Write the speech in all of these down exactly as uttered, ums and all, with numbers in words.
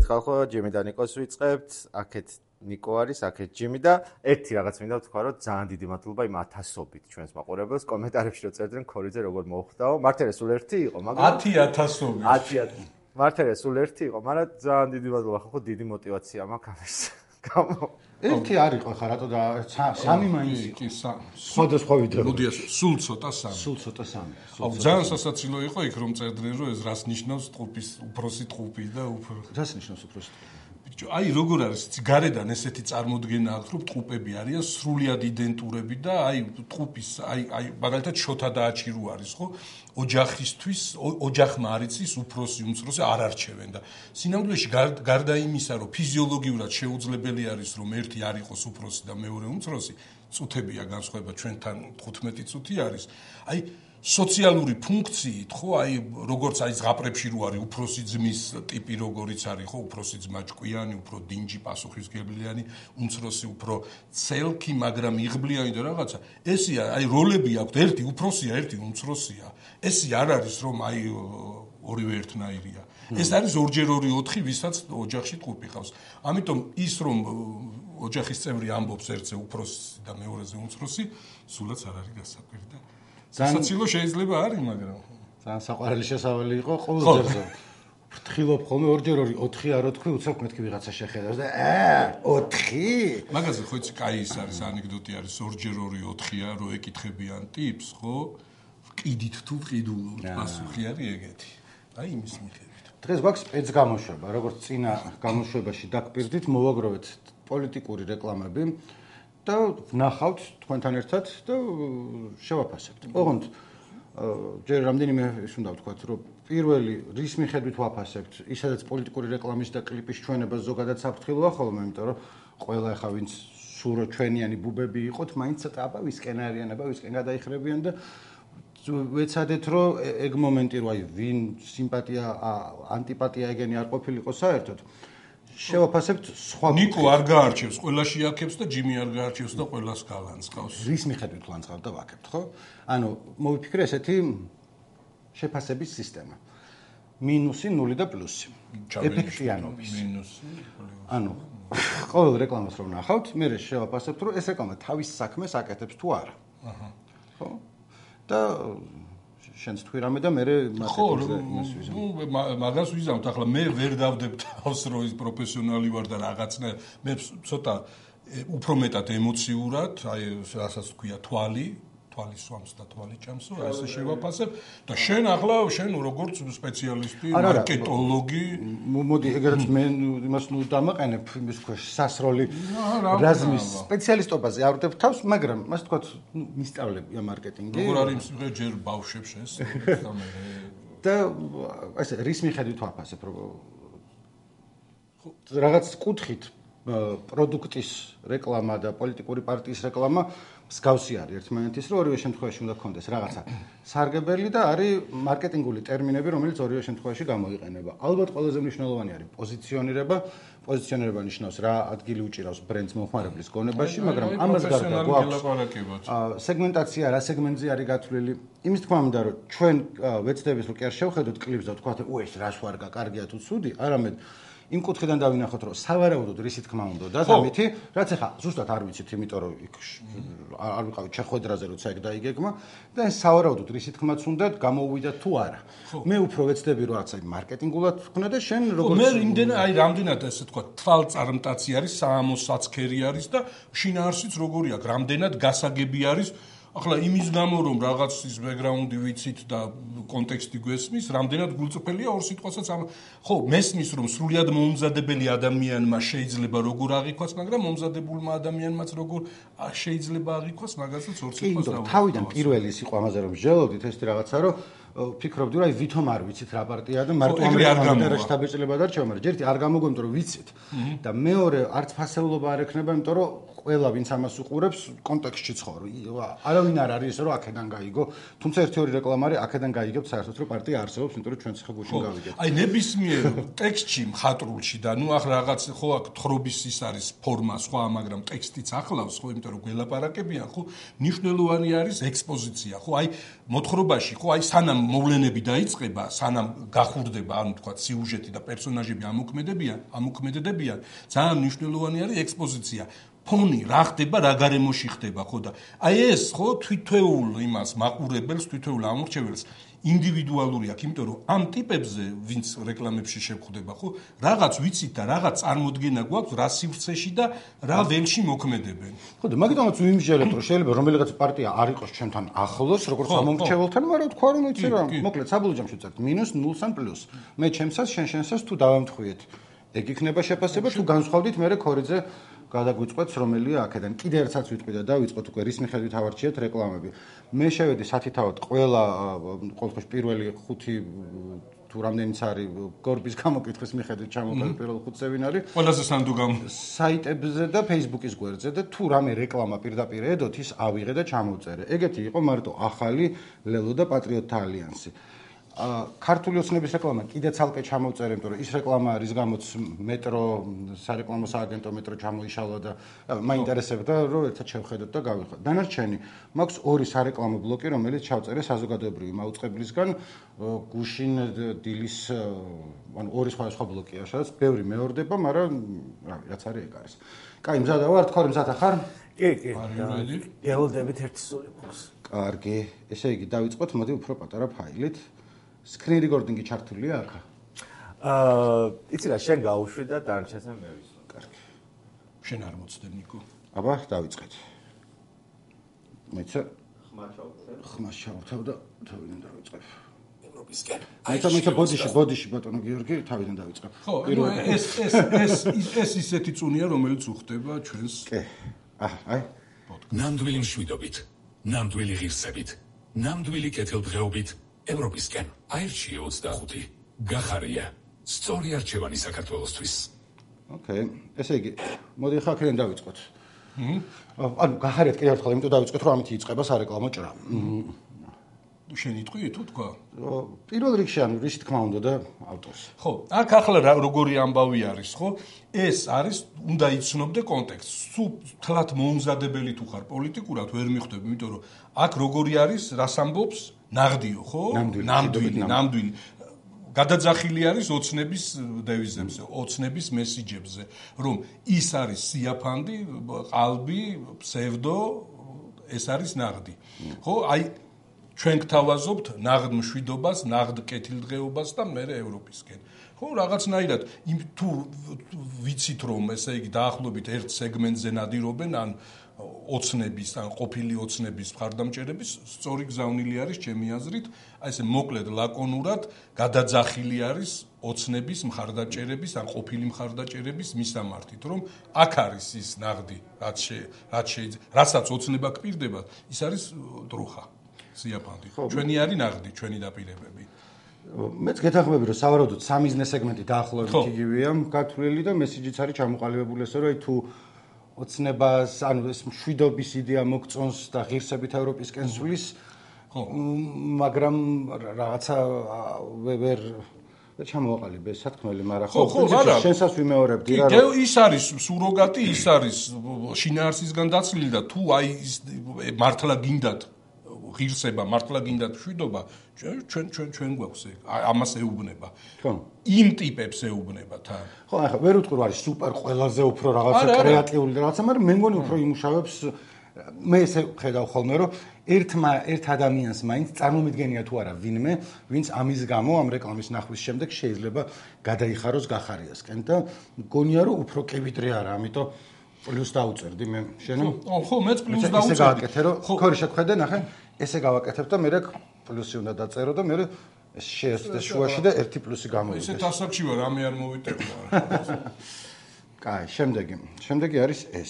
გითხარ ხო ჯიმი და ნიკოს ვიწყებთ, აქეთ ნიკო არის, აქეთ ჯიმი და ერთი რაღაც მინდა ვთქვა, რომ ძალიან დიდი მადლობა იმ ათასობით ჩვენს მაყურებელს კომენტარებში რომ წერდნენ ქორიძე როგორ მოხვდაო. მართლა სულ ერთი იყო, მაგრამ ათი ათასობით. ათი ათი. მართლა სულ ერთი იყო, მაგრამ ძალიან დიდი მადლობა, ხო დიდი мотиваცია მაქვს ამის. გამო ერთი არ იყო ხა რატო და სამი მაინც კი სამი. სხვადასხვა ვიდეო. მოდი ასე, სულ ცოტა სამი. სულ ცოტა სამი. აუ ძალიან სასაცილო იყო იქ რომ წერდნენ რომ ეს რას ნიშნავს ტყუპის უფროსი ტყუპი და უფრო რას ნიშნავს უფროსი ტყუპი? აი როგორ არის გარედან ესეთი წარმოდგენა აქვს რომ ტყუპები არიან სრულიად იდენტურები და აი ტყუპის აი აი მაგალითად შოთა და აჩირო არის ხო ოჯახისთვის ოჯახმა არის ის უფროსი უმცროსი არ არჩევენ და სინამდვილეში გარდა იმისა რომ ფიზიოლოგიურად შეუძლებელი არის რომ ერთი არ იყოს უფროსი და მეორე უმცროსი წუთებია განსხვავება ჩვენთან თხუთმეტი წუთი არის აი სოციალური ფუნქციით ხო აი როგორც აი ზღაპრებში რო არის უფროსი ძმის ტიპი როგორიც არის ხო უფროსი ძმა ჭკვიანი უფრო დინჯი პასუხისმგებლიანი უმცროსი უფრო ცელქი მაგრამ იღბლიანი და რაღაცა ესია აი როლები აქვს ერთი უფროსია ერთი უმცროსია ესი არ არის რომ აი ორივე ერთნაირია ეს არის ორჯერ ორი ოთხი ვისაც ოჯახში ტყუპი ყავს ამიტომ ის რომ ოჯახის წევრი ამბობს ერთზე უფროსი და მეორეზე უმცროსი სულაც არ არის გასაკვირი და სასაცილო შეიძლება არის, მაგრამ ძალიან საყვარელი შესავალი იყო ყოველ ჯერზე. ფრთხილობ ხოლმე ორჯერ ორი ოთხი არ ვთქვი, უცებ მეთქი ვიღაცა შეხედავს და აა ოთხი? მაგაზე ხო იცი, კაი ის არის ანეკდოტი არის ორჯერ ორი ოთხია, რო ეკითხებიან ტიპს, ხო? ვკიდით თუ ვყიდულობთ, პასუხი არის ეგეთი. აი იმის მიხედვით. დღეს გვაქვს სპეც გამოშვება, როგორც წინა გამოშვებაში დაგპირდით, მოვაგროვეთ პოლიტიკური რეკლამები. და ვნახავთ თქვენთან ერთად და შევაფასებთ. ოღონდ ჯერ რამდენიმე ის უნდა ვთქვათ, რომ პირველი რის მიხედვით ვაფასებთ, ისედაც პოლიტიკური რეკლამის და კლიპის ჩვენება ზოგადად საფრთხილოა ხოლმე, იმიტომ რომ ყველა ახლა ვინც სურო ჩვენიანი ბუბები იყოთ, მაინც ცოტა აბა ვისკენ არიან, აბა ვისკენ გადაიხრებიან და ვეცადეთ, რომ ეგ მომენტი რო აი ვინ სიმპათია, ანტიპათია ეგენი არ ყოფილიყო საერთოდ. შევაფასებთ სხვა ნიკო არ გაარჩევს, ყველაში აქებს და ჯიმი არ გაარჩევს და ყველას გალანძღავს. რის მიხედვით ლანძღავ და ვაკებთ, ხო? ანუ მოვიფიქრე ესეთი შეფასების სისტემა. მინუსი, ნული და პლუსი. ეფექტიანობის. მინუსი. ანუ ყოველ რეკლამას რომ ნახავთ, მე შევაფასებთ, რომ ეს რეკლამა თავის საქმეს აკეთებს თუ არა. აჰა. ხო? და შენს თქვი რამე და მე მარკეტინგზე იმას ვიზამ. ნუ მაგას ვიზამთ, ახლა მე ვერ დავდებ თავს რომ ის პროფესიონალი ვარ და რაღაცნა მე ცოტა უფრო მეტად ემოციურად, აი რასაც თქვია თვალი, თვალი სვამს და თვალი ჭამსო, ასე შევაფასებ და შენ ახლა შენ როგორც სპეციალისტი, მარკეტოლოგი, მოდი ეგრეთ მე იმას ნუ დამაყენებ იმის ქვეშ სასროლი რაზმის სპეციალისტობაზე არ ვდებ თავს, მაგრამ მას თქვათ, ნუ მისწავლებია მარკეტინგი. როგორ არის სიმღერა ჯერ ბავშვებს შენს და ასე რის მიხედვით ვაფასებ, რომ რაღაც კუთხით პროდუქტის რეკლამა და პოლიტიკური პარტიის რეკლამა მსგავსი არის ერთმანეთის, რომ ორივე შემთხვევაში უნდა გქონდეს რაღაცა სარგებელი და არის მარკეტინგული ტერმინები, რომელიც ორივე შემთხვევაში გამოიყენება. ალბათ ყველაზე მნიშვნელოვანი არის პოზიციონირება. პოზიციონირება ნიშნავს რა ადგილი უჭირავს ბრენდს მომხმარებლის გონებაში, მაგრამ ამას გარდა გვაქვს სეგმენტაცია, რა სეგმენტზე არის გათვლილი. იმის თქმა უნდა, რომ ჩვენ ვეცდებით რომ კი არ შევხედოთ კლიპს და ვთქვათ, უე ეს რას ვარგა, კარგია თუ ცუდი, არამედ იმ კუთხიდან დავინახოთ, რომ სავარაუდოდ რისი თქმა უნდა და ამითი, რაც ახლა ზუსტად არ ვიცით, იმიტომ რომ იქ არ ვიყავით შეხვედრაზე, როცა ეგ დაიგეგმა და ეს სავარაუდოდ რისი თქმაც უნდა გამოუვიდა თუ არა. მე უფრო ვეცდები რომ რაღაცა მარკეტინგულად ვქნა და შენ როგორც მე იმდენ აი რამდენად ესე თქვა თვალწარმტაცი არის, საამოსაცქერი არის და შინაარსიც როგორი აქვს, რამდენად გასაგები არის ახლა იმის გამო რომ რაღაც ის ბექგრაუნდი ვიცით და კონტექსტი გვესმის, რამდენად გულწრფელია ორ სიტყვასაც ამ ხო, მესმის რომ სრულიად მომზადებელი ადამიანმა შეიძლება როგორ აღიქვას, მაგრამ მომზადებულმა ადამიანმაც როგორ შეიძლება აღიქვას, მაგასაც ორ სიტყვას დავუწყო. თავიდან პირველი ის იყო ამაზე რომ ჟელოდით ეს რაღაცა რომ ფიქრობდი რომ აი ვითომ არ ვიცით რა პარტია და მარტო ამ რეგიონში დაბეჭდილება დარჩება, მაგრამ ჯერტი არ გამოგონდა იმიტომ რომ ვიცით და მეორე არც ფასეულობა არ ექნება, იმიტომ რომ ყველა ვინც ამას უყურებს კონტექსტში ცხოვრ. არავინ არ არის რომ აქედან გაიგო, თუმცა ერთი ორი რეკლამა არის აქედან გაიგებთ საერთოდ რომ პარტია არსებობს, იმიტომ რომ ჩვენც ხა გუშინ გავიგეთ. აი ნებისმიერ ტექსტში, მხატრულში და ნუ ახლა რაღაც ხო აქ თხრობის ის არის ფორმა სხვა, მაგრამ ტექსტიც ახლავს ხო, იმიტომ რომ გველაპარაკებიან ხო, მნიშვნელოვანი არის ექსპოზიცია ხო, აი მოთხრობაში ხო აი სანამ მოვლენები დაიწყება, სანამ გახურდება, ანუ თქვა სიუჟეტი და პერსონაჟები ამოქმედებიან, ამოქმედებიან, ძალიან მნიშვნელოვანი არის ექსპოზიცია. ფონი რა ხდება, რა გარემოში ხდება, ხო და აი ეს ხო თვითეულ იმას მაყურებელს, თვითეულ ამორჩეველს ინდივიდუალური აქვს, იმიტომ რომ ამ ტიპებზე, ვინც რეკლამებში შევხვდება, ხო, რაღაც ვიცით და რაღაც წარმოდგენა გვაქვს რა სივრცეში და რა ველში მოქმედებენ. ხო და მაგიტომაც ვიმსჯელეთ, რომ შეიძლება რომელიღაც პარტია არ იყოს ჩემთან ახლოს, როგორც ამომრჩეველთან, მაგრამ თქვა რომ იცი რა, მოკლედ საბოლოო ჯამში ვწერთ მინუს ნულს ან პლუს. მე ჩემსას, შენ შენსას თუ დავამთხვიეთ. ეგ იქნება შეფასება თუ განსხვავდით მე ქორიძე გადაგვიწყეთს რომელია აქედან. კიდე ერთსაც ვიტყვი და დავიწყოთ უკვე რის მიხედვით ავარჩიეთ რეკლამები. მე შევედი სათითაოდ ყველა ყოველთვის პირველი ხუთი თუ რამდენიც არის გორბის გამოკითხვის მიხედვით ჩამოყალიბე პირველ ხუთზე ვინ არის? ყველაზე სანდო გამ საიტებზე და Facebook-ის გვერდზე და თუ რამე რეკლამა პირდაპირ ედოთ ის ავიღე და ჩამოვწერე. ეგეთი იყო მარტო ახალი ლელო და პატრიოტთა ალიანსი. ქართული ოცნების რეკლამა კიდე ცალკე ჩამოვწერე, იმიტომ რომ ის რეკლამა არის გამოც მეტრო სარეკლამო სააგენტო მეტრო ჩამოიშალა და მაინტერესებდა რომ ერთად შევხედოთ და გავიხოთ. დანარჩენი მაქვს ორი სარეკლამო ბლოკი, რომელიც ჩავწერე საზოგადოებრივი მაუწყებლისგან, გუშინ დილის, ანუ ორი სხვადასხვა ბლოკია, სადაც ბევრი მეორდება, მაგრამ რავი, რაც არის ეგ არის. კაი, მზადა ვარ, თქვენ მზადა ხარ? კი, კი. გეოლდებით ერთი სული მოხს. კარგი, ესე იგი დავიწყოთ, მოდი უფრო პატარა ფაილით. Screen recording-ი ჩართულია აქ? აა, იცი რა, შენ გაუშვი და დანარჩენს მე ვისვა. კარგი. შენ არ მოცდე ნიკო. აბა, დავიწყეთ. მეცა ხმა ჩავწერ. ხმა ჩავთავ და თავიდან დავიწყებ. ევროპისკენ. მეცა მეცა ბოდიში, ბოდიში ბატონო გიორგი, თავიდან დავიწყებ. ხო, ეს ეს ეს ეს ისეთი წუნია, რომელიც უხდება ჩვენს. კი. აჰა, აი. ნამდვილი მშვიდობით, ნამდვილი ღირსებით, ნამდვილი კეთილდღეობით. ევროპისკენ აირჩიე ოცდახუთი. გახარია. სწორი არჩევანი საქართველოსთვის. ოკეი. ესე იგი, მოდი ხა აქედან დავიწყოთ. ანუ გახარიათ კიდევ ერთხელ, იმიტომ დავიწყეთ, რომ ამით იწყება სარეკლამო ჭრა. შენ იტყვი თუ თქვა? პირველ რიგში ანუ რის თქმა უნდა და ავტორს. ხო, აქ ახლა როგორი ამბავი არის, ხო? ეს არის, უნდა იცნობდე კონტექსტს. სულ თლათ მოუმზადებელი თუ ხარ პოლიტიკურად ვერ მიხვდები, იმიტომ რომ აქ როგორი არის, რას ამბობს? ნაღდიო, ხო? ნამდვილი, ნამდვილი. გადაძახილი არის ოცნების დევიზებზე, ოცნების მესიჯებზე, რომ ის არის სიაფანდი, ყალბი, ფსევდო, ეს არის ნაღდი. ხო, აი ჩვენ გთავაზობთ ნაღდ მშვიდობას, ნაღდ კეთილდღეობას და მე ევროპისკენ. ხო, რაღაცნაირად იმ თუ ვიცით რომ ესე იგი დაახლოებით ერთ სეგმენტზე ნადირობენ, ან ოცნების, ან ყოფილი ოცნების მხარდამჭერების, სწორი გზავნილი არის ჩემი აზრით, აი ესე მოკლედ ლაკონურად გადაძახილი არის ოცნების მხარდაჭერების, ან ყოფილი მხარდაჭერების მისამართით, რომ აქ არის ის ნაღდი, რაც რაც შეიძლება, რასაც ოცნება გპირდება, ის არის დროხა, სიაფანდი. ჩვენი არის ნაღდი, ჩვენი დაპირებები. მეც გეთანხმები, რომ სავარაუდოდ სამიზნე სეგმენტი დაახლოებით იგივეა გათვლილი და მესიჯიც არის ჩამოყალიბებული ესე, რომ აი თუ ოცნებას, ანუ ეს მშვიდობის იდეა მოგწონს და ღირსებით ევროპისკენ სulis, მაგრამ რაღაცა ვერ და ჩამოაყალიბე სათქმელი, მაგრამ ხო, შენსაც ვიმეორებდი რა. კი, ის არის სუროგატი, ის არის შინაარსისგან დაცლილი და თუ აი მართლა გინდათ ღირსება, მართლა გინდათ მშვიდობა, ჩვენ ჩვენ ჩვენ გვაქვს ეგ, ამას ეუბნება. ხო. იმ ტიპებს ეუბნება თან. ხო, ახლა ვერ ვიტყვი რომ არის სუპერ ყველაზე უფრო რაღაცა კრეატიული და რაღაცა, მაგრამ მე მგონი უფრო იმუშავებს მე ესე ხედავ ხოლმე რომ ერთმა ერთ ადამიანს მაინც წარმომიდგენია თუ არა ვინმე, ვინც ამის გამო ამ რეკლამის ნახვის შემდეგ შეიძლება გადაიხაროს გახარიასკენ და მგონია რომ უფრო კევიდრე არა, ამიტომ პლუს დაუწერდი მე შენო. ხო, მეც პლუს დაუწერდი. ესე გავაკეთე რომ ხორი შეგხედე, ნახე, ესე გავაკეთებ და მე პლუსი უნდა დაწერო და მე ეს შეესწრეს შუაში და ერთი პლუსი გამოვიდეს. ესეთ ასაკში ვარ, ამე არ მოვიტეხა. კაი, შემდეგი. შემდეგი არის ეს.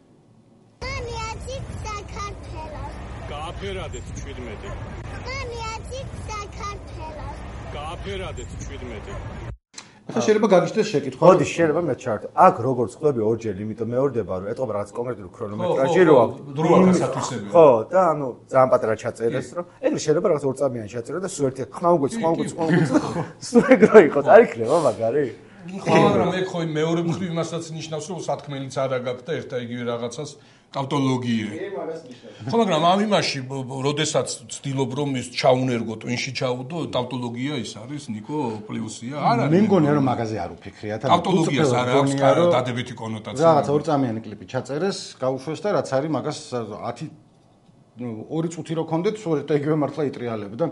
მამიაცი საქართველოს. გააფერადეთ შვიდმეტი. მამიაცი საქართველოს. გააფერადეთ შვიდმეტი. ახლა შეიძლება გაგიჩნდეს შეკითხვა. მოდი, შეიძლება მე ჩართო. აქ როგორც ხვდები ორჯერ, იმიტომ მეორდება, რომ ეტყობა რაღაც კონკრეტული ქრონომეტრაჟი რო აქვს. დრო აქვს სათვისებია. ხო, და ანუ ძალიან პატარა ჩაწერეს, რომ ეგრე შეიძლება რაღაც ორ წამიანი ჩაწერო და სულ ერთი ხმა უგვეც, ხმა უგვეც, ხმა უგვეც. სულ ეგრე იყო, არ იქნება მაგარი? ხო, მაგრამ მე ხო მეორე მხრივ იმასაც ნიშნავს, რომ სათქმელიც არა გაქვს და ერთ და იგივე რაღაცას ტავტოლოგიები. ხო, მაგრამ ამ იმაში, როდესაც ცდილობ რომ ის ჩაუნერგო, ტვინში ჩაუდო, ტავტოლოგია ის არის, ნიკო, პლუსია. არ არის. მე მგონია რომ მაგაზე არ უფიქრიათ. ტავტოლოგიას არ აქვს დადებითი კონოტაცია. რაღაცა ორ წამიანი კლიპი ჩაწერეს, გაუშვეს და რაც არის მაგას ათი ორი წუთი რო კონდეთ, სწორედ იგივე მართლა იტრიალებდა.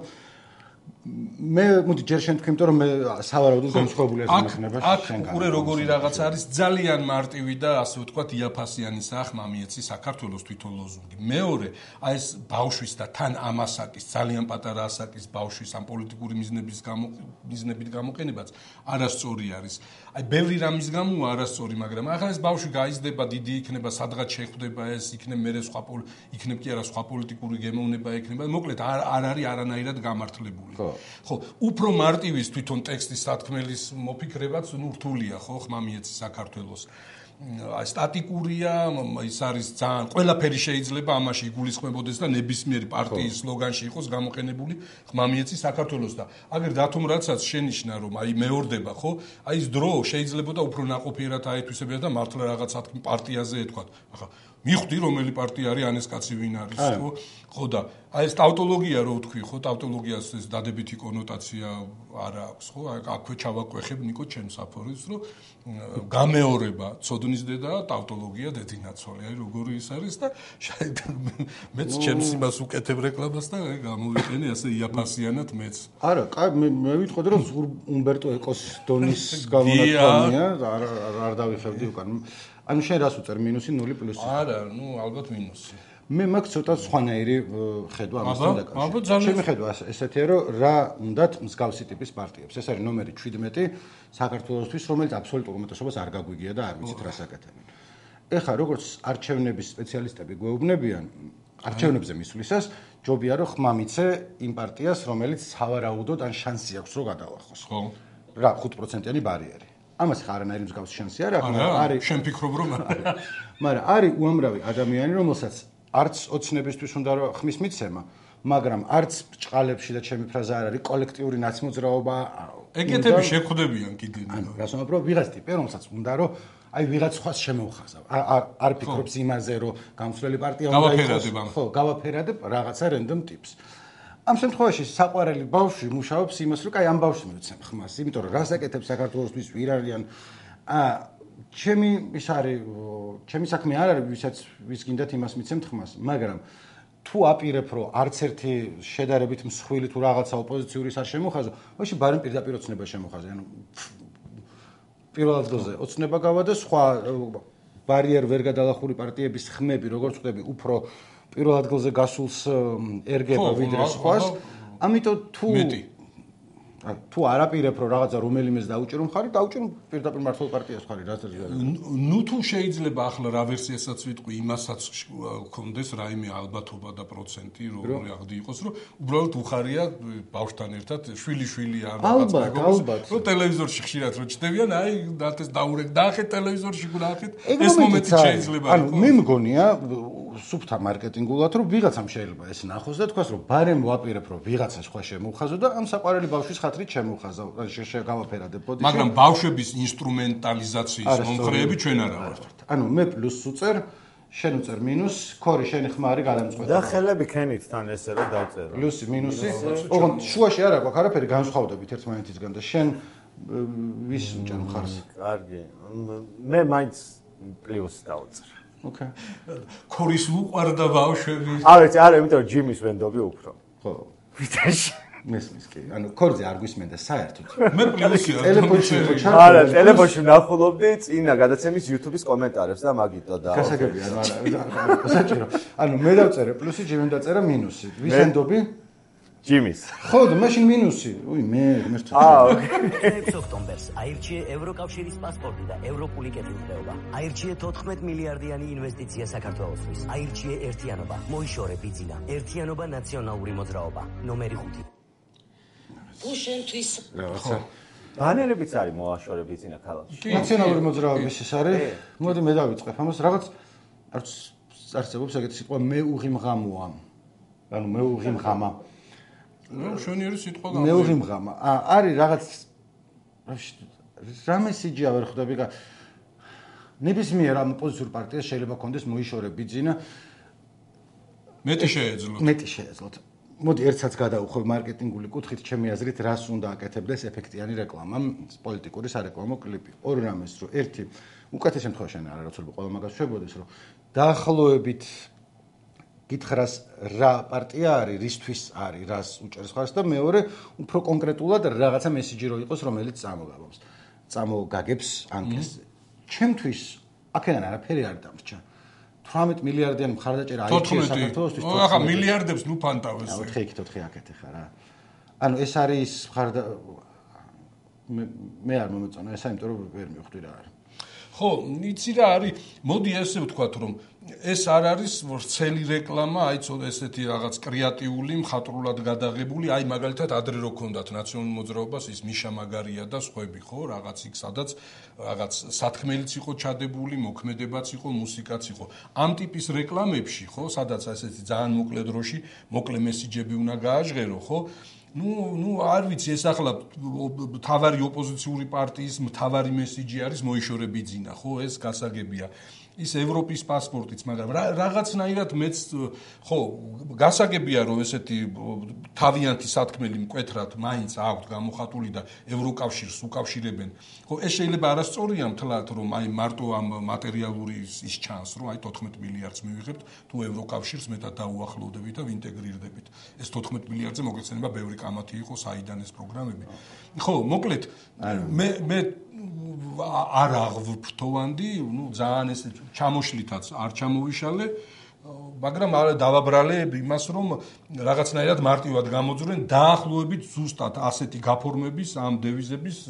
მე მოდი ჯერ შენ თქვი, იმიტომ რომ მე სავარაუდოდ განსხვავებული ეს მეხნებაში შენგან. აქ ყურე როგორი რაღაც არის ძალიან მარტივი და ასე ვთქვათ იაფასიანი სახმა მიეცი საქართველოს თვითონ ლოზუნგი. მეორე, აი ეს ბავშვის და თან ამ ასაკის, ძალიან პატარა ასაკის ბავშვის ამ პოლიტიკური მიზნების გამო მიზნებით გამოყენებაც არასწორი არის. აი ბევრი რამის გამოა არასწორი, მაგრამ ახლა ეს ბავშვი გაიზრდება, დიდი იქნება, სადღაც შეხვდება ეს, იქნება მერე სხვა იქნება კი არა სხვა პოლიტიკური გემოვნება იქნება. მოკლედ არ არ არის არანაირად გამართლებული. ხო, უფრო მარტივის თვითონ ტექსტის სათქმელის მოფიქრებაც ნუ რთულია, ხო, ხმა მიეცი საქართველოს. აი სტატიკურია, ის არის ძალიან ყველაფერი შეიძლება ამაში იგულისხმებოდეს და ნებისმიერი პარტიის სლოგანში იყოს გამოყენებული ხმა მიეცი საქართველოს და აგერ დათომ რაცაც შენიშნა რომ აი მეორდება, ხო? აი ეს დრო შეიძლება და უფრო ნაყოფიერად აეთვისებინა და მართლა რაღაც სათქმე პარტიაზე ეთქვათ. ახლა მიხვდი რომელი პარტია არის ან ეს კაცი ვინ არის, ხო? ხო და აი ეს ტავტოლოგია რო ვთქვი, ხო, ტავტოლოგიას ეს დადებითი კონოტაცია არ აქვს, ხო? აქვე ჩავაკვეხებ ნიკო ჩემს აფორიზმს, რომ გამეორება ცოდნის დედა და ტავტოლოგია დედინაცვალი. აი როგორი ის არის და მეც ჩემს იმას უკეთებ რეკლამას და გამოვიყენე ასე იაფასიანად მეც. არა, მე ვიტყოდი რომ უმბერტო ეკოს დონის გამონათქვამია, არ არ დავიხევდი უკან. ანუ შენ რას უწერ მინუსი ნული პლუსი? არა, ნუ ალბათ მინუსი. მე მაქვს ცოტა სხვანაირი ხედვა ამასთან დაკავშირებით. ჩემი ხედვა ესეთია, რომ რა უნდათ მსგავსი ტიპის პარტიებს. ეს არის ნომერი შვიდმეტი საქართველოსთვის, რომელიც აბსოლუტურ უმეტესობას არ გაგვიგია და არ ვიცით რა საკეთებენ. ეხლა როგორც არჩევნების სპეციალისტები გვეუბნებიან, არჩევნებზე მისვლისას ჯობია რომ ხმა მიცე იმ პარტიას, რომელიც სავარაუდოდ ან შანსი აქვს რომ გადავახოს. ხო. რა ხუთ პროცენტიანი ბარიერი. ამას ხარ არანაირი მსგავსი შანსი არ აქვს, არის შენ ფიქრობ რომ არა. მაგრამ არის უამრავი ადამიანი, რომელსაც არც ოცნებისთვის უნდა რომ ხმის მიცემა, მაგრამ არც ბჭყალებში და ჩემი ფრაზა არ არის კოლექტიური ნაცმოძრაობა. ეგეთები შეხვდებიან კიდე. ანუ რას ვამბობ, რომ ვიღაც ტიპი, რომელსაც უნდა რომ აი ვიღაც სხვას შემოუხაზავ. არ არ ფიქრობს იმაზე, რომ გამსვლელი პარტია უნდა იყოს. ხო, გავაფერადებ რაღაცა რენდომ ტიპს. ამ შემთხვევაში საყვარელი ბავშვი მუშაობს იმას, რომ აი ამ ბავშვს მივცემ ხმას, იმიტომ რომ რას აკეთებს საქართველოსთვის ვირ არიან. აა ჩემი ის არის, ჩემი საქმე არ არის, ვისაც ვის გინდათ იმას მიცემთ ხმას, მაგრამ თუ აპირებ, რომ არც ერთი შედარებით მსხვილი თუ რაღაცა ოპოზიციური არ შემოხაზო, მაშინ ბარემ პირდაპირ ოცნება შემოხაზე. ანუ პირველ ადგილზე ოცნება გავა და სხვა ბარიერ ვერ გადალახური პარტიების ხმები, როგორც ვხვდები, უფრო პირველ ადგილზე გასულს ერგება ვიდრე სხვას. ამიტომ თუ თუ არ აპირებ რომ რაღაცა რომელიმეს დაუჭირო მხარი, დაუჭირო პირდაპირ მართლ პარტიას მხარი, რაც არის. ნუ თუ შეიძლება ახლა რა ვერსიასაც ვიტყვი, იმასაც გქონდეს რაიმე ალბათობა და პროცენტი, რომ აღდი იყოს, რომ უბრალოდ უხარია ბავშვთან ერთად შვილი-შვილი ან რაღაცა მეგობრებს, რომ ტელევიზორში ხშირად რო ჩდებიან, აი დათეს დაურეკ, დაახეთ ტელევიზორში გნახეთ, ეს მომენტი შეიძლება იყოს. ანუ მე მგონია სუფთა მარკეტინგულად რომ ვიღაცამ შეიძლება ეს ნახოს და თქვას რომ ბარემ ვაპირებ რომ ვიღაცა სხვა შემოუხაზო და ამ საყვარელი ბავშვის ხათრით შემოუხაზავ შეგავაფერადებ ბოდიში. მაგრამ ბავშვების ინსტრუმენტალიზაციის მომხრეები ჩვენ არა ვართ. ანუ მე პლუს უწერ, შენ უწერ მინუს, ქორი შენი ხმა არის გადამწყვეტი. და ხელები ქენით თან ესე რომ დავწერო. პლუსი, მინუსი. ოღონდ შუაში არა გვაქვს არაფერი განსხვავდებით ერთმანეთისგან და შენ ვის უჭერ მხარს? კარგი. მე მაინც პლუსს დავწერ. ოკეი. ქორის უყარდა ბავშვები. არა, არა, იმიტომ რომ ჯიმის ვენდობი უფრო. ხო. ვიტაში. მესმის კი. ანუ ქორზე არ გვისმენდა საერთოდ. მე პლუსი არ ტელეფონში არა, ტელეფონში ვნახულობდი წინა გადაცემის YouTube-ის კომენტარებს და მაგიტო და გასაგებია, ანუ არა, საჭირო. ანუ მე დავწერე პლუსი, ჯიმი დაწერა მინუსი. ვის ვენდობი? ჯიმის. ხო, და მაშინ მინუსი. უი, მე ღმერთო. აა, ოკეი. ოქტომბერს აირჩიე ევროკავშირის პასპორტი და ევროპული კეთილდღეობა. აირჩიე თოთხმეტ მილიარდიანი ინვესტიცია საქართველოსთვის. აირჩიე ერთიანობა, მოიშორე ბიძინა. ერთიანობა ნაციონალური მოძრაობა. ნომერი ხუთი. თუ შენთვის რაღაცა ბანერებიც არის მოაშორე ბიძინა ქალაქში. ნაციონალური მოძრაობის ის არის. მოდი მე დავიწყებ ამას. რაღაც არც არსებობს ეგეთი სიტყვა მე უღიმღამოა. ანუ მე უღიმღამა. ნუ შენიერი სიტყვა გამა. მე უღიმღამა. არის რაღაც რა მესიჯია ვერ ხვდები. ნებისმიერ ამ ოპოზიციურ პარტიას შეიძლება კონდეს მოიშორე ბიძინა მეტი შეეძლოთ. მეტი შეეძლოთ. მოდი ერთსაც გადავუხო მარკეტინგული კუთხით, ჩემი აზრით, რას უნდა აკეთებდეს ეფექტიანი რეკლამა, პოლიტიკური სარეკლამო კლიპი. ორი რამეს, რომ ერთი უკეთეს შემთხვევაში არ არის როცა ყველა მაგას შვებოდეს, რომ დაახლოებით გითხრას რა პარტია არის, რისთვის არის, რას უჭერს ხარს და მეორე უფრო კონკრეტულად რაღაცა მესიჯი რო იყოს, რომელიც წამოგაბობს. წამოგაგებს ანკეს. ჩემთვის აქედან არაფერი არ დამრჩა. თვრამეტ მილიარდიანი მხარდაჭერა აირჩიეს საქართველოსთვის. ახლა მილიარდებს ნუ ფანტავეს. ოთხი იქით ოთხი აქეთ ხარ რა. ანუ ეს არის მხარდა მე არ მომეწონა ესა, იმიტომ რომ ვერ მივხვდი რა არის. ხო, იცი რა არის, მოდი ესე ვთქვათ, რომ ეს არ არის ვრცელი რეკლამა, აი ცოტა ესეთი რაღაც კრეატიული, მხატვრულად გადაღებული, აი მაგალითად ადრე რო ქონდათ ნაციონალურ მოძრაობას ის მიშა მაგარია და სხვები, ხო, რაღაც იქ სადაც რაღაც სათქმელიც იყო ჩადებული, მოქმედებაც იყო, მუსიკაც იყო. ამ ტიპის რეკლამებში, ხო, სადაც ესეთი ძალიან მოკლე დროში, მოკლე მესიჯები უნდა გააჟღერო, ხო? ნუ ნუ არ ვიცი ეს ახლა თავარი ოპოზიციური პარტიის თავარი მესიჯი არის მოიშორე ბიძინა, ხო, ეს გასაგებია. ის ევროპის პასპორტიც, მაგრამ რაღაცნაირად მეც ხო, გასაგებია რომ ესეთი თავიანთი სათქმელი მკვეთრად მაინც აქვთ გამოხატული და ევროკავშირს უკავშირებენ. ხო, ეს შეიძლება არასწორია მთლად რომ აი მარტო ამ მატერიალური ის ჩანს, რომ აი თოთხმეტ მილიარდს მივიღებთ, თუ ევროკავშირს მეტად დაუახლოვდებით და ვინტეგრირდებით. ეს თოთხმეტ მილიარდზე მოგეცენება ბევრი კამათი იყო საიდან ეს პროგრამები. ხო, მოკლედ მე მე არ აღვფრთოვანდი, ნუ ძალიან ეს ჩამოშლითაც არ ჩამოვიშალე, მაგრამ დავაბრალე იმას, რომ რაღაცნაირად მარტივად გამოძვრენ დაახლოებით ზუსტად ასეთი გაფორმების ამ დევიზების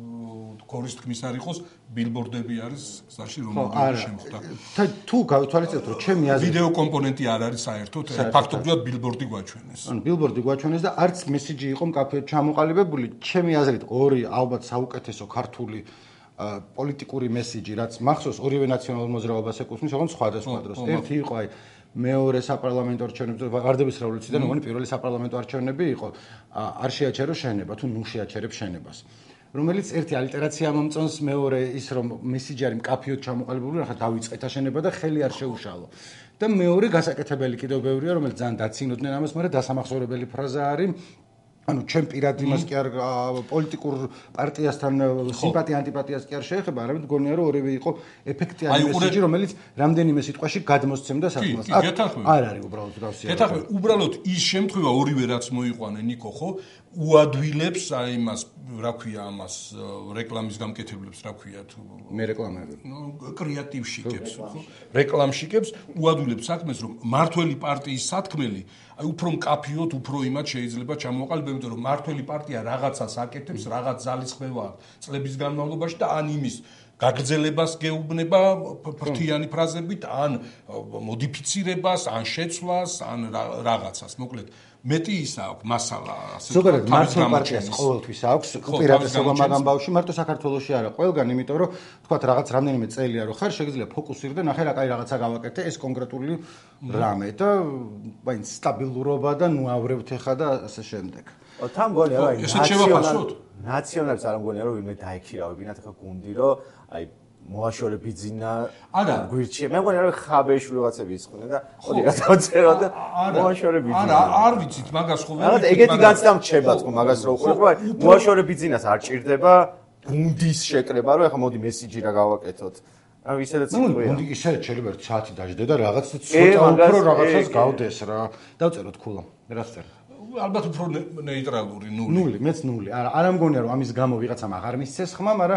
კორის თქმის არ იყოს ბილბორდები არის გზაში რომელდღე შემხდა. თუ გავითვალისწინებთ რომ ჩემი აზრით ვიდეო კომპონენტი არ არის საერთოდ, ფაქტობრივად ბილბორდი გვაჩვენეს. ანუ ბილბორდი გვაჩვენეს და არც მესიჯი იყო მკაფიოდ ჩამოყალიბებული, ჩემი აზრით ორი ალბათ საუკეთესო ქართული პოლიტიკური მესიჯი, რაც მახსოვს ორივე ნაციონალურ მოძრაობას ეკუთვნის, ოღონდ სხვადასხვა დროს. ერთი იყო აი მეორე საპარლამენტო არჩევნებზე, ვარდების რევოლუციიდან, მგონი პირველი საპარლამენტო არჩევნები იყო, არ შეაჩერო შენება, თუ ნუ შეაჩერებს შენებას. რომელიც ერთი ალიტერაცია მომწონს, მეორე ის რომ მესიჯი არის მკაფიოდ ჩამოყალიბებული, ახლა დავიწყეთ აშენება და ხელი არ შეუშალო. და მეორე გასაკეთებელი კიდევ ბევრია, რომელიც ძალიან დაცინოდნენ ამას, მაგრამ დასამახსოვრებელი ფრაზა არის ანუ ჩემ პირად იმას კი არ პოლიტიკურ პარტიასთან სიმპათია ანტიპათიას კი არ შეეხება, არამედ გონია რომ ორივე იყო ეფექტიანი მესიჯი, რომელიც რამდენიმე სიტყვაში გადმოსცემდა საქმეს. არ არის უბრალოდ გავსია. გეთახმე, უბრალოდ ის შემთხვევა ორივე რაც მოიყვანე ნიკო, ხო, უადვილებს აი იმას, რა ქვია ამას, რეკლამის გამკეთებლებს, რა ქვია თუ მე რეკლამები. ნუ კრეატივშიკებს, ხო? რეკლამშიკებს უადვილებს საქმეს, რომ მართველი პარტიის სათქმელი აი უფრო მკაფიოდ, უფრო იმად შეიძლება ჩამოყალიბდეს, იმიტომ რომ მართველი პარტია რაღაცას აკეთებს, რაღაც ძალისხმევა წლების განმავლობაში და ან იმის გაგრძელებას გეუბნება ფრთიანი ფრაზებით, ან მოდიფიცირებას, ან შეცვლას, ან რაღაცას. მოკლედ, მეტი ის აქვს მასალა, ასე ზოგადად მართლ პარტიას ყოველთვის აქვს უპირატესობა მაგამ ბავში, მარტო საქართველოში არა, ყველგან, იმიტომ რომ თქვათ რაღაც რამდენიმე წელია რომ ხარ, შეგიძლია ფოკუსირდე, ნახე რა კაი რაღაცა გავაკეთე, ეს კონკრეტული რამე და მაინც სტაბილურობა და ნუ ავრევთ ხა და ასე შემდეგ. თან მგონია რომ აი ნაციონალ ნაციონალებს არ მგონია რომ ვინმე დაიქირავებინათ ხა გუნდი რომ აი მოაშორე ბიძინა არა გვირჩია მე მგონია რომ ხაბეშვილი რაღაცები ისხდნენ და ხოდი რა დავწერო და მოაშორე ბიძინა არა არ ვიცით მაგას ხო ვერ ვიცით ეგეთი განცდა მრჩება თქო მაგას რო უყურებ მოაშორე ბიძინას არ ჭირდება გუნდის შეკრება რომ ეხა მოდი მესიჯი რა გავაკეთოთ ანუ ისედაც სიტყვია გუნდი ისე შეიძლება ერთი საათი დაждდე და რაღაც ცოტა უფრო რაღაცას გავდეს რა დავწეროთ ქულა რას წერ ალბათ უფრო ნეიტრალური ნული ნული მეც ნული არა არ ამგონია რომ ამის გამო ვიღაცამ აღარ მისცეს ხმა მაგრამ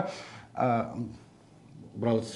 უბრალოდ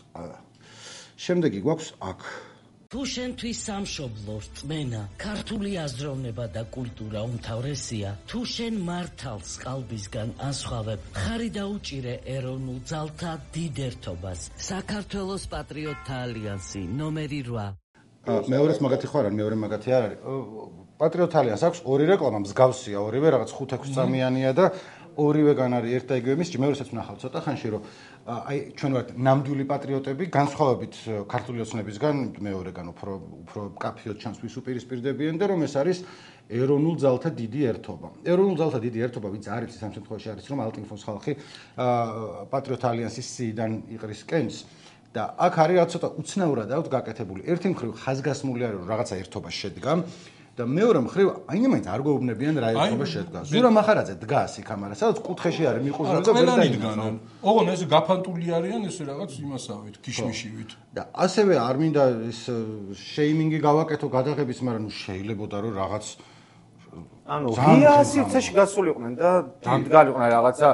შემდეგი გვაქვს აქ თუ შენთვის სამშობლო რწმენა ქართული აზროვნება და კულტურა უმთავრესია თუ შენ მართალს ყალბისგან ასხავებ ხარი დაუჭირე ეროვნულ ძალთა დიდ ერთობას საქართველოს პატრიოტთა ალიანსი ნომერი რვა მეორეს მაგათი ხო არა მეორე მაგათი არ არის პატრიოტთა ალიანსს აქვს ორი რეკლამა მსგავსია ორივე რაღაც ხუთ ექვსი წამიანია და ორივეგან არის ერთ და იგივე მის მეორესაც ვნახავთ ცოტა ხანში რომ აი ჩვენ ვართ ნამდვილი პატრიოტები განსხვავებით ქართული ოცნებისგან მეორეგან უფრო უფრო კაფიოდ ჩანს ვის უპირისპირდებიან და რომ ეს არის ეროვნულ ძალთა დიდი ერთობა ეროვნულ ძალთა დიდი ერთობა ვინც არის ამ შემთხვევაში არის რომ ალტინფოს ხალხი პატრიოტთა ალიანსის სიიდან იყრის კენს და აქ არის რაც ცოტა უცნაურად აქვს გაკეთებული. ერთი მხრივ ხაზგასმული არის რომ რაღაცა ერთობა შედგა და მეორე მხრივ აი მაინც არ გვეუბნებიან რა ერთობა შედგა. ზურა მახარაძე დგას იქ ამარა, სადაც კუთხეში არის მიყუზული და ვერ დაიდგან. ოღონ ეს გაფანტული არიან ეს რაღაც იმასავით, ქიშმიშივით. და ასევე არ მინდა ეს შეიმინგი გავაკეთო გადაღების, მაგრამ ნუ შეიძლებოდა რომ რაღაც ანუ ღია სივრცეში გასულიყვნენ და დამდგარიყვნენ რაღაცა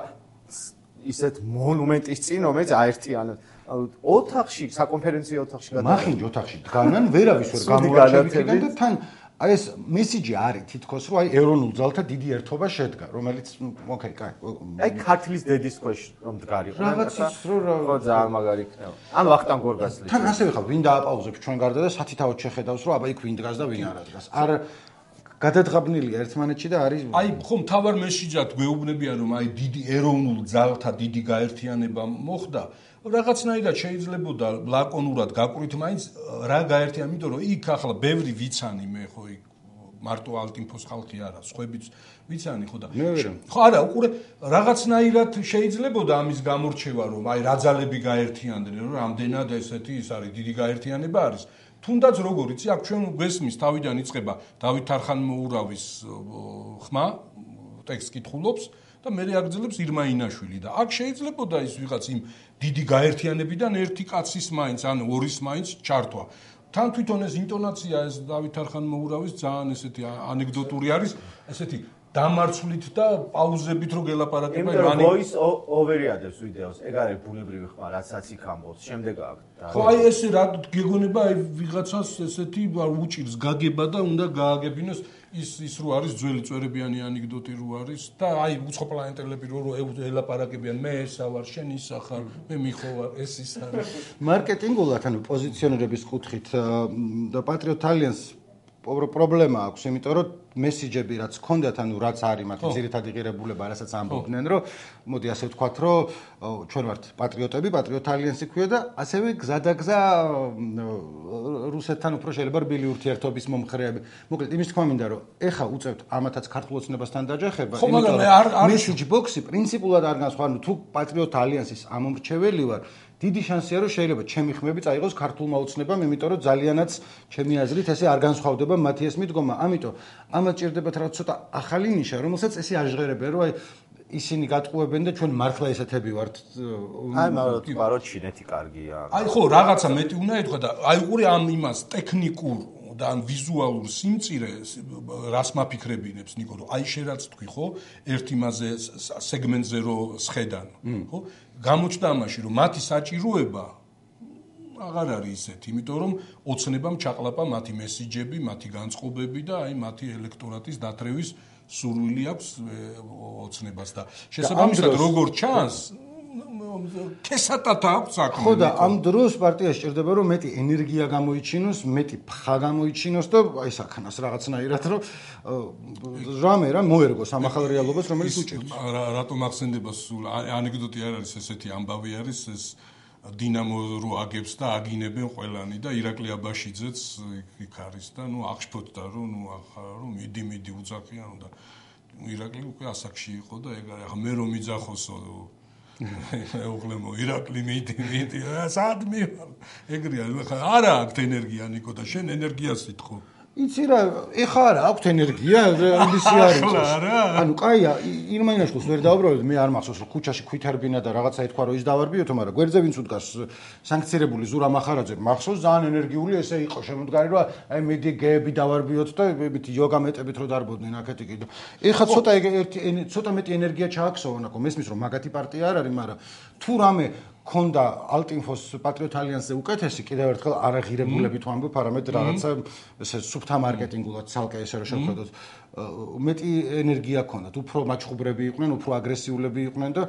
ისეთ მონუმენტის წინ, რომელიც აერთიანებს. ოთახში, საკონფერენციო ოთახში გადავიდა. მახინჯ ოთახში დგანან, ვერავის ვერ გამორჩევიდან და თან აი ეს მესიჯი არის თითქოს რომ აი ეროვნულ ძალთა დიდი ერთობა შედგა, რომელიც ოკეი, კაი. აი ქართლის დედის ქვეშ რომ დგარიყო. რაღაც ის რო ხო ძალიან მაგარი იქნება. ანუ ვახტანგ გორგასლის. თან ასევე ხა ვინ დააპაუზებს ჩვენ გარდა და სათითაოდ შეხედავს რომ აბა იქ ვინ დგას და ვინ არ დგას. არ გადადგაბნილია ერთმანეთში და არის აი ხო მთავარ მესიჯად გვეუბნებიან რომ აი დიდი ეროვნულ ძალთა დიდი გაერთიანება მოხდა რაღაცნაირად შეიძლებოდა ლაკონურად გაკვირით მაინც რა გაერთიანა იმიტომ რომ იქ ახლა ბევრი ვიცანი მე ხო იქ მარტო ალტინფოს ხალხი არა სხვებიც ვიცანი ხო და ხო არა უყურე რაღაცნაირად შეიძლებოდა ამის გამორჩევა რომ აი რაძალები გაერთიანდნენ რომ რამდენად ესეთი ის არის დიდი გაერთიანება არის თუნდაც როგორ იცი აქ ჩვენ გვესმის თავიდან იწყება დავით თარხანმოურავის ხმა ტექსტს კითხულობს და მე აგრძელებს ირმა ინაშვილი და აქ შეიძლებოდა ის ვიღაც იმ დიდი გაერთიანებიდან ერთი კაცის მაინც ან ორის მაინც ჩართვა თან თვითონ ეს ინტონაცია ეს დავით თარხანმოურავის ძალიან ესეთი ანეკდოტური არის ესეთი დამარცვლით და პაუზებით რო გელაპარაკება იმან voice over-ი ადებს ვიდეოს ეგ არის ბუნებრივი ხმა რასაც იქ ამბობს შემდეგ აქ ხო აი ესე რა გეგონება აი ვიღაცას ესეთი უჭირს გაგება და უნდა გააგებინოს ის ის რო არის ძველი წვერებიანი ანეკდოტი რო არის და აი უცხო პლანეტელები რო ელაპარაკებიან მე ესა ვარ შენ ისა ხარ მე მიხო ვარ ეს ის არის მარკეტინგულად ანუ პოზიციონირების კუთხით და პატრიოტ ალიანს პრობლემა აქვს, იმიტომ რომ მესიჯები რაც ჰქონდათ, ანუ რაც არის მათი ძირითადი ღირებულება, რასაც ამბობდნენ, რომ მოდი ასე ვთქვათ, რომ ჩვენ ვართ პატრიოტები, პატრიოტ ალიანსი ქვია და ასევე გზადაგზა რუსეთთან უფრო შეიძლება რბილი ურთიერთობის მომხრეები. მოკლედ, იმის თქმა მინდა, რომ ეხა უწევთ ამათაც ქართულ ოცნებასთან დაჯახება, იმიტომ რომ მესიჯ ბოქსი პრინციპულად არ განსხვავდება, ანუ თუ პატრიოტ ალიანსის ამომრჩეველი ვარ დიდი შანსია რომ შეიძლება ჩემი ხმები წაიღოს ქართულმა ოცნებამ, იმიტომ რომ ძალიანაც ჩემი აზრით ესე არ განსხვავდება მათი ეს მიდგომა. ამიტომ ამათ ჭირდებათ რა ცოტა ახალი ნიშა, რომელსაც ესე აღჟღერებენ, რომ აი ისინი გატყუებენ და ჩვენ მართლა ესეთები ვართ. აი მაგრამ თქვა რომ ჩინეთი კარგია. აი ხო რაღაცა მეტი უნდა ეთქვა და აი უყურე ამ იმას ტექნიკურ და ან ვიზუალურ სიმწირეს რას მაფიქრებინებს ნიკო რომ აი შე რაც თქვი ხო ერთ იმაზე სეგმენტზე რო სხედან ხო გამოჩნდა ამაში რომ მათი საჭიროება აღარ არის ისეთი იმიტომ რომ ოცნებამ ჩაყლაპა მათი მესიჯები მათი განწყობები და აი მათი ელექტორატის დათრევის სურვილი აქვს ოცნებას და შესაბამისად როგორ ჩანს ქესატათა აქვს საქმე. ხო და ამ დროს პარტიაში ჭირდება რომ მეტი ენერგია გამოიჩინოს, მეტი ფხა გამოიჩინოს და აი საქანას რაღაცნაირად რომ რამე რა მოერგოს ამ ახალ რეალობას რომელიც უჭირს. რატომ ახსენდება სულ ანეკდოტი არ არის ესეთი ამბავი არის ეს დინამო რო აგებს და აგინებენ ყველანი და ირაკლი აბაშიძეც იქ არის და ნუ აღშფოთდა რომ ნუ ახლა რომ მიდი მიდი უძახიან და ირაკლი უკვე ასაკში იყო და ეგ არის ახლა მე რომ მიძახოსო ეუღლემო ირაკლი მიდი მიდი სად მივარ ეგრეა არა აქვს ენერგია ნიკო და შენ ენერგიას ითხოვ იცი რა ეხა არა აქვს ენერგია ამისი არის ანუ კაია ირმაინაშვილს ვერ დაუბრალებ მე არ მახსოვს რომ ქუჩაში ქვითარბინა და რაღაცა ეთქვა რომ ის დავარბიოთო მაგრამ გვერდზე ვინც უდგას სანქცირებული ზურა მახარაძე მახსოვს ძალიან ენერგიული ესე იყო შემოდგარი რომ აი მედი გეები დავარბიოთ და მით იოგა მეტებით რომ დარბოდნენ აქეთ იქ და ეხა ცოტა ერთი ცოტა მეტი ენერგია ჩააქსოვონ აქ მესმის რომ მაგათი პარტია არ არის მაგრამ თუ რამე ქონდა ალტინფოს პატრიოტ ალიანსზე უკეთესი კიდევ ერთხელ არაღირებულები თუ ამბობ არამედ რაღაცა ესე სუფთა მარკეტინგულად ცალკე ესე რომ შევხედოთ მეტი ენერგია ქონდათ უფრო მაჩხუბრები იყვნენ უფრო აგრესიულები იყვნენ და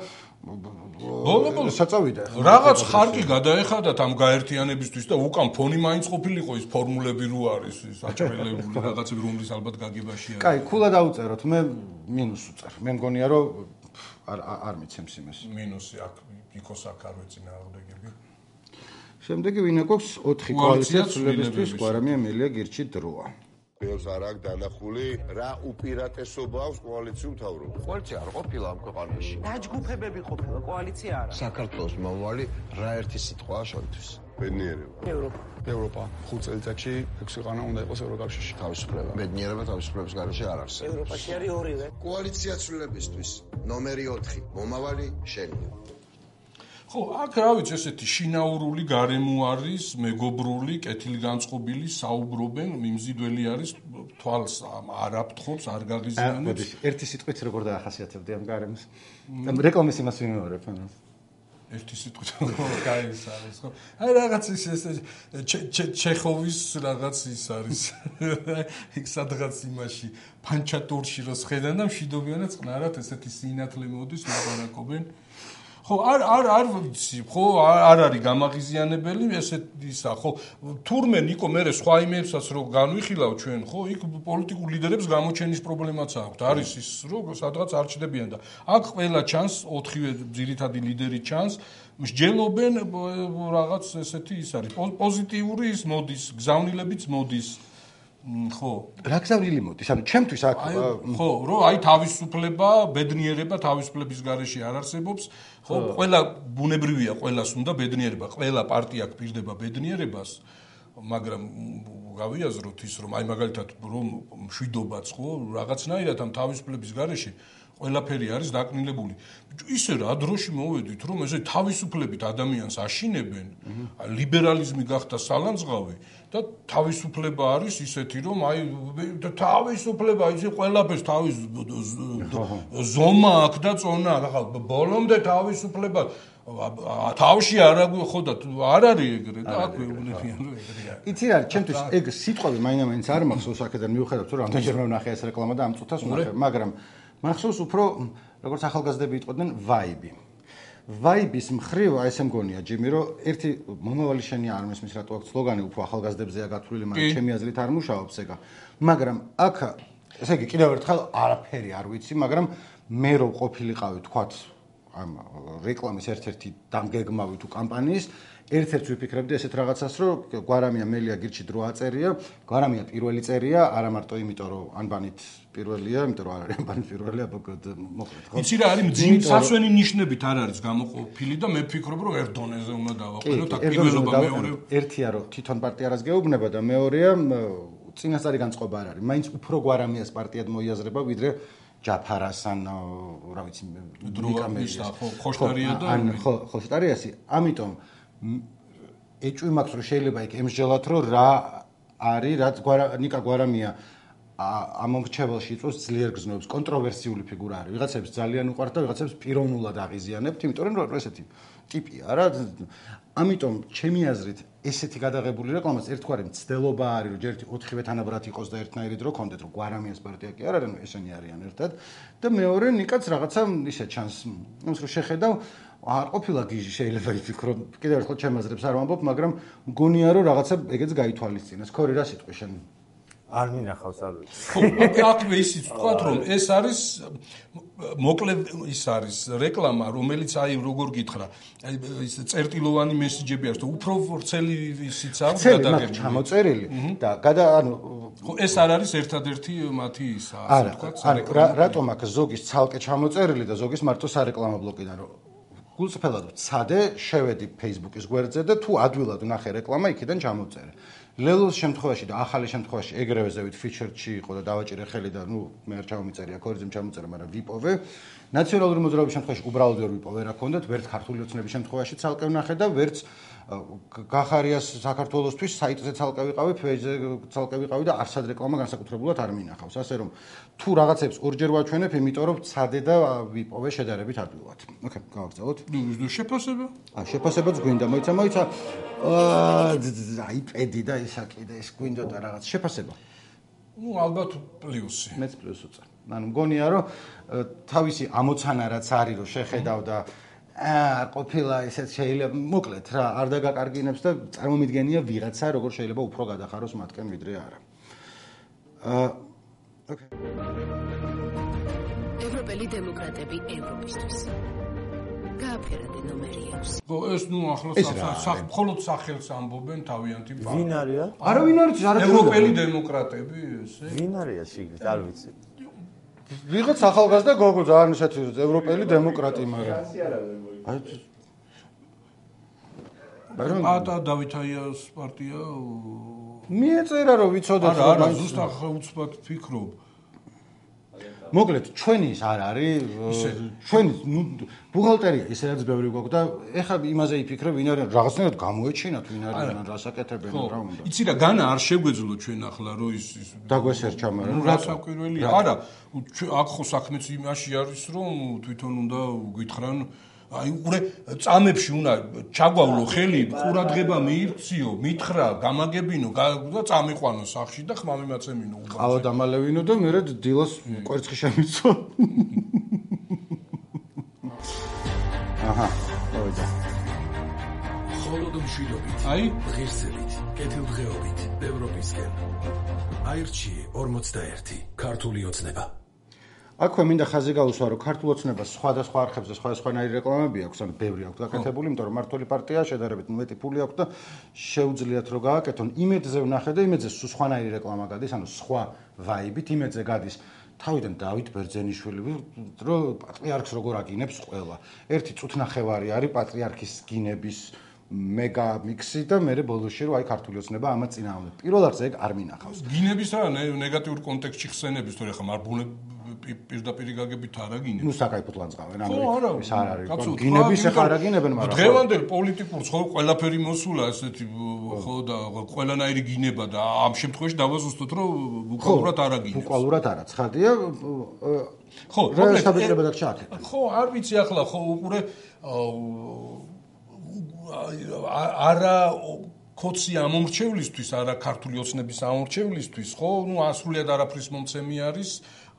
ბოლო საწავიდა რაღაც ხარკი გადაეხადათ ამ გაერთიანებისთვის და უკან ფონი მაინც ყოფილიყო ის ფორმულები რო არის ის აჭრელებული რაღაცები რომლის ალბათ გაგებაში არის კაი ქულა დაუწეროთ მე მინუს უწერ მე მგონია რომ არ არ მიცემს იმას მინუსი აქ იქოს აქ არ ვეწინააღმდეგები შემდეგი ვინა გვაქვს ოთხი კოალიცია ცვლილებისთვის გვარამია მელია გირჩი დროა ბევრს არ აქვს დანახული რა უპირატესობა აქვს კოალიციურ მთავრობას. კოალიცია არ ყოფილა ამ ქვეყანაში. დაჯგუფებები ყოფილა, კოალიცია არა. საქართველოს მომავალი რა ერთი სიტყვაა შორთვის. ბედნიერება. ევროპა. ევროპა ხუთ წელიწადში ექვსი ქვეყანა უნდა იყოს ევროკავშირში. თავისუფლება. ბედნიერება თავისუფლების გარეშე არ არსებობს. ევროპაში არის ორივე. კოალიცია ცვლილებისთვის ნომერი ოთხი მომავალი შენი. ხო, აქ რა ვიცი, ესეთი შინაურული გარემო არის, მეგობრული, კეთილგანწყობილი, საუბრობენ, მიმზიდველი არის, თვალს არ აფრთხობს, არ გაღიზიანებს. ერთი სიტყვით როგორ დაახასიათებდი ამ გარემოს? რეკლამის იმას ვიმეორებ ამას. ერთი სიტყვით როგორ გაის არის, ხო? აი რაღაც ის ჩეხოვის რაღაც ის არის. იქ სადღაც იმაში პანჩატორში რო შედან და მშვიდობიანად წყნარად ესეთი სინათლე მოდის, ლაპარაკობენ. ხო არ არ არ ვიცი ხო არ არის გამაღიზიანებელი ესეთ ისა ხო თურმე ნიკო მე სხვა იმებსაც რო განვიხილავ ჩვენ ხო იქ პოლიტიკურ ლიდერებს გამოჩენის პრობლემაც აქვს არის ის რო სადღაც არ ჩდებიან და აქ ყველა ჩანს ოთხივე ძირითადი ლიდერი ჩანს მსჯელობენ რაღაც ესეთი ის არის პოზიტიური ის მოდის გზავნილებიც მოდის ხო რა გზავნილი მოდის ანუ ჩემთვის აქ ხო რო აი თავისუფლება ბედნიერება თავისუფლების გარეშე არ არსებობს ხო ყველა ბუნებრივია ყველას უნდა ბედნიერება ყველა პარტია გპირდება ბედნიერებას მაგრამ გავიაზროთ ის რომ აი მაგალითად რომ მშვიდობაც ხო რაღაცნაირად ამ თავისუფლების გარეშე ყველაფერი არის დაკნილებული. ისე რა დროში მოვედით რომ ესე თავისუფლებით ადამიანს აშინებენ, ლიბერალიზმი გახდა სალანძღავი და თავისუფლება არის ისეთი რომ აი თავისუფლება ისე ყველაფერს თავის ზომა აქვს და წონა აქვს. ბოლომდე თავისუფლება თავში არ ხო და არ არის ეგრე და აქ ვეუბნებიან რომ ეგრეა. იცი რა, ჩემთვის ეგ სიტყვები მაინც არ მახსოვს აქედან მიუხედავად რომ რამდენჯერმე ვნახე ეს რეკლამა და ამ წუთას ვნახე, მაგრამ მახსოვს უფრო როგორც ახალგაზრდები იტყოდნენ ვაიბი. ვაიბის მხრივ აი ესე მგონია ჯიმი რომ ერთი მომავალი შენი არ მესმის რატო აქვს სლოგანი უფრო ახალგაზრდებზეა გათვლილი, მაგრამ ჩემი აზრით არ მუშაობს ეგა. მაგრამ აქ ესე იგი კიდევ ერთხელ არაფერი არ ვიცი, მაგრამ მე რო ყოფილიყავი თქვათ ამ რეკლამის ერთ-ერთი დამგეგმავი თუ კამპანიის ერთ-ერთს ვიფიქრებდი ესეთ რაღაცას, რომ გვარამია მელია გირჩი დრო აწერია, გვარამია პირველი წერია, არა მარტო იმიტომ, რომ ანბანით პირველია, იმიტომ რომ არ არის ანბანით პირველია, მოკლედ ხო. იცი რა არის მძიმე სასვენი ნიშნებით არ არის გამოყოფილი და მე ვფიქრობ, რომ ერთ დონეზე უნდა დავაყენოთ აქ პირველობა მეორე. ერთია რომ თვითონ პარტია რას გეუბნება და მეორეა წინასწარი განწყობა არ არის. მაინც უფრო გვარამიას პარტიად მოიაზრება, ვიდრე ჯაფარას ან რა ვიცი დროამისა ხო ხოშტარია და ხო ხოშტარიასი ამიტომ ეჭვი მაქვს რომ შეიძლება იქ ემსჯელოთ რომ რა არის რაც ნიკა გვარამია ამომრჩეველში იწვევს ძლიერ გზნობს კონტროვერსიული ფიგურა არის ვიღაცებს ძალიან უყვართ და ვიღაცებს პიროვნულად აღიზიანებთ იმიტომ რომ ესეთი ტიპია რა ამიტომ ჩემი აზრით ესეთი გადაღებული რეკლამას ერთგვარი მცდელობა არის რომ ჯერ ოთხივე თანაბრად იყოს და ერთნაირი დრო კონდეთ რომ გვარამიას პარტია კი არ არის ესენი არიან ერთად და მეორე ნიკაც რაღაცა ისე ჩანს იმის რომ შეხედავ არ ყოფილა გიჟი შეიძლება იფიქრო კიდევ ერთხელ ჩემ აზრებს არ ვამბობ მაგრამ მგონია რომ რაღაცა ეგეც გაითვალისწინეს ქორი რა სიტყვი შენ არ მინახავს არ ვიცი. ხო, აქვე ისიც ვთქვათ რომ ეს არის მოკლე ის არის რეკლამა რომელიც აი როგორ გითხრა აი ის წერტილოვანი მესიჯები აქვს და უფრო ვრცელი ისიც აქვს გადაგებული. ჩამოწერილი და გადა ანუ ხო ეს არ არის ერთადერთი მათი ისა ასე ვთქვათ. არა, რატომ აქ ზოგის ცალკე ჩამოწერილი და ზოგის მარტო სარეკლამო ბლოკიდან რომ გულწრფელად ვცადე, შევედი Facebook-ის გვერდზე და თუ ადვილად ვნახე რეკლამა, იქიდან ჩამოწერე. ლელოს შემთხვევაში და ახალი შემთხვევაში ეგრევე ზევით ფიჩერჩი იყო და დავაჭირე ხელი და ნუ მე არ ჩამომიწერია, ქორიძემ ჩამოწერა, მაგრამ ვიპოვე. ნაციონალური მოძრაობის შემთხვევაში უბრალოდ ვერ ვიპოვე რა ქონდათ, ვერც ქართული ოცნების შემთხვევაში ცალკე ვნახე და ვერც გახარიას საქართველოსთვის საიტზე ცალკე ვიყავი, ფეიჯზე ცალკე ვიყავი და არსად რეკლამა განსაკუთრებულად არ მინახავს. ასე რომ თუ რაღაცებს ორჯერ ვაჩვენებ, იმიტომ რომ ცადე და ვიპოვე შედარებით ადვილად. ოკეი, გავაგზავნოთ. ნუ შეფასება? აა, შეფასებაც გვინდა, მოიცა, მოიცა. აა, აიპედი და ისა კიდე ეს გვინდოდა რაღაც შეფასება. ნუ ალბათ პლუსი. მეც პლუს უწერ. ანუ მგონია რომ თავისი ამოცანა რაც არის რომ შეხედავ და აა ყოფილა ესეც შეიძლება მოკლედ რა არ დაგაკარგინებს და წარმომიდგენია ვიღაცა როგორ შეიძლება უფრო გადახაროს მათკენ ვიდრე არა. აა ოკეი. ევროპელი დემოკრატები ევროპისთვის. გააფერადი ნომერი ექვსი. ხო, ეს ნუ ახლა მხოლოდ სახელს ამბობენ თავიანთი პარტია. ვინ არია? არა ვინ არის არა ევროპელი დემოკრატები ესე? ვინ არია შიგნით? არ ვიცი. ვიღაც ახალგაზრდა გოგო ძალიან ისეთი ევროპელი დემოკრატი, მაგრამ აი პატა დავითაიას პარტია მიეწერა რომ ვიცოდეთ არა არა ზუსტად უცბად ფიქრობ მოკლედ ჩვენი ის არ არის ჩვენი ნუ ბუღალტერია ისედაც ბევრი გვაქვს და ეხლა იმაზე იფიქრე ვინ არის რაღაცნაირად გამოეჩინათ ვინ არის ან რასაკეთებენ რა უნდა იცი რა განა არ შეგვეძლო ჩვენ ახლა რომ ის დაგვესერჩა მაგრამ რა საკვირველია არა აქ ხო საქმეც იმაში არის რომ თვითონ უნდა გითხრან აი უყურე წამებში უნდა ჩაგვავლო ხელი ყურადღება მიირციო მითხრა გამაგებინო და წამიყვანო სახში და ხმა მიმაცემინო უბრალოდ ყავა დამალევინო და მე დილას კვერცხი შემიცვა აჰა მოიცა ხოლოდ მშვიდობით აი ღირსებით კეთილდღეობით ევროპისკენ აირჩიე ორმოცდაერთი ქართული ოცნება აქვე მინდა ხაზი გაუსვა რომ ქართულ ოცნებას სხვადასხვა არხებზე სხვადასხვანაირი რეკლამები აქვს ან ბევრი აქვს გაკეთებული იმიტომ რომ მართული პარტია შედარებით მეტი ფული აქვს და შეუძლიათ რომ გააკეთონ იმედზე ვნახე და იმედზე სხვანაირი რეკლამა გადის ანუ სხვა ვაიბით იმედზე გადის თავიდან დავით ბერძენიშვილი რომ პატრიარქს როგორ აგინებს ყველა ერთი წუთნახევარი არის პატრიარქის გინების მეგა მიქსი და მე ბოლოში რომ აი ქართული ოცნება ამას წინააღმდეგ პირველ არზე ეგ არ მინახავს გინების რა ნეგატიურ კონტექსტში ხსენების თორე ხა მარბუნე პირდაპირ გაგებით არაგინებს. ნუ საკაიფოდ ლანძღავენ, ამერიკა ის არ არის. გინების ახ არაგინებენ, მაგრამ დღევანდელ პოლიტიკურს ხო ყველაფერი მოსულა ესეთი ხო და ყველანაირი გინება და ამ შემთხვევაში დავაზუსტოთ რომ უკვალურად არაგინებს. უკვალურად არა, ცხადია. ხო, რა საბჭოება და ჩაკეთ. ხო, არ ვიცი ახლა ხო უყურე არა კოცი ამომრჩევლისთვის, არა ქართული ოცნების ამომრჩევლისთვის, ხო, ნუ ასრულიად არაფრის მომცემი არის.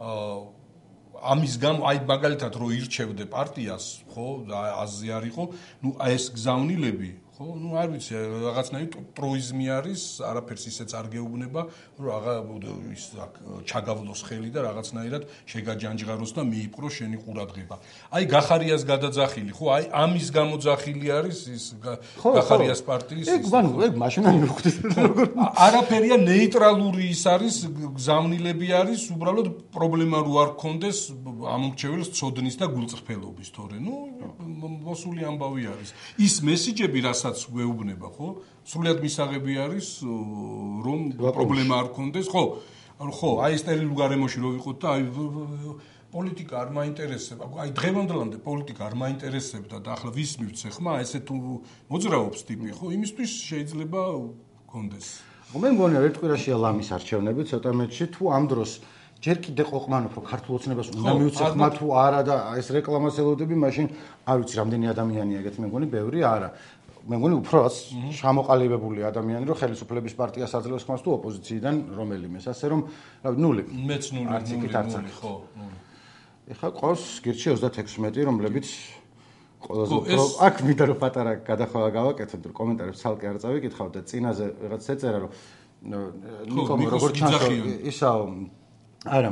ამის გამო აი მაგალითად რო ირჩევდე პარტიას ხო და აზრი არისო ნუ აი ეს გზავნილები ხო ნუ არ ვიცი რაღაცნაირი ტროიზმი არის არაფერს ისეც არ გეუბნება რომ რაღა ის ჩაგავლოს ხელი და რაღაცნაირად შეგაჯანჯღაროს და მიიპყროს შენი ყურადღება აი გახარიას გადაძახილი ხო აი ამის გამო ძახილი არის ის გახარიას პარტიის ეგ ვანუ ეგ მაშინ არ მივხვდით როგორ არაფერია ნეიტრალური ის არის გზავნილები არის უბრალოდ პრობლემა რო არ გქონდეს ამომრჩეველს ცოდნის და გულწრფელობის თორე ნუ მოსული ამბავი არის ის მესიჯები რასაც გვეუბნება ხო სრულიად მისაღები არის რომ პრობლემა არ გქონდეს ხო ხო აი სტერილ გარემოში რო ვიყოთ და აი პოლიტიკა არ მაინტერესება აი დღევანდელამდე პოლიტიკა არ მაინტერესებდა და ახლა ვის მივცე ხმა ესე თუ მოძრაობს ტიპი ხო იმისთვის შეიძლება გქონდეს მე მგონია ერთ კვირაშია ლამის არჩევნები ცოტა მეტში თუ ამ დროს ჯერ კიდე ყოფმანობ რომ ქართულ ოცნებას უნდა მივცე ხმა თუ არა და ეს რეკლამას ელოდები მაშინ არ ვიცი რამდენი ადამიანია ეგეთ მე მგონი ბევრი არა მე მგონი უბრალოდ შემოყალიბებული ადამიანი რომ ხელისუფლების პარტიას აძლევს ხმას თუ ოპოზიციიდან რომელიმეს ასე რომ ნული მეც ნული ნული ხო ეხლა ყავს გირჩი ოცდაექვსი რომლებიც ყველაზე უფრო აქ მინდა რომ პატარა გადახვევა გავაკეთოთ რომ კომენტარებს ცალკე არ წავიკითხავ და წინაზე რაღაც ეწერა რომ ნიკომ როგორ ჩანს ისაო არა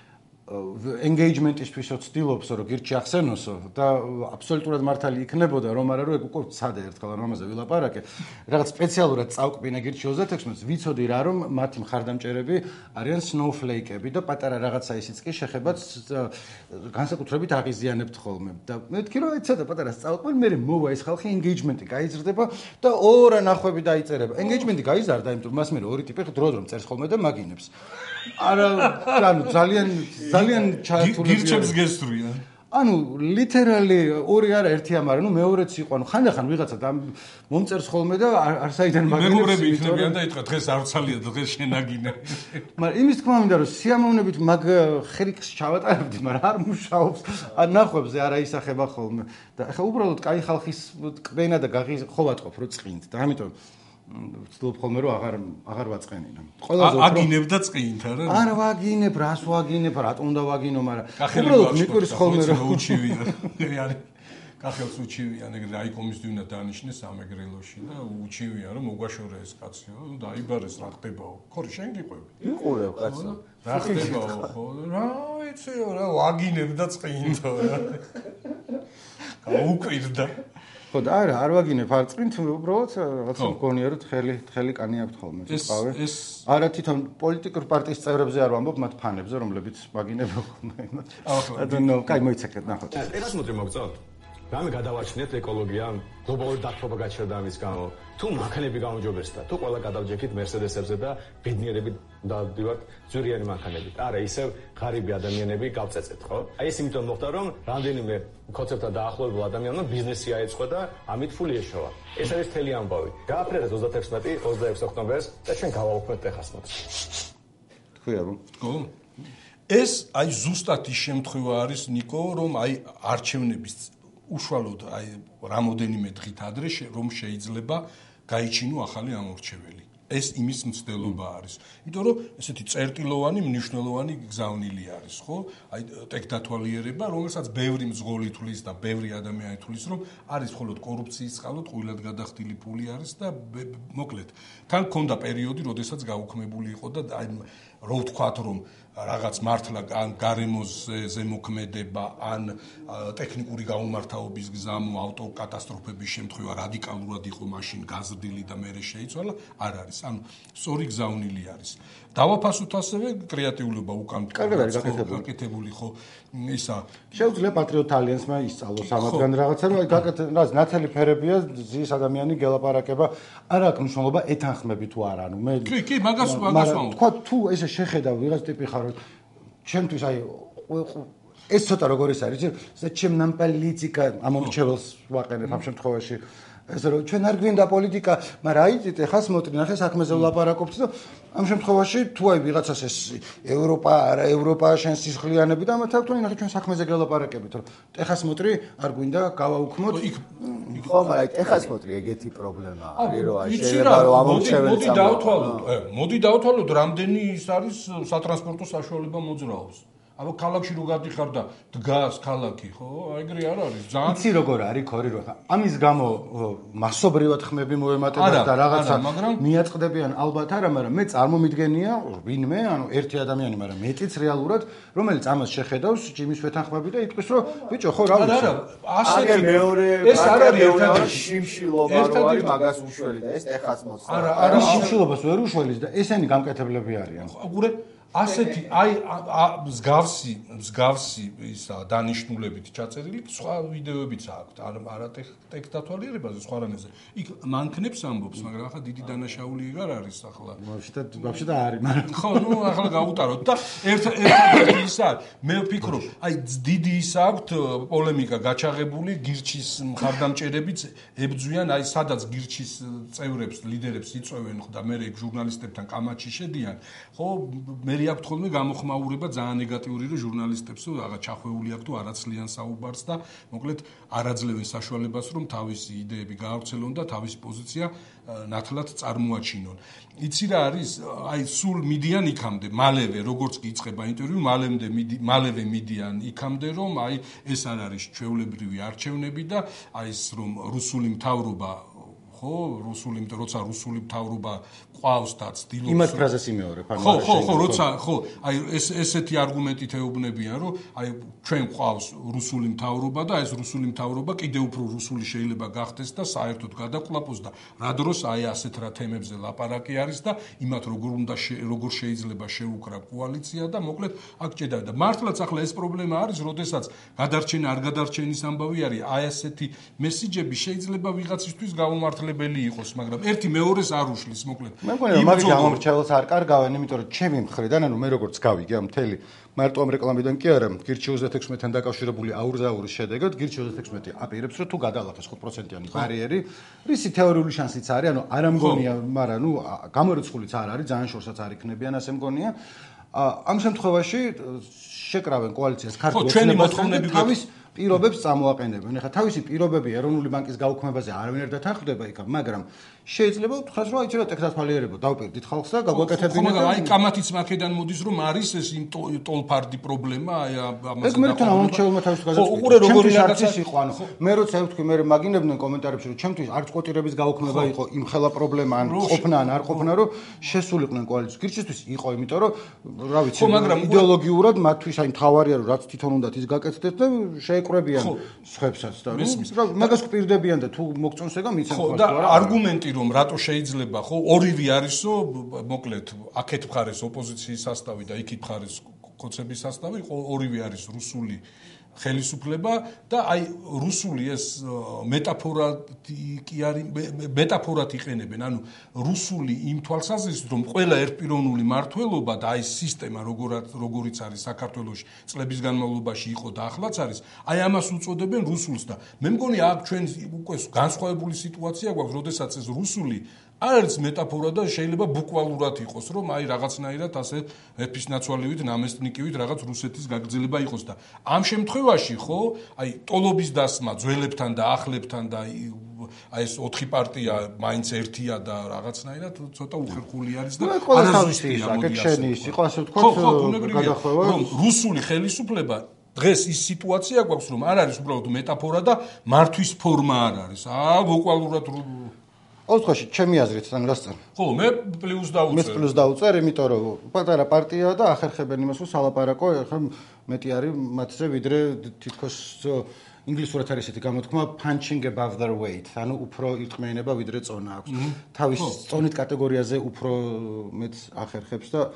engagement-ისთვის ვცდილობს რომ გირჩი ახსენოსო და აბსოლუტურად მართალი იქნებოდა რომ არა რომ ეგ უკვე ცადე ერთხელ ამაზე ვილაპარაკე რაღაც სპეციალურად წავკბინა გირჩი ოცდაექვსს ვიცოდი რა რომ მათი მხარდამჭერები არიან snowflake-ები და პატარა რაღაცა ისიც კი შეხებაც განსაკუთრებით აღიზიანებთ ხოლმე და მეთქი რომ აი ცოტა პატარა წავკბენ მე მოვა ეს ხალხი engagement-ი გაიზრდება და ორ ნახვები დაიწერება engagement-ი გაიზარდა იმიტომ რომ მას მე ორი ტიპი დრო-დრო წერს ხოლმე და მაგინებს არა ანუ ძალიან ძალიან ჩართული გირჩებს გესწრიან ანუ ლიტერალი ორი არა ერთია მაგრამ ნუ მეორეც იყო ანუ ხანდახან ვიღაცა და მომწერს ხოლმე და არ საიდან მაგინებს მეგობრები იქნებიან და ითქვა დღეს არ ცალია დღეს შენაგინე მაგრამ იმის თქმა უნდა რომ სიამოვნებით მაგ ხრიკს ჩავატარებდი მაგრამ არ მუშაობს ან ნახვებზე არ აისახება ხოლმე და ეხლა უბრალოდ კაი ხალხის კბენა და გაღი ხო ვატყობ რომ წყინთ და ამიტომ ვცდილობ ხოლმე რომ აღარ აღარ ვაწყენინა. ყველაზე უფრო აგინებ და წყინთ არა? არა ვაგინებ, რას ვაგინებ, რატომ უნდა ვაგინო, მაგრამ უბრალოდ მიკვირს ხოლმე რომ უჩივია. არის კახელს უჩივიან, ეგრე აიკომის დიუნა დანიშნეს ამეგრელოში და უჩივიან რომ მოგვაშორე ეს კაციო, დაიბარეს რა ხდებაო. ხორი შენ გიყვები? იყურებ კაცო. რა ხდებაო ხო? რა იცი რა ვაგინებ და წყინთო რა. გაუკვირდა. ხო და არა, არ ვაგინებ არ წვინთ, უბრალოდ რაღაცა მგონია რომ თხელი თხელი კანი აქვს ხოლმე წავე. არა თვითონ პოლიტიკურ პარტიის წევრებზე არ ვამბობ, მათ ფანებზე, რომლებიც ვაგინებ ხოლმე. I don't know, კაი მოიცეკეთ ნახოთ. ეხას მოწრი მოგწევთ. რამე გადავარჩინეთ ეკოლოგიამ, გლობალური დათბობა გაჩერდა ამის გამო. თუ მანქანები გამოჯობესდა, თუ ყველა გადავჯექით მერსედესებზე და ბედნიერები დავდივართ ძვირიანი მანქანებით. არა, ისევ ღარიბი ადამიანები გავწეწეთ, ხო? აი ეს იმიტომ მოხდა, რომ რამდენიმე კონცეპტთან დაახლოებულ ადამიანმა ბიზნესი აეწყო და ამით ფული ეშოვა. ეს არის მთელი ამბავი. გააფრერეთ ოცდაექვსი ოცდაექვსი ოქტომბერს და ჩვენ გავაუქმეთ ეხას მოწრი. თქვი არა? ხო. ეს აი ზუსტად ის შემთხვევა არის ნიკო, რომ აი არჩევნების უშუალოდ აი რამოდენიმე დღით ადრე რომ შეიძლება გაიჩინო ახალი ამორჩეველი. ეს იმის მცდელობა არის. იმიტომ რომ ესეთი წერტილოვანი, მნიშვნელოვანი გზავნილი არის, ხო? აი ტექდათვალიერება, რომელსაც ბევრი მძღოლი თulis და ბევრი ადამიანი თulis, რომ არის მხოლოდ კორუფციის წყალოდ ყვილად გადახდილი ფული არის და მოკლედ. თან მქონდა პერიოდი, როდესაც გაუქმებული იყო და აი რო ვთქვათ, რომ რაღაც მართლა ან გარემოზე ზემოქმედება, ან ტექნიკური გაუმართავობის გზამო, ავტოკატასტროფების შემთხვევა რადიკალურად იყო მაშინ გაზრდილი და მერე შეიცვალა, არ არის. ანუ სწორი გზავნილი არის. დავაფასოთ ასევე კრეატიულობა უკან გაკეთებული ხო ისა შეუძლია პატრიოტ ალიანსმა ისწავლოს ამათგან რაღაცა რომ გაკეთე რაც ნათელი ფერებია ზის ადამიანი გელაპარაკება არ აქვს მნიშვნელობა ეთანხმები თუ არა ანუ მე კი კი მაგას მაგას ვამბობ თქვა თუ ესე შეხედავ ვიღაც ტიპი ხარ ჩემთვის აი ეს ცოტა როგორ ის არის ზეჩემ ნამ პოლიტიკა ამორჩეველს ვაყენებ ამ შემთხვევაში ესე რომ ჩვენ არ გვინდა პოლიტიკა, მაგრამ აიწით ეხას მოტრი ნახე საქმეზე ვლაპარაკობთ და ამ შემთხვევაში თუ აი ვიღაცას ეს ევროპა, არა ევროპა შენ სისხლიანები და მათ აქვს ნახე ჩვენ საქმეზე გელაპარაკებით, რომ ეხას მოტრი არ გვინდა გავაუქმოთ. ხო, მაგრამ ეხას მოტრი ეგეთი პრობლემაა, არის რომ აი შეიძლება რომ ამორჩეველი მოდი დავთვალოთ, მოდი დავთვალოთ, რამდენი ის არის სატრანსპორტო საშუალება მოძრაობს. აბა ქალაქში რო გადიხარ და დგას ქალაქი, ხო? აი ეგრე არ არის. ძალიან იცი როგორ არის ქორი რო. ამის გამო მასობრივად ხმები მოემატებათ და რაღაცა მიაწყდებიან ალბათ არა, მაგრამ მე წარმომიდგენია ვინმე, ანუ ერთი ადამიანი, მაგრამ მეტიც რეალურად, რომელიც ამას შეხედავს, ჭიმის ვეთანხმები და იტყვის, რომ ბიჭო, ხო რა ვიცი. არა, ასეთი მეორე ეს არ არის ერთადერთი შიმშილობა რო არის მაგას უშველი და ეს ეხას მოწდა. არა, არა, შიმშილობას ვერ უშველის და ესენი გამკეთებლები არიან. აგურე ასეთი აი მსგავსი მსგავსი ისა დანიშნულებით ჩაწერილი სხვა ვიდეოებიც აქვს არა ტექდათვალიერებაზე სხვა რამეზე იქ მანქნებს ამბობს მაგრამ ახლა დიდი დანაშაული ეგარ არის ახლა ვაფშე ვაფშე და არის მაგრამ ხო ნუ ახლა გავუტაროთ და ერთ ერთადერთი ის არის მე ვფიქრობ აი დიდი ის აქვს პოლემიკა გაჩაღებული გირჩის მხარდამჭერებიც ებძვიან აი სადაც გირჩის წევრებს ლიდერებს იწვევენ ხო და მე ეგ ჟურნალისტებთან კამათში შედიან ხო მე აქვს ხოლმე გამოხმაურება ძალიან ნეგატიური რომ ჟურნალისტებსო რაღაც ჩახვეული აქვს თუ არაცლიან საუბარს და მოკლედ არაძლევენ საშუალებას რომ თავისი იდეები გაავრცელონ და თავისი პოზიცია ნათლად წარმოაჩინონ. იცი რა არის აი სულ მიდიან იქამდე მალევე როგორც კი იწყება ინტერვიუ მალემდე მალევე მიდიან იქამდე რომ აი ეს არ არის ჩვეულებრივი არჩევნები და აი ეს რომ რუსული მთავრობა ხო რუსული როცა რუსული მთავრობა ყავს და ცდილობს იმას ფრაზას იმეორებ ხო ხო ხო როცა ხო აი ეს ესეთი არგუმენტით ეუბნებიან რომ აი ჩვენ ყავს რუსული მთავრობა და ეს რუსული მთავრობა კიდევ უფრო რუსული შეიძლება გახდეს და საერთოდ გადაყლაპოს და რა დროს აი ასეთ რა თემებზე ლაპარაკი არის და იმათ როგორ უნდა როგორ შეიძლება შეუკრა კოალიცია და მოკლედ აქ ჭედა და მართლაც ახლა ეს პრობლემა არის როდესაც გადარჩენა არ გადარჩენის ამბავი არის აი ასეთი მესიჯები შეიძლება ვიღაცისთვის გაუმართლებელი იყოს მაგრამ ერთი მეორეს არ უშლის მოკლედ მე მგონია მაგით ამორჩეველს არ კარგავენ იმიტომ რომ ჩემი მხრიდან ანუ მე როგორც გავიგე ამ მთელი მარტო ამ რეკლამიდან კი არა გირჩი ოცდაექვსთან დაკავშირებული აურზაურის შედეგად გირჩი ოცდაექვსი აპირებს რომ თუ გადალახეს ხუთ პროცენტიანი ბარიერი რისი თეორიული შანსიც არის ანუ არ ამგონია მაგრამ ნუ გამორიცხულიც არ არის ძალიან შორსაც არ იქნებიან ასე მგონია ამ შემთხვევაში შეკრავენ კოალიციას ქართულ ოცნებასთან თავის პირობებს წამოაყენებენ. ეხლა თავისი პირობები ეროვნული ბანკის გაუქმებაზე არავინ არ დათანხმდება იქ, მაგრამ შეიძლება ვთქვას, რომ აიცი რა ტექდათვალიერება დავპირდით ხალხს და გაგვაკეთებინეთ. მაგრამ აი კამათიც მაქედან მოდის, რომ არის ეს იმ ტოლფარდი პრობლემა, აი ამაზე. ეს მე თან ამორჩეულმა თავის გადაწყვეტა. ხო, უყურე როგორი რაღაცა იყო, ანუ მე როცა ვთქვი, მე მაგინებდნენ კომენტარებში, რომ ჩემთვის არც კვოტირების გაუქმება იყო იმ ხელა პრობლემა, ან ყოფნა ან არ ყოფნა, რომ შესულიყვნენ კოალიციის. გირჩისთვის იყო, იმიტომ რომ რა ვიცი, იდეოლოგიურად მათთვის აი მთავარია, რომ რაც თვითონ უნდათ ის გაკეთდეს და ეკრებიან სხვებსაც და მაგას გვპირდებიან და თუ მოგწონს ეგა მიცემ ხო და არგუმენტი რომ რატო შეიძლება ხო ორივე არისო მოკლედ აქეთ მხარეს ოპოზიციის სასტავი და იქით მხარეს კოცების სასტავი ორივე არის რუსული ხელისუფლება და აი რუსული ეს მეტაფორად კი არის მეტაფორად იყენებენ ანუ რუსული იმ თვალსაზრისით რომ ყველა ერთპიროვნული მართლობა და აი სისტემა როგორაც როგორიც არის საქართველოში წლების განმავლობაში იყო და ახლაც არის აი ამას უწოდებენ რუსულს და მე მგონი აქ ჩვენ უკვე განსხვავებული სიტუაცია გვაქვს როდესაც ეს რუსული არის მეტაფორა და შეიძლება ბუკვალურად იყოს რომ აი რაღაცნაირად ასე ეფისნაცვალივით ნამესტნიკივით რაღაც რუსეთის გაგრძელება იყოს და ამ შემთხვევაში ხო აი ტოლობის დასმა ძველებთან და ახლებთან და აი ეს ოთხი პარტია მაინც ერთია და რაღაცნაირად ცოტა უხერხული არის და არაზუსტია მოდი ასე იყო ასე ვთქვათ გადახვევა რომ რუსული ხელისუფლება დღეს ის სიტუაცია გვაქვს რომ არ არის უბრალოდ მეტაფორა და მართვის ფორმა არ არის აა ბუკვალურად ოთხში ჩემი აზრით თან გასწარ. ხო, მე პლუს დაუწერ. მე პლუს დაუწერ, იმიტომ რომ პატარა პარტია და ახერხებენ იმას, რომ სალაპარაკო ახლა მეტი არის მათზე ვიდრე თითქოს ინგლისურად არის ესეთი გამოთქმა punching above their weight. ანუ უფრო ირწმენება ვიდრე წონა აქვს. თავის წონით კატეგორიაზე უფრო მეც ახერხებს და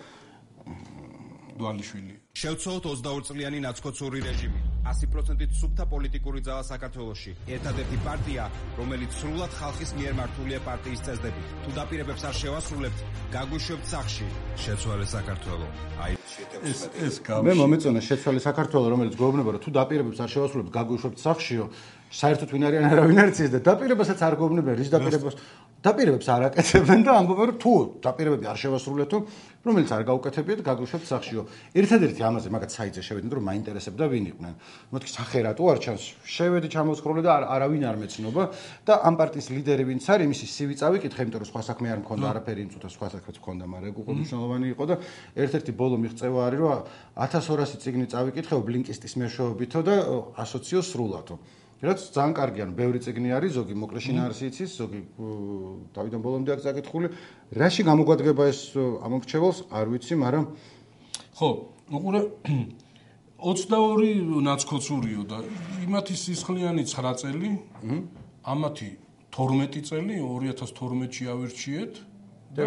დვალიშვილი. შევცვალოთ ოცდაორი წლიანი ნაცქოცური რეჟიმი. ასი პროცენტით სუფთა პოლიტიკური ძალა საქართველოში. ერთადერთი პარტია, რომელიც სრულად ხალხის მიერ მართულია პარტიის წესდებით. თუ დაპირებებს არ შევასრულებთ, გაგვიშვებთ სახში. შეცვალე საქართველო. აი ეს ეს გავში. მე მომეწონა შეცვალე საქართველო, რომელიც გვეუბნება, რომ თუ დაპირებებს არ შევასრულებთ, გაგვიშვებთ სახშიო. საერთოდ ვინ არიან არავინ არ იცის და დაპირებასაც არ გვეუბნებიან, რის დაპირებას დაპირებებს არ აკეთებენ და ამბობენ რომ თუ დაპირებები არ შევასრულეთ, რომელიც არ გაუკეთებიათ, გაგვიშვებთ სახშიო. ერთადერთი ამაზე მაგაც საიტზე შევედნენ, რომ მაინტერესებდა ვინ იყვნენ. მეთქი სახე რატო არ ჩანს? შევედი ჩამოსკროლე და არავინ არ მეცნობა და ამ პარტიის ლიდერი ვინც არის, მისი სივი წავიკითხე, იმიტომ რომ სხვა საქმე არ მქონდა, არაფერი იმ წუთას სხვა საქმეც მქონდა, მაგრამ ეგ უკვე მნიშვნელოვანი იყო და ერთ-ერთი ბოლო მიღწევა არის, რომ ათას ორასი წიგნი წავიკითხე ბლინკისტის მეშვეობითო და ასოციო სრულათო. რაც ძალიან კარგი ანუ ბევრი წიგნი არის, ზოგი მოკლე შინაარსი იცის, ზოგი თავიდან ბოლომდე აქვს წაკითხული. რაში გამოგვადგება ეს ამორჩეველს, არ ვიცი, მაგრამ ხო, უყურე ოცდაორი ნაცქოცურიო და იმათი სისხლიანი ცხრა წელი, ამათი თორმეტი წელი ორი ათას თორმეტში ავირჩიეთ და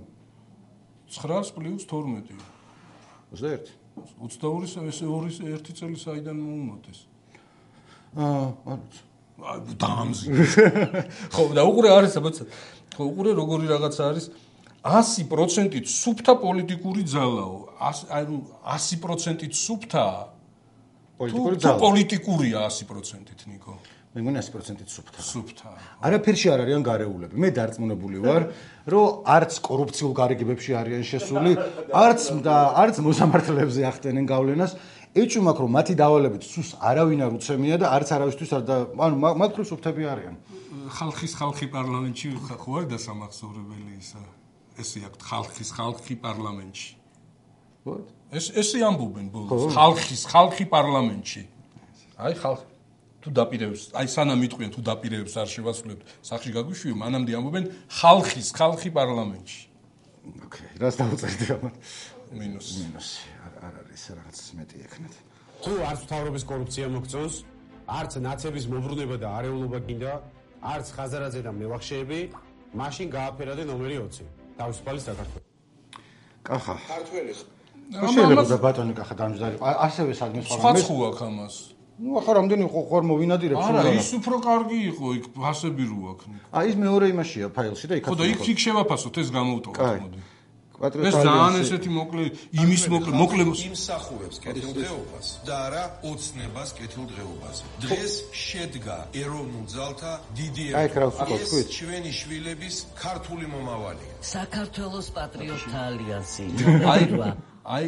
ცხრას პლუს თორმეტი. ოცდაერთი. ოცდაორის ეს ორი ერთი წელი საიდან მოუმოდეს? აა, არ ვიცი. დამზი. ხო, და უყურე არის საბაც. ხო, უყურე როგორი რაღაც არის ასი პროცენტით სუფთა პოლიტიკური ძალაო. ანუ ასი პროცენტით სუფთა პოლიტიკური ძალა. პოლიტიკურია ასი პროცენტით, ნიკო. მე მგონი ასი პროცენტით სუფთა. სუფთა. არაფერში არ არიან გარეულები. მე დარწმუნებული ვარ, რომ არც კორუფციულ გარიგებებში არიან შესული, არც და არც მოსამართლეებზე ახდენენ გავლენას. ეჭვმა აქვს რომ მათი დავალებით სუს არავინ არ უცემია და არც არავისთვის არ და ანუ მათ მხრივ სუფთები არიან. ხალხის ხალხი პარლამენტში ხო არის დასამახსოვრებელი ისა. ესე აქვს ხალხის ხალხი პარლამენტში. ვოთ. ეს ესე ამბობენ ბოლოს. ხალხის ხალხი პარლამენტში. აი ხალხი თუ დაპირებს, აი სანამ იტყვიან თუ დაპირებს არ შევასრულებთ სახში გაგვიშვიო, მანამდე ამბობენ ხალხის ხალხი პარლამენტში. ოკეი, რას დავწერდი ამათ? მინუსი. მინუსი. არ არის რაღაც მეტი ექნათ. თუ არც მთავრობის კორუფცია მოგწონს, არც ნაცების მოbrunება და არეულობა გინდა, არც ხაზარაძე და მევახშეები, მაშინ გააფერადე ნომერი ოცი. თავისუფალი საქართველო. კახა. ქართველი. შეიძლება და ბატონი კახა დამჯდარი. ასევე სადმე სხვა სხვა ხო აქვს ამას. ნუ ახლა რამდენი ხوار მოვინადირებს? არა, ის უფრო კარგი იყო, იქ ფასები რო აქვს. აი ეს მეორე იმაშია ფაილში და იქაც. ხო და იქ იქ შევაფასოთ, ეს გამოვტოვოთ მოდი. ეს ძალიან ესეთი მოკლე იმის მოკლე მოკლე იმსახურებს კეთილდღეობას და არა ოცნებას კეთილდღეობაზე. დღეს შედგა ეროვნულ ძალთა დიდი ეროვნული ჩვენი შვილების ქართული მომავალია. საქართველოს პატრიოტთა ალიანსი. აი აი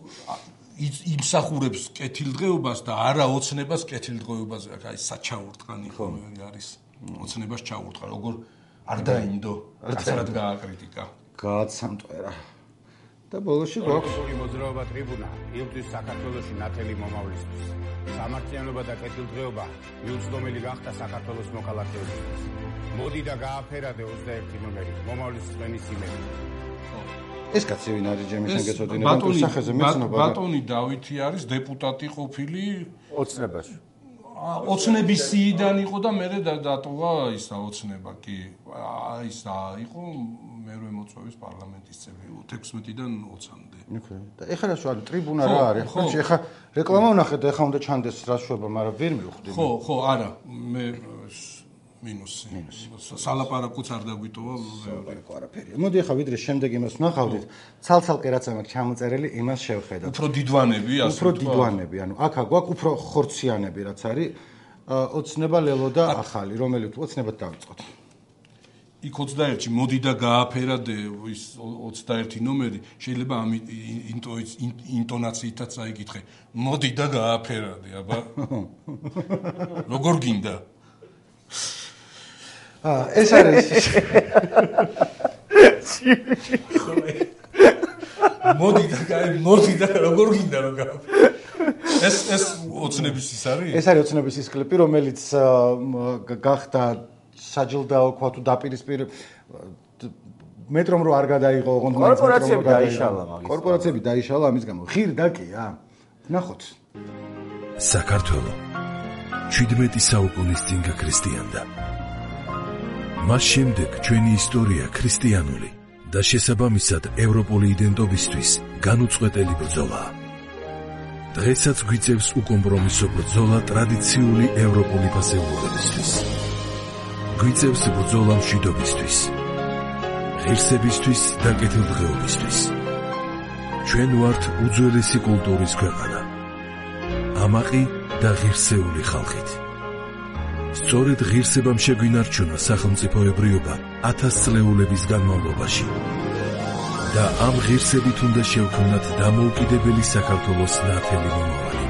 იმსახურებს კეთილდღეობას და არა ოცნებას კეთილდღეობაზე. აი საჩაურტყანი ხო არის. ოცნებას ჩაურტყა, როგორ არ დაინდო, კაცრად გააკრიტიკა. გააცამტყერა და ბოლოში გვაქვს პოლიტიკური მოძრაობა ტრიბუნა ილთვის საქართველოში ნათელი მომავლისთვის სამართლიანობა და კეთილდღეობა მიუწვდომელი გახდა საქართველოს მოქალაქეებისთვის მოდი და გააფერადე ოცდაერთი ნომერი მომავლის წვენის იმედი ეს კაცი ვინ არის ჯემი შეგეწოდინება თუ სახეზე მეცნობა ბატონი დავითი არის დეპუტატი ყოფილი ოცნებაში ოცნების სიიდან იყო და მე დატოვა ისა ოცნება კი ისა იყო მერვე მოწვევის პარლამენტის წევრი თექვსმეტიდან ოცამდე. და ეხლა რა შუა ტრიბუნა რა არის? ხო, ეხლა რეკლამა ვნახეთ და ეხლა უნდა ჩანდეს რა შვება, მაგრამ ვერ მივხვდი. ხო, ხო, არა, მე მინუსი. სალაპარაკოც არ დაგვიტოვა სალაპარაკო არაფერია. მოდი ეხლა ვიდრე შემდეგ იმას ვნახავდით, ცალ-ცალკე რაც ამაქვს ჩამოწერილი, იმას შევხედოთ. უფრო დიდვანები, ასე უფრო დიდვანები, ანუ აქ გვაქვს უფრო ხორციანები რაც არის, ოცნება ლელო და ახალი, რომელიც ოცნებად დავიწყოთ. იქ ოცდაერთი მოდი და გააფერადე ის ოცდაერთი ნომერი შეიძლება ამ ინტონაციითაც აიკითხე მოდი და გააფერადე აბა როგორ გინდა აა ეს არის მოდი და გაი მოდი და როგორ გინდა რომ გააფერადე ეს ეს ოცნების ის არის ეს არის ოცნების ის კლიპი რომელიც გახდა საჯილდაო თქვა თუ დაპირისპირ მეტრომ რო არ გადაიღო ოღონდ კორპორაციები დაიშალა მაგის კორპორაციები დაიშალა ამის გამო ხირდა კია ნახოთ საქართველო შვიდმეტი საუკუნის წინ გაქრისტიანდა მას შემდეგ ჩვენი ისტორია ქრისტიანული და შესაბამისად ევროპული იდენტობისთვის განუწყვეტელი ბრძოლაა დღესაც გვიწევს უკომპრომისო ბრძოლა ტრადიციული ევროპული ფასეულობებისთვის გვიწევს ბრძოლა მშვიდობისთვის, ღირსებისთვის და კეთილდღეობისთვის. ჩვენ ვართ უძველესი კულტურის ქვეყანა, ამაყი და ღირსეული ხალხით. სწორედ ღირსებამ შეგვინარჩუნა სახელმწიფოებრიობა ათასწლეულების განმავლობაში და ამ ღირსებით უნდა შევქმნათ დამოუკიდებელი საქართველოს ნათელი მომავალი.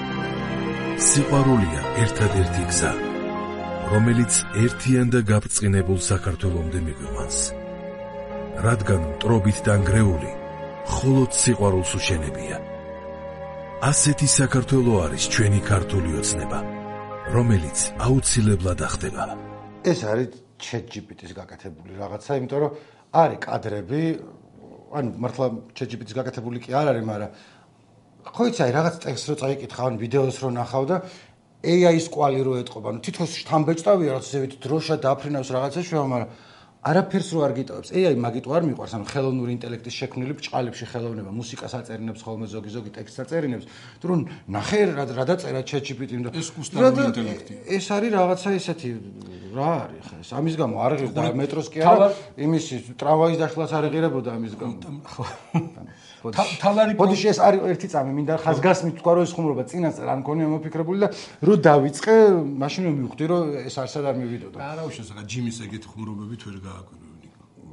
სიყვარულია ერთადერთი გზა. რომელიც ერთიან და გაბრწყინებულ საქართველომდე მიგვიყვანს. რადგან მტრობით დანგრეული, მხოლოდ სიყვარულს უშენებია. ასეთი საქართველო არის ჩვენი ქართული ოცნება, რომელიც აუცილებლად ახდება. ეს არის ChatGPT-ის გაკეთებული რაღაცა, იმიტომ რომ არის კადრები, ანუ მართლა ChatGPT-ის გაკეთებული კი არ არის, მაგრამ ხო იცი, რაღაც ტექსტს რო წაიკითხავ, ან ვიდეოს რო ნახავ და A I-ის კვალი რო ეტყობა, ანუ თითქოს შთამბეჭდავია, რაც ზევით დროშა დააფრინავს რაღაცა შევა, მაგრამ არაფერს რო არ გიტოვებს. A I მაგიტო არ მიყვარს, ანუ ხელოვნური ინტელექტის შექმნილი ბრჭყალებში ხელოვნება, მუსიკას აწერინებს ხოლმე ზოგი-ზოგი ტექსტს აწერინებს. თუ რომ ნახე რა დაწერა ChatGPT-მ და ეს კუსტარული ინტელექტია. ეს არის რაღაცა ისეთი რა არის ხა ეს? ამის გამო არ ღირდა მეტროს კი არა, იმის ტრამვაის დაშლას არ ეღირებოდა ამის გამო. თალარი ბოდიში ეს არის ერთი წამი, მინდა ხაზგასმით თქვა რომ ეს ხუმრობა წინასწარ არ მქონია მოფიქრებული და რო დავიწყე, მაშინ მივხვდი რომ ეს არსად არ მივიდოდა. არა უშესაღა ჯიმის ეგეთი ხუმრობებით ვერ გააკვირვებინი.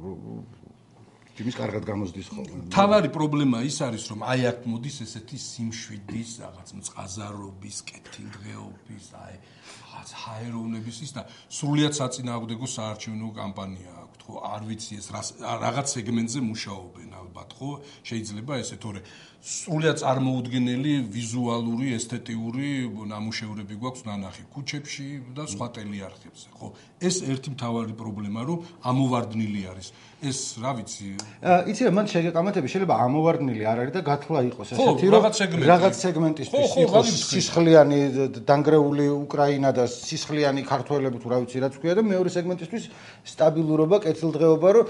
ჯიმის კარგად გამოსდის ხოლმე. თალარი პრობლემა ის არის რომ აი აქ მოდის ესეთი სიმშვიდის რაღაც მწყაზარობის, კეთილდღეობის, აი რაღაც ჰაეროვნების ის და სრულიად საწინააღმდეგო საარჩევნო კამპანია აქვს, ხო, არ ვიცი ეს რაღაც სეგმენტზე მუშაობენ ალბათ, ხო, შეიძლება ესე თორე სრულიად წარმოუდგენელი ვიზუალური, ესთეტიური ნამუშევრები გვაქვს ნანახი ქუჩებში და სხვა ტელეარხებზე, ხო. ეს ერთი მთავარი პრობლემა რომ ამოვარდნილი არის. ეს რა ვიცი იცი რა მან შეგეკამათები შეიძლება ამოვარდნილი არ არის და გათვლა იყოს ესეთი რომ რაღაც სეგმენტისთვის იყოს სისხლიანი დანგრეული უკრაინა და სისხლიანი ქართველები თუ რა ვიცი რაც ქვია და მეორე სეგმენტისთვის სტაბილურობა, კეთილდღეობა რომ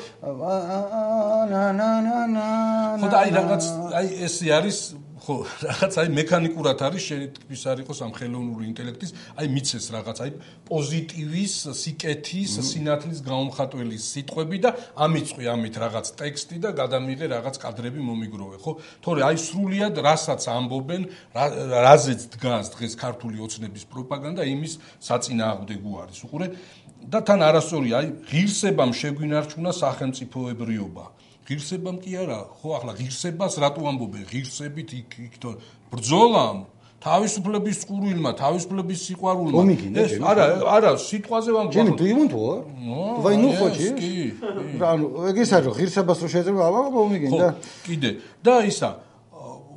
ხო და აი რაღაც აი ესე არის ხო რაღაც აი მექანიკურად არის შენი თქმის არ იყოს ამ ხელოვნური ინტელექტის აი მიცეს რაღაც აი პოზიტივის, სიკეთის, სინათლის გაუმხატველი სიტყვები და ამიწყვი ამით რაღაც ტექსტი და გადამიღე რაღაც კადრები მომიგროვე ხო თორე აი სრულიად რასაც ამბობენ რაზეც დგას დღეს ქართული ოცნების პროპაგანდა იმის საწინააღმდეგო არის უყურე და თან არასწორი აი ღირსებამ შეგვინარჩუნა სახელმწიფოებრიობა ღირსებამ კი არა, ხო, ახლა ღირსებას რატო ამბობენ? ღირსებით იქ იქ ბრძოლამ, თავისუფლების წყურვილმა, თავისუფლების სიყვარულმა. ეს არა, არა, სიტყვაზე ვამბობ. ჯიმი, do you want war? Why no хочешь? ანუ ეგ ის არის, ღირსებას რო შეიძლება, აბა მომიგენ და კიდე. და ისა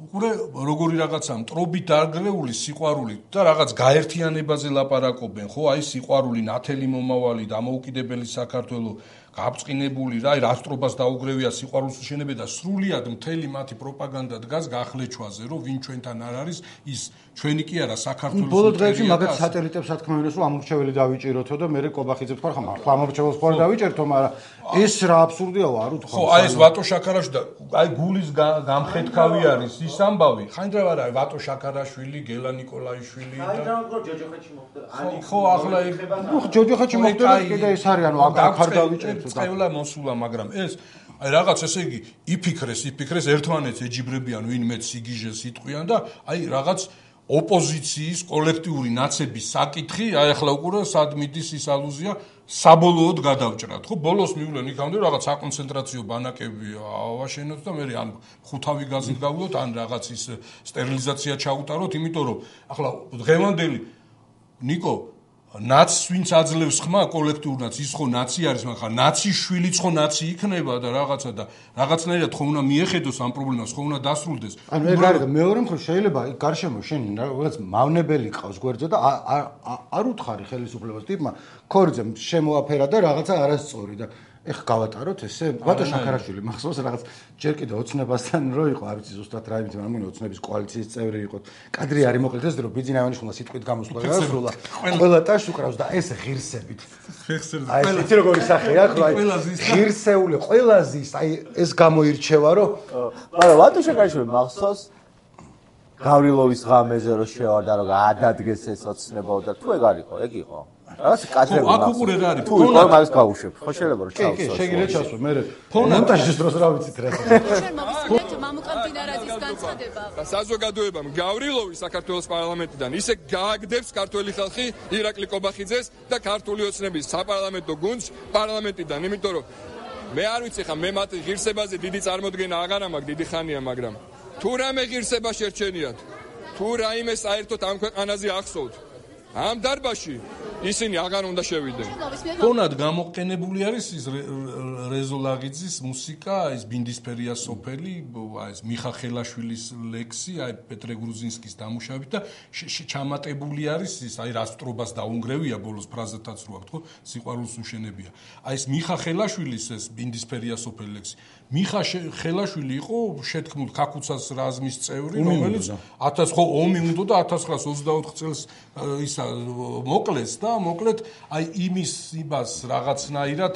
უყურე როგორი რაღაცა მტრობით დარგრეული სიყვარული და რაღაც გაერთიანებაზე ლაპარაკობენ, ხო? აი სიყვარული, ნათელი მომავალი, დამოუკიდებელი საქართველო, გაბწყინებული რა, აი რასტრობას დაუგრევია სიყვარულს უშენებენ და სრულიად მთელი მათი პროპაგანდა დგას გახლეჩვაზე, რომ ვინ ჩვენთან არ არის, ის ჩვენი კი არა საქართველოს. ბოლო დღეებში მაგათ სატელიტებს რა თქმა უნდა, რომ ამორჩეველი დავიჭიროთო და მე კობახიძებს ხარ ხომ ახლა ამორჩეველს ხარ დავიჭერთო, მაგრამ ეს რა აბსურდია არ უთქვა. ხო, აი ეს ვატო შაქარაშვილი და აი გულის გამხეთქავი არის ის ამბავი. ხაინდრავ არა, ვატო შაქარაშვილი, გელა ნიკოლაიშვილი და ხაინდრავ ჯოჯოხეთში მოხდა. ხო, ახლა იქ ხო, ჯოჯოხეთში მოხდა და კიდე ეს არის, ანუ აქ დავიჭერთო. წევლა მოსულა, მაგრამ ეს აი რაღაც ესე იგი იფიქრეს, იფიქრეს ერთმანეთს ეჯიბრებიან, ვინმე სიგიჟეს იტყვიან და აი რაღაც ოპოზიციის კოლექტიური ნაცების საკითხი, აი ახლა უყურე სად მიდის ის ალუზია, საბოლოოდ გადავჭრათ, ხო? ბოლოს მივლენ იქამდე რაღაც საკონცენტრაციო ბანაკები ავაშენოთ და მე ან ხუთავი გაზით გავულოთ, ან რაღაც ის სტერილიზაცია ჩაუტაროთ, იმიტომ რომ ახლა დღევანდელი ნიკო ნაცს ვინც აძლევს ხმა კოლექტიურ ნაცს, ის ხო ნაცი არის, მაგრამ ნაცის შვილიც ხო ნაცი იქნება და რაღაცა და რაღაცნაირად ხო უნდა მიეხედოს ამ პრობლემას, ხო უნდა დასრულდეს. ანუ მე გარდა მეორე მხრივ შეიძლება იქ გარშემო შენ რაღაც მავნებელი ყავს გვერდზე და არ უთხარი ხელისუფლებას ტიპმა ქორიძემ შემოაფერა და რაღაცა არასწორი და ეხ გავატაროთ ესე ვატო შაქარაშვილი მახსოვს რაღაც ჯერ კიდე ოცნებასთან რო იყო არ ვიცი ზუსტად რა იმით მაგრამ ოცნების კოალიციის წევრი იყო კადრი არის მოკლედ ეს რომ ბიძინა ივანიშვილმა სიტყვით გამოსვლა და სრულა ყველა ტაშ უკრავს და ეს ღირსებით ღირსებით აი ეს როგორი სახეა ხო აი ღირსეული ყველაზის აი ეს გამოირჩევა რომ მაგრამ ვატო შაქარაშვილი მახსოვს გავრილოვის ღამეზე რო შევარდა რომ გადადგეს ეს ოცნებაო და თუ ეგ არისო ეგ იყო რაც კადრები აქ უყურე რა არის თუ იყო მაგას გავუშვებ ხო შეიძლება რომ ჩავსვას კი კი შეგიძლია ჩავსვე მე მონტაჟის დროს რა ვიცით რა შენ მოგისმენთ მამუკამდინარაძის განცხადება საზოგადოებამ გავრილოვი საქართველოს პარლამენტიდან ისე გააგდებს ქართველი ხალხი ირაკლი კობახიძეს და ქართული ოცნების საპარლამენტო გუნდს პარლამენტიდან იმიტომ რომ მე არ ვიცი ხა მე მათ ღირსებაზე დიდი წარმოდგენა აღარ ამაქვს დიდი ხანია მაგრამ თუ რამე ღირსება შერჩენიათ თუ რაიმე საერთოდ ამ ქვეყანაზე ახსოვთ ამ დარბაში ისინი აღარ უნდა შევიდნენ. თონად გამოყენებული არის ის რეზო ლაღიძის მუსიკა, ის ბინდისფერია სოფელი, აი ეს მიხა ხელაშვილის ლექსი, აი პეტრე გრუზინსკის დამუშავებით და ჩამატებული არის ის აი რასტრობას დაუნგრევია ბოლოს ფრაზათაც რო აქვს, ხო? სიყვარულს უშენებია. აი ეს მიხა ხელაშვილის ეს ბინდისფერია სოფელი ლექსი. მიხა ხელაშვილი იყო შეთქმულ ქაქუცას რაზმის წევრი, რომელიც ათას ხო ომი უნდა და ათას ცხრაას ოცდაოთხ წელს ისა მოკლეს და მოკლედ აი იმის იმას რაღაცნაირად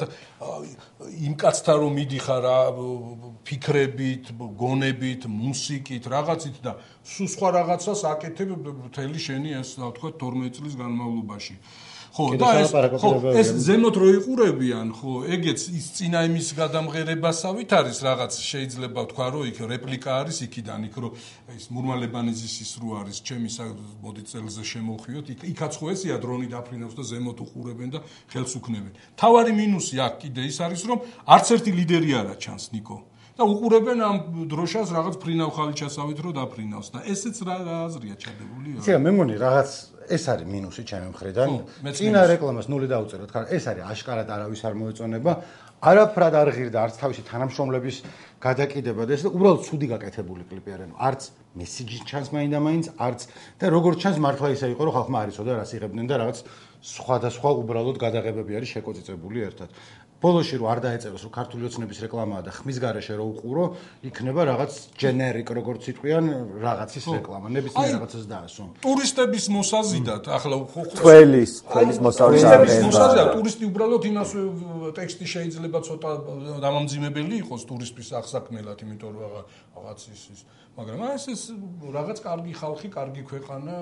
იმ კაცთან რომ მიდიხარ რა ფიქრებით, გონებით, მუსიკით, რაღაცით და სულ სხვა რაღაცას აკეთებ მთელი შენი ეს რა ვთქვა თორმეტ წლის განმავლობაში. ხო და ეს ხო ეს ზემოთ რო იყურებიან ხო ეგეც ის წინა იმის გადამღერებასავით არის რაღაც შეიძლება ვთქვა რომ იქ რეპლიკა არის იქიდან იქ რომ ის მურმალებანიძის ის რო არის ჩემი მოდი წელზე შემოვხვიოთ იქ იქაც ხო ესია დრონი დაფრინავს და ზემოთ უყურებენ და ხელს უქნებენ თავარი მინუსი აქ კიდე ის არის რომ არც ერთი ლიდერი არა ჩანს ნიკო და უყურებენ ამ დროშას რაღაც ფრინავ ხალიჩასავით რო დაფრინავს და ესეც რა აზრია ჩადებული იცი მე მგონი რაღაც ეს არის მინუსი ჩემი მხრიდან. წინა რეკლამას ნული დაუწეროთ, ხარ ეს არის აშკარად არავის არ მოეწონება. არაფრად არ ღირდა არც თავისი თანამშრომლების გადაკიდება და ეს უბრალოდ ცუდი გაკეთებული კლიპი არის. არც მესიჯი ჩანს მაინდა-მაინც, არც და როგორც ჩანს მართლა ისე იყო, რომ ხალხმა არ იცოდა რას იღებდნენ და რაღაც სხვადასხვა უბრალოდ გადაღებები არის შეკოწიწებული ერთად. ბოლოში რო არ დაეწეროს, რომ ქართული ოცნების რეკლამაა და ხმის გარეშე რო უყურო, იქნება რაღაც generic როგორც იტყვიან, რაღაცის რეკლამა, ნებისმიერ რაღაცას დაასვან. ტურისტების მოსაზიდად, ახლა თველის, თველის მოსაზიდად, ტურისტი უბრალოდ იმას ტექსტი შეიძლება ცოტა დამამძიმებელი იყოს ტურისტის აღსაქმნელად, იმიტომ რომ რაღაც ის, მაგრამ ეს ეს რაღაც კარგი ხალხი, კარგი ქვეყანა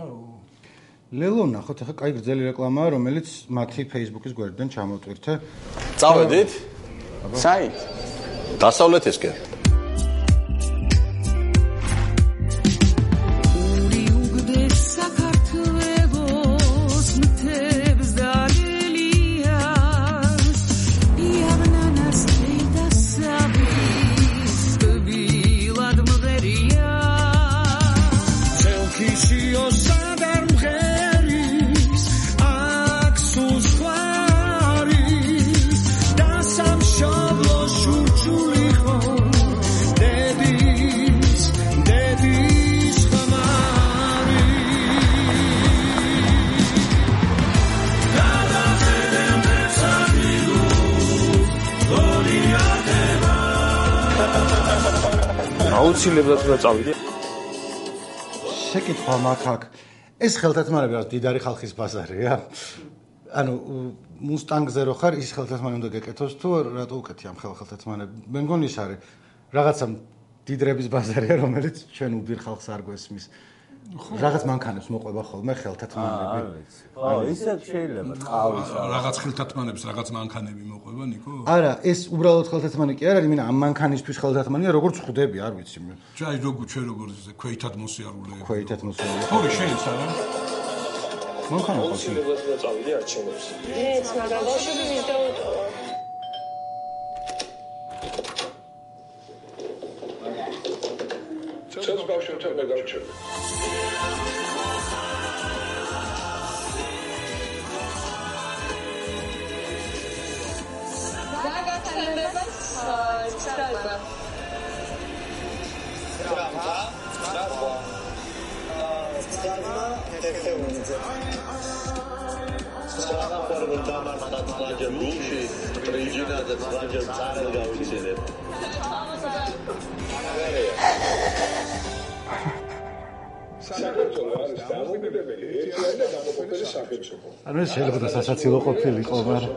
ლელო ნახოთ ახლა კაი გრძელი რეკლამაა რომელიც მათი Facebook-ის გვერდიდან ჩამოვტვირთე. წავედით? საით? დასავლეთისკენ. აუცილებლად უნდა წავიდე. შეკითხვა მაქვს აქ. ეს ხელთათმანები რა დიდარი ხალხის ბაზარია? ანუ მუსტანგზე რო ხარ, ის ხელთათმანი უნდა გეკეთოს თუ რატო უკეთი ამ ხელთათმანები? მე მგონი ის არის რაღაცა დიდრების ბაზარია, რომელიც ჩვენ უბირ ხალხს არ გვესმის. რაღაც მანქანებს მოყვება ხოლმე ხელთათმანები. ხო, ისე შეიძლება ყავის. რაღაც ხელთათმანებს, რაღაც მანქანები მოყვება, ნიკო? არა, ეს უბრალოდ ხელთათმანი კი არ არის, მინდა ამ მანქანისთვის ხელთათმანია, როგორც ხვდები, არ ვიცი. ჯაი როგორ ჩვენ როგორ ისე ქვეითად მოსიარულეები. ქვეითად მოსიარულეები. ხო, შენს არა? მანქანა ყავს. აუცილებლად უნდა წავიდე არჩევნებს. მეც მაგრამ ბავშვები ვის დაუტოვა. ცოტა ბავშვებთან მე გავჩერდი. ანუ ეს შეიძლება სასაცილო ყოფილიყო, მაგრამ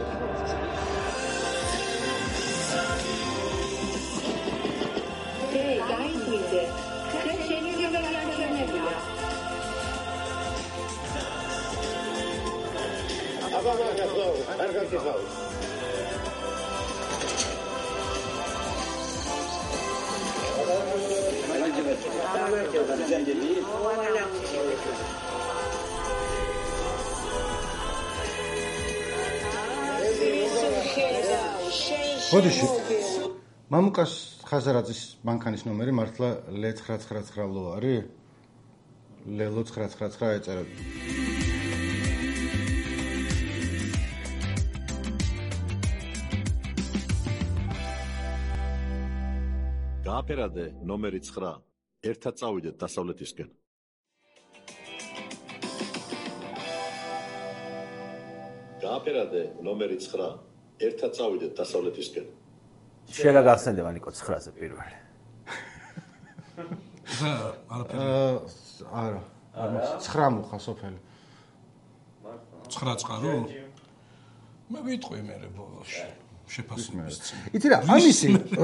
ბოდიში მამუკას ხაზარაძის მანქანის ნომერი მართლა ლე ცხრა ცხრა ცხრა ლო არის? ლელო ცხრა ცხრა ცხრა ეწერა. გააფერადე ნომერი ცხრა. ერთად წავიდეთ დასავლეთისკენ. გააფერადე ნომერი ცხრა. ერთად წავიდეთ დასავლეთისკენ. შეიძლება გახსენდება ნიკო ცხრაზე პირველი. არა, არა, ცხრა მუხა სოფელი. ცხრა წყარო? მე ვიტყვი მე ბოლოში. შეფასების. იცი რა, ამისი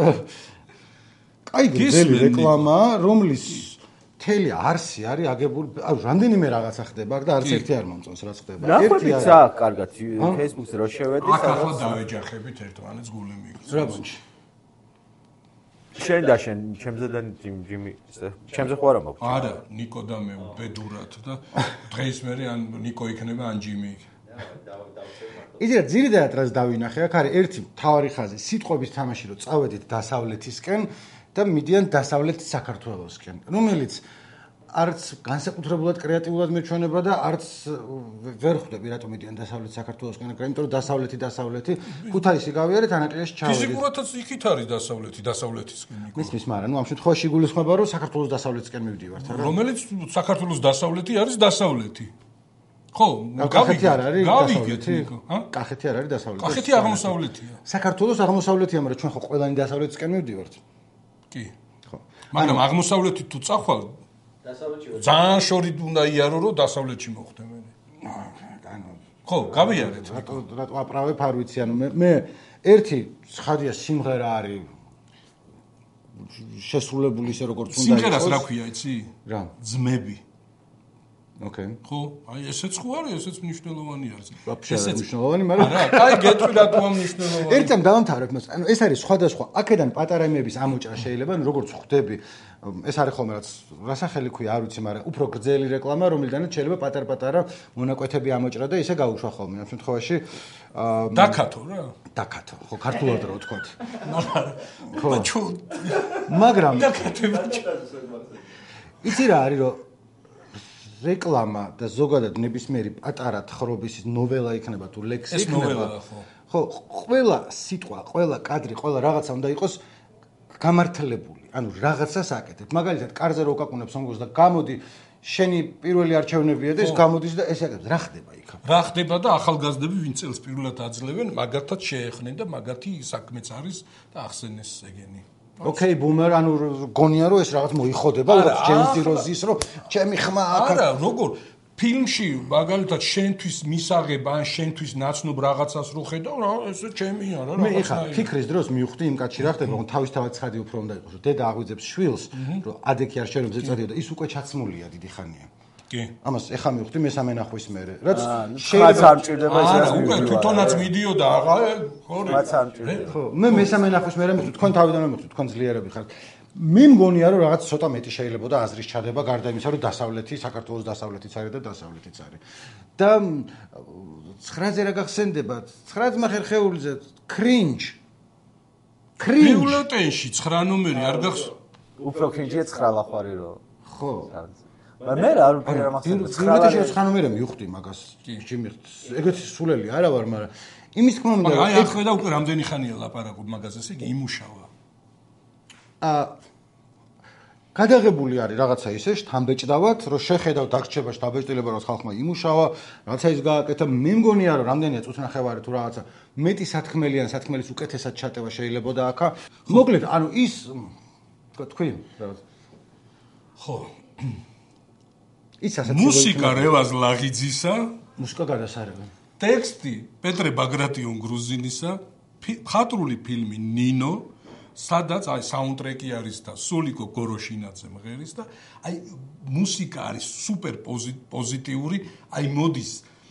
აი გზელი რეკლამა, რომლის მთელი არსი არის აგებული, აი რამდენიმე რაღაცა ხდება და არც ერთი არ მომწონს რაც ხდება. ერთი არა, კარგად Facebook-ზე რო შევედი, აქ ახლა დავეჯახებით ერთმანეთს გული მიგს. რაბონში. შენ და შენ, ჩემზე და ჯიმი, ჩემზე ხო არა მაქვს? არა, ნიკო და მე ბედურად და დღეს მე ან ნიკო იქნება ან ჯიმი. იცი რა, ძირითადად რაც დავინახე, აქ არის ერთი მთავარი ხაზი, სიტყვების თამაში რო წავედით დასავლეთისკენ და მიდიან დასავლეთ საქართველოსკენ, რომელიც არც განსაკუთრებულად კრეატიულად მეჩვენება და არც ვერ ხვდები რატომ მიდიან დასავლეთ საქართველოსკენ, იმიტომ რომ დასავლეთი დასავლეთი ქუთაისი გავიარეთ ანაკლიაში ჩავედით. ფიზიკურადაც იქით არის დასავლეთი, დასავლეთისკენ. მის მაგრამ ნუ ამ შემთხვევაში იგულისხმება რომ საქართველოს დასავლეთისკენ მივდივართ, არა? რომელიც საქართველოს დასავლეთი არის დასავლეთი. ხო, კახეთი არ არის დავიგეთ, ჰა? კახეთი არ არის დასავლეთი. კახეთი აღმოსავლეთია. საქართველოს აღმოსავლეთია, მაგრამ ჩვენ ხო ყველანი დასავლეთისკენ მივდივართ. კი. ხო. მაგრამ აღმოსავლეთით თუ წახვალ ძალიან შორი უნდა იარო რომ დასავლეთში მოხვდე მე. ანუ ხო, გავიარეთ. რატო რატო აპრავებ არ ვიცი, ანუ მე მე ერთი ხადია სიმღერა არის შესრულებული ისე როგორც უნდა იყოს. სიმღერას რა ქვია, იცი? რა? ძმები. ოკეი. ხო, აი ესეც ხო არის, ესეც მნიშვნელოვანი არის. ესეც მნიშვნელოვანი, მაგრამ არა, აი გეტყვი რატო ამ მნიშვნელოვანი. ერთამ დავამთავრებ მას. ანუ ეს არის სხვადასხვა აქედან პატარა იმების ამოჭრა შეიძლება, ანუ როგორც ხვდები, ეს არის ხოლმე რაც რასახელი ქვია, არ ვიცი, მაგრამ უფრო გრძელი რეკლამა, რომლიდანაც შეიძლება პატარ-პატარა მონაკვეთები ამოჭრა და ისე გაუშვა ხოლმე. ამ შემთხვევაში დაკათო რა. დაკათო, ხო, ქართულად რა ვთქვათ. ხო. მაგრამ დაკათება. იცი რა არის, რომ რეკლამა და ზოგადად ნებისმიერი პატარა თხრობის ნოველა იქნება თუ ლექსი იქნება. ეს ნოველა ხო. ხო, ყველა სიტყვა, ყველა კადრი, ყველა რაღაცა უნდა იყოს გამართლებული. ანუ რაღაცას აკეთებ. მაგალითად, კარზე რო უკაკუნებს ონგოს და გამოდი, შენი პირველი არჩევნებია და ეს გამოდის და ეს აკეთებს. რა ხდება იქ? რა ხდება და ახალგაზრდები ვინ წელს პირველად აძლევენ, მაგათაც შეეხნენ და მაგათი საქმეც არის და ახსენეს ეგენი. ოკეი, ბუმერ, ანუ გონია რომ ეს რაღაც მოიხოდება, როგორც ჯეიმზ როზის, რომ ჩემი ხმა აქ. არა, როგორ ფილმში მაგალითად შენთვის მისაღებ ან შენთვის ნაცნობ რაღაცას რო ხედავ, რა, ესე ჩემია რა, მე ხა ფიქრის დროს მივხვდი იმ კაცში რა ხდება, რომ თავისთავად ცხადი უფრო უნდა იყოს, რომ დედა აღვიძებს შვილს, რომ ადექი არ შეიძლება წადიოდა, ის უკვე ჩაცმულია დიდი ხანია. კი. ამას ეხა მივხვდი მესამე ნახვის მერე. რაც შეიძლება არ მჭირდება ეს რა უკვე თვითონაც მიდიოდა აღა, ხორი. რაც არ მჭირდება. ხო, მე მესამე ნახვის მერე მივხვდი, თქვენ თავიდანვე მივხვდი, თქვენ ძლიერები ხართ. მე მგონია რომ რაღაც ცოტა მეტი შეიძლებოდა აზრის ჩადება გარდა იმისა რომ დასავლეთი საქართველოს დასავლეთიც არის და დასავლეთიც არის და ცხრაზე რა გახსენდება ცხრაძე ხერხეულიზე კრინჯ კრინჯ ბიულეტენში ცხრა ნომერი არ გახსოვს უფრო კრინჯია ცხრა ლახვარი რო ხო მე რა არ ვფიქრე მაგას ბიულეტენში ცხრა ნომერი მივხვდი მაგას ჩემი ეგეთი სულელი არა ვარ მაგრამ იმის თქმა უნდა აი ახლა და უკვე რამდენი ხანია ლაპარაკობ მაგაზე ესე იგი იმუშავა ა გადაღებული არის რაღაცა ისე შთამბეჭდავად რომ შეხედავ დაგრჩება შთამბეჭდილება რომ ხალხმა იმუშავა რაღაცა ის გააკეთა მე მგონია რომ რამდენია წუთნახევარი თუ რაღაცა მეტი სათქმელი ან სათქმელის უკეთესად ჩატევა შეიძლება და აქა მოკლედ ანუ ის თქვი რაღაც ხო ის ასეთი მუსიკა რევაზ ლაღიძისა მუსიკა გადასარევი ტექსტი პეტრე ბაგრატიონ გრუზინისა მხატვრული ფილმი ნინო სადაც აი საუნდტრეკი არის და სულიკო გოროშინაძე მღერის და აი მუსიკა არის სუპერ პოზიტიური, აი მოდის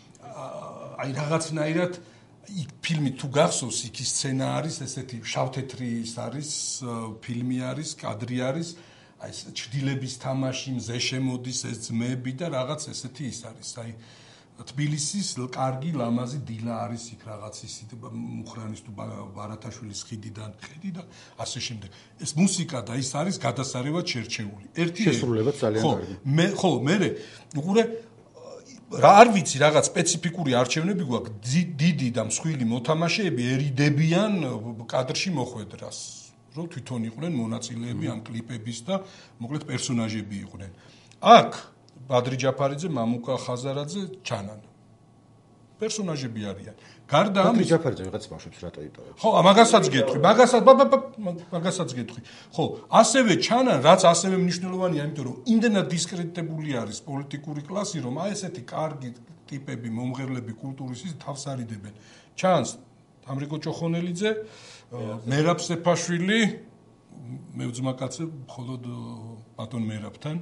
აი რაღაცნაირად იქ ფილმი თუ გახსოვს, იქ სცენა არის ესეთი შავთეთრი ის არის ფილმი არის, კადრი არის, აი ეს ჭდილების თამაში, მზე შემოდის ეს ძმები და რაღაც ესეთი ის არის, აი თბილისის კარგი ლამაზი დილა არის იქ რაღაც ისი მუხრანის თუ ბარათაშვილის ხიდიდან ხედი და ასე შემდეგ. ეს მუსიკა და ის არის გადასარევად შერჩეული. ერთი შესრულებაც ძალიან კარგი. მე ხო, მე უყურე რა არ ვიცი რაღაც სპეციფიკური არჩევნები გვაქვს დიდი და მსხვილი მოთამაშეები ერიდებიან კადრში მოხვედრას. რომ თვითონ იყვნენ მონაწილეები ამ კლიპების და მოკლედ პერსონაჟები იყვნენ. აქ ბადრი ჯაფარიძე, მამუკა ხაზარაძე ჩანან. პერსონაჟები არიან. გარდა ამის ბადრი ჯაფარიძე ვიღაც ბავშვებს რატო იტოვებს? ხო, მაგასაც გეტყვი, მაგასაც მაგასაც გეტყვი. ხო, ასევე ჩანან, რაც ასევე მნიშვნელოვანია, იმიტომ რომ იმდენად დისკრედიტებული არის პოლიტიკური კლასი, რომ აი ესეთი კარგი ტიპები, მომღერლები კულტურის ის თავს არიდებენ. ჩანს ამრიკო ჭოხონელიძე, მერაბ სეფაშვილი, მე უძმაკაცე მხოლოდ ბატონ მერაბთან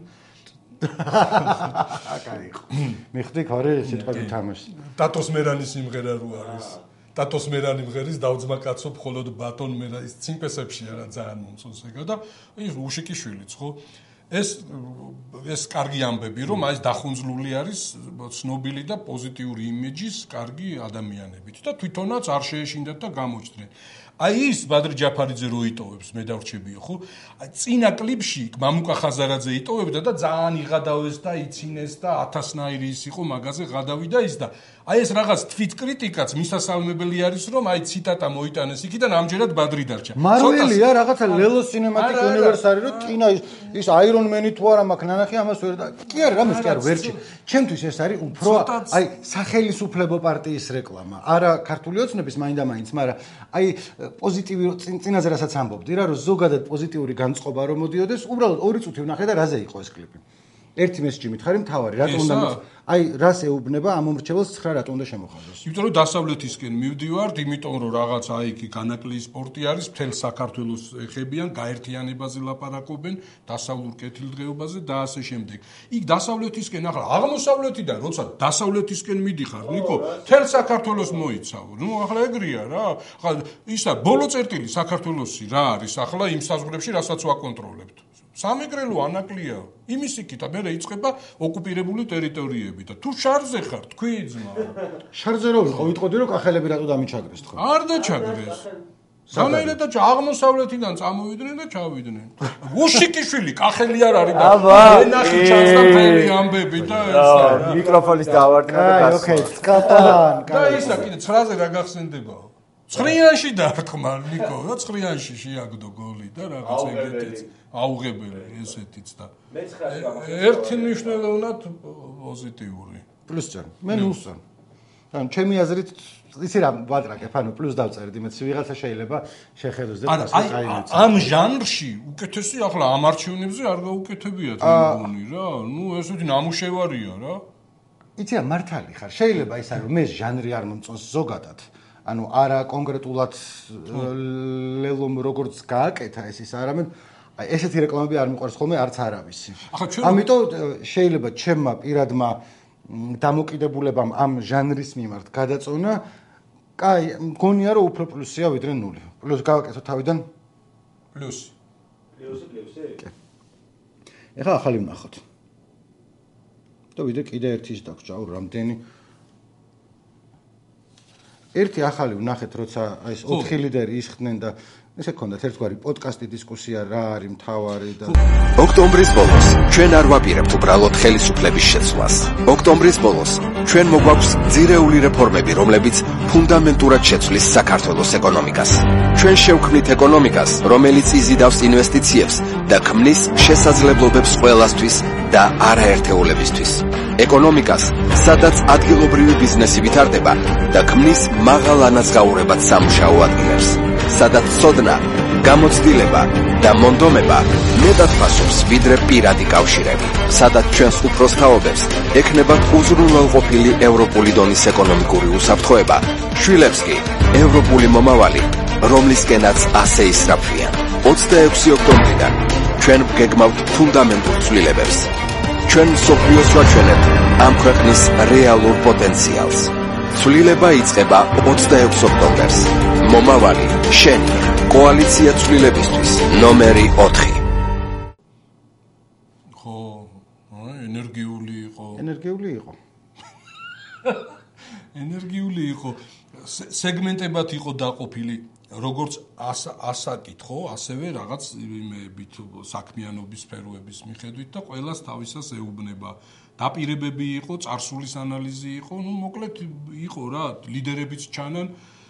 აკაი ხო. მიხდი ხარი სიტყვები თამაშს. ტატოს მერანის სიმღერა რო არის. ტატოს მერანი მღერის დაუძმაკაცო მხოლოდ ბატონ მერა ის ციმპესებში არა ძალიან მომწონს ეგა და ის უშიკიშვილიც ხო. ეს ეს კარგი ამბები რომ აი ეს დახუნძლული არის ცნობილი და პოზიტიური იმიჯის კარგი ადამიანებით და თვითონაც არ შეეშინდათ და გამოჩნდნენ. აი ის ბადრი ჯაფარიძე რო იტოვებს მე დავრჩებიო ხო აი წინა კლიპში მამუკა ხაზარაძე იტოვებდა და ძალიან იღადავეს და იცინეს და ათასნაირი ის იყო მაგაზე ღადავი და ის და აი ეს რაღაც თვითკრიტიკაც მისასალმებელი არის რომ აი ციტატა მოიტანეს იქიდან ამჯერად ბადრი დარჩა მარველია რაღაცა ლელოს სინემატიკ უნივერსარი რომ ტინა ის აირონმენი თუ არა მაქვს ნანახი ამას ვერ და კი არა რამეს კი არა ვერჩი ჩემთვის ეს არის უფრო აი სახელმწიფო პარტიის რეკლამა არა ქართული ოცნების მაინდა-მაინც მაგრამ აი პოზიტივი წინაზე რასაც ამბობდი რა რომ ზოგადად პოზიტიური განწყობა რომ მოდიოდეს უბრალოდ ორი წუთი ვნახე და რაზე იყო ეს კლიპი ერთი მესიჯი მითხარი მთავარი რატო უნდა აი რას ეუბნება ამ მომრჩეველს ცხრა რატო უნდა შემოხაზოს იმიტომ რომ დასავლეთისკენ მივდივართ იმიტომ რომ რაღაც აი იქ განაკლი სპორტი არის მთელ საქართველოს ეხებიან გაერთიანებაზე ლაპარაკობენ დასავლურ კეთილდღეობაზე და ასე შემდეგ იქ დასავლეთისკენ ახლა აღმოსავლეთიდან როცა დასავლეთისკენ მიდიხარ ნიკო მთელ საქართველოს მოიცავ ნუ ახლა ეგრეა რა ახლა ისა ბოლო წერტილი საქართველოსი რა არის ახლა იმ საზღვრებში რასაც ვაკონტროლებთ სამეგრელო ანაკლია იმის იქით მე რეიწყება ოკუპირებული ტერიტორიები და თუ შარზე ხარ თქვი ძმა შარზე რო ვიყო ვიტყოდი რომ კახელები რატო დამიჩაგრეს თქო არ დაჩაგრეს სანაირად და აღმოსავლეთიდან წამოვიდნენ და ჩავიდნენ უშიკიშვილი კახელი არ არის და ენაში ჩანს და ფერი ამბები და ესა მიკროფონის დავარდნა და აი ოკეი სკაპან და ისა კიდე ცხრაზე რა გახსენდებაო ცხრიანში დარტყმა ნიკო რა ცხრიანში შეაგდო გოლი და რაღაც ეგეთიც აუღებელი ესეთიც და ერთი მნიშვნელოვნად პოზიტიური პლუს წერ მე ნულს წერ ანუ ჩემი აზრით ისი რა ვატრაკებ, ანუ პლუს დავწერდი, მეც ვიღაცა შეიძლება შეხედოს და აი ამ ჟანრში უკეთესი ახლა ამ არჩევნებზე არ გაუკეთებიათ მეგონი რა. ნუ ესეთი ნამუშევარია რა. იცი რა მართალი ხარ. შეიძლება ის არის რომ მე ჟანრი არ მომწონს ზოგადად. ანუ არა კონკრეტულად ლელომ როგორც გააკეთა ეს ის არამედ აი ესეთი რეკლამები არ მიყვარს ხოლმე არც არავისი. ამიტომ შეიძლება ჩემმა პირადმა დამოკიდებულებამ ამ ჟანრის მიმართ გადაწონა კაი, მგონია რომ უფრო პლუსია ვიდრე ნული. პლუს გავაკეთო თავიდან? პლუსი. პლუსი, პლუსი. ეხლა ახალი ვნახოთ. და ვიდრე კიდე ერთი ის დაგჭაო რამდენი. ერთი ახალი ვნახეთ, როცა აი ეს ოთხი ლიდერი ისხდნენ და ესე ქონდათ ერთგვარი პოდკასტი დისკუსია რა არის მთავარი და ოქტომბრის ბოლოს ჩვენ არ ვაპირებთ უბრალოდ ხელისუფლების შეცვლას. ოქტომბრის ბოლოს ჩვენ მოგვაქვს ძირეული რეფორმები, რომლებიც ფუნდამენტურად შეცვლის საქართველოს ეკონომიკას. ჩვენ შევქმნით ეკონომიკას, რომელიც იზიდავს ინვესტიციებს და ქმნის შესაძლებლობებს ყველასთვის და არაერთეულებისთვის. ეკონომიკას, სადაც ადგილობრივი ბიზნესი ვითარდება და ქმნის მაღალ ანაზღაურებად სამუშაო ადგილებს. სადაც ცოდნა, გამოცდილება და მონდომება მეტად ფასობს ვიდრე პირადი კავშირები. სადაც ჩვენს უფროსთაობებს ექნებათ უზრუნველყოფილი ევროპული დონის ეკონომიკური უსაფრთხოება, შვილებს კი ევროპული მომავალი, რომლისკენაც ასე ისრაფვიან. ოცდაექვსი ოქტომბრიდან ჩვენ ვგეგმავთ ფუნდამენტურ ცვლილებებს. ჩვენ მსოფლიოს ვაჩვენებთ ამ ქვეყნის რეალურ პოტენციალს. ცვლილება იწყება ოცდაექვსი ოქტომბერს. მომავალი, შენი, კოალიცია ცვლილებისთვის, ნომერი ოთხი. ხო, ენერგიული იყო. ენერგიული იყო. ენერგიული იყო. სეგმენტებად იყო დაყოფილი, როგორც ასაკით, ხო, ასევე რაღაც იმებით საქმიანობის სფეროების მიხედვით და ყველას თავისას ეუბნება. დაპირებები იყო, წარსულის ანალიზი იყო, ну, მოკლედ იყო რა, ლიდერებიც ჩანან.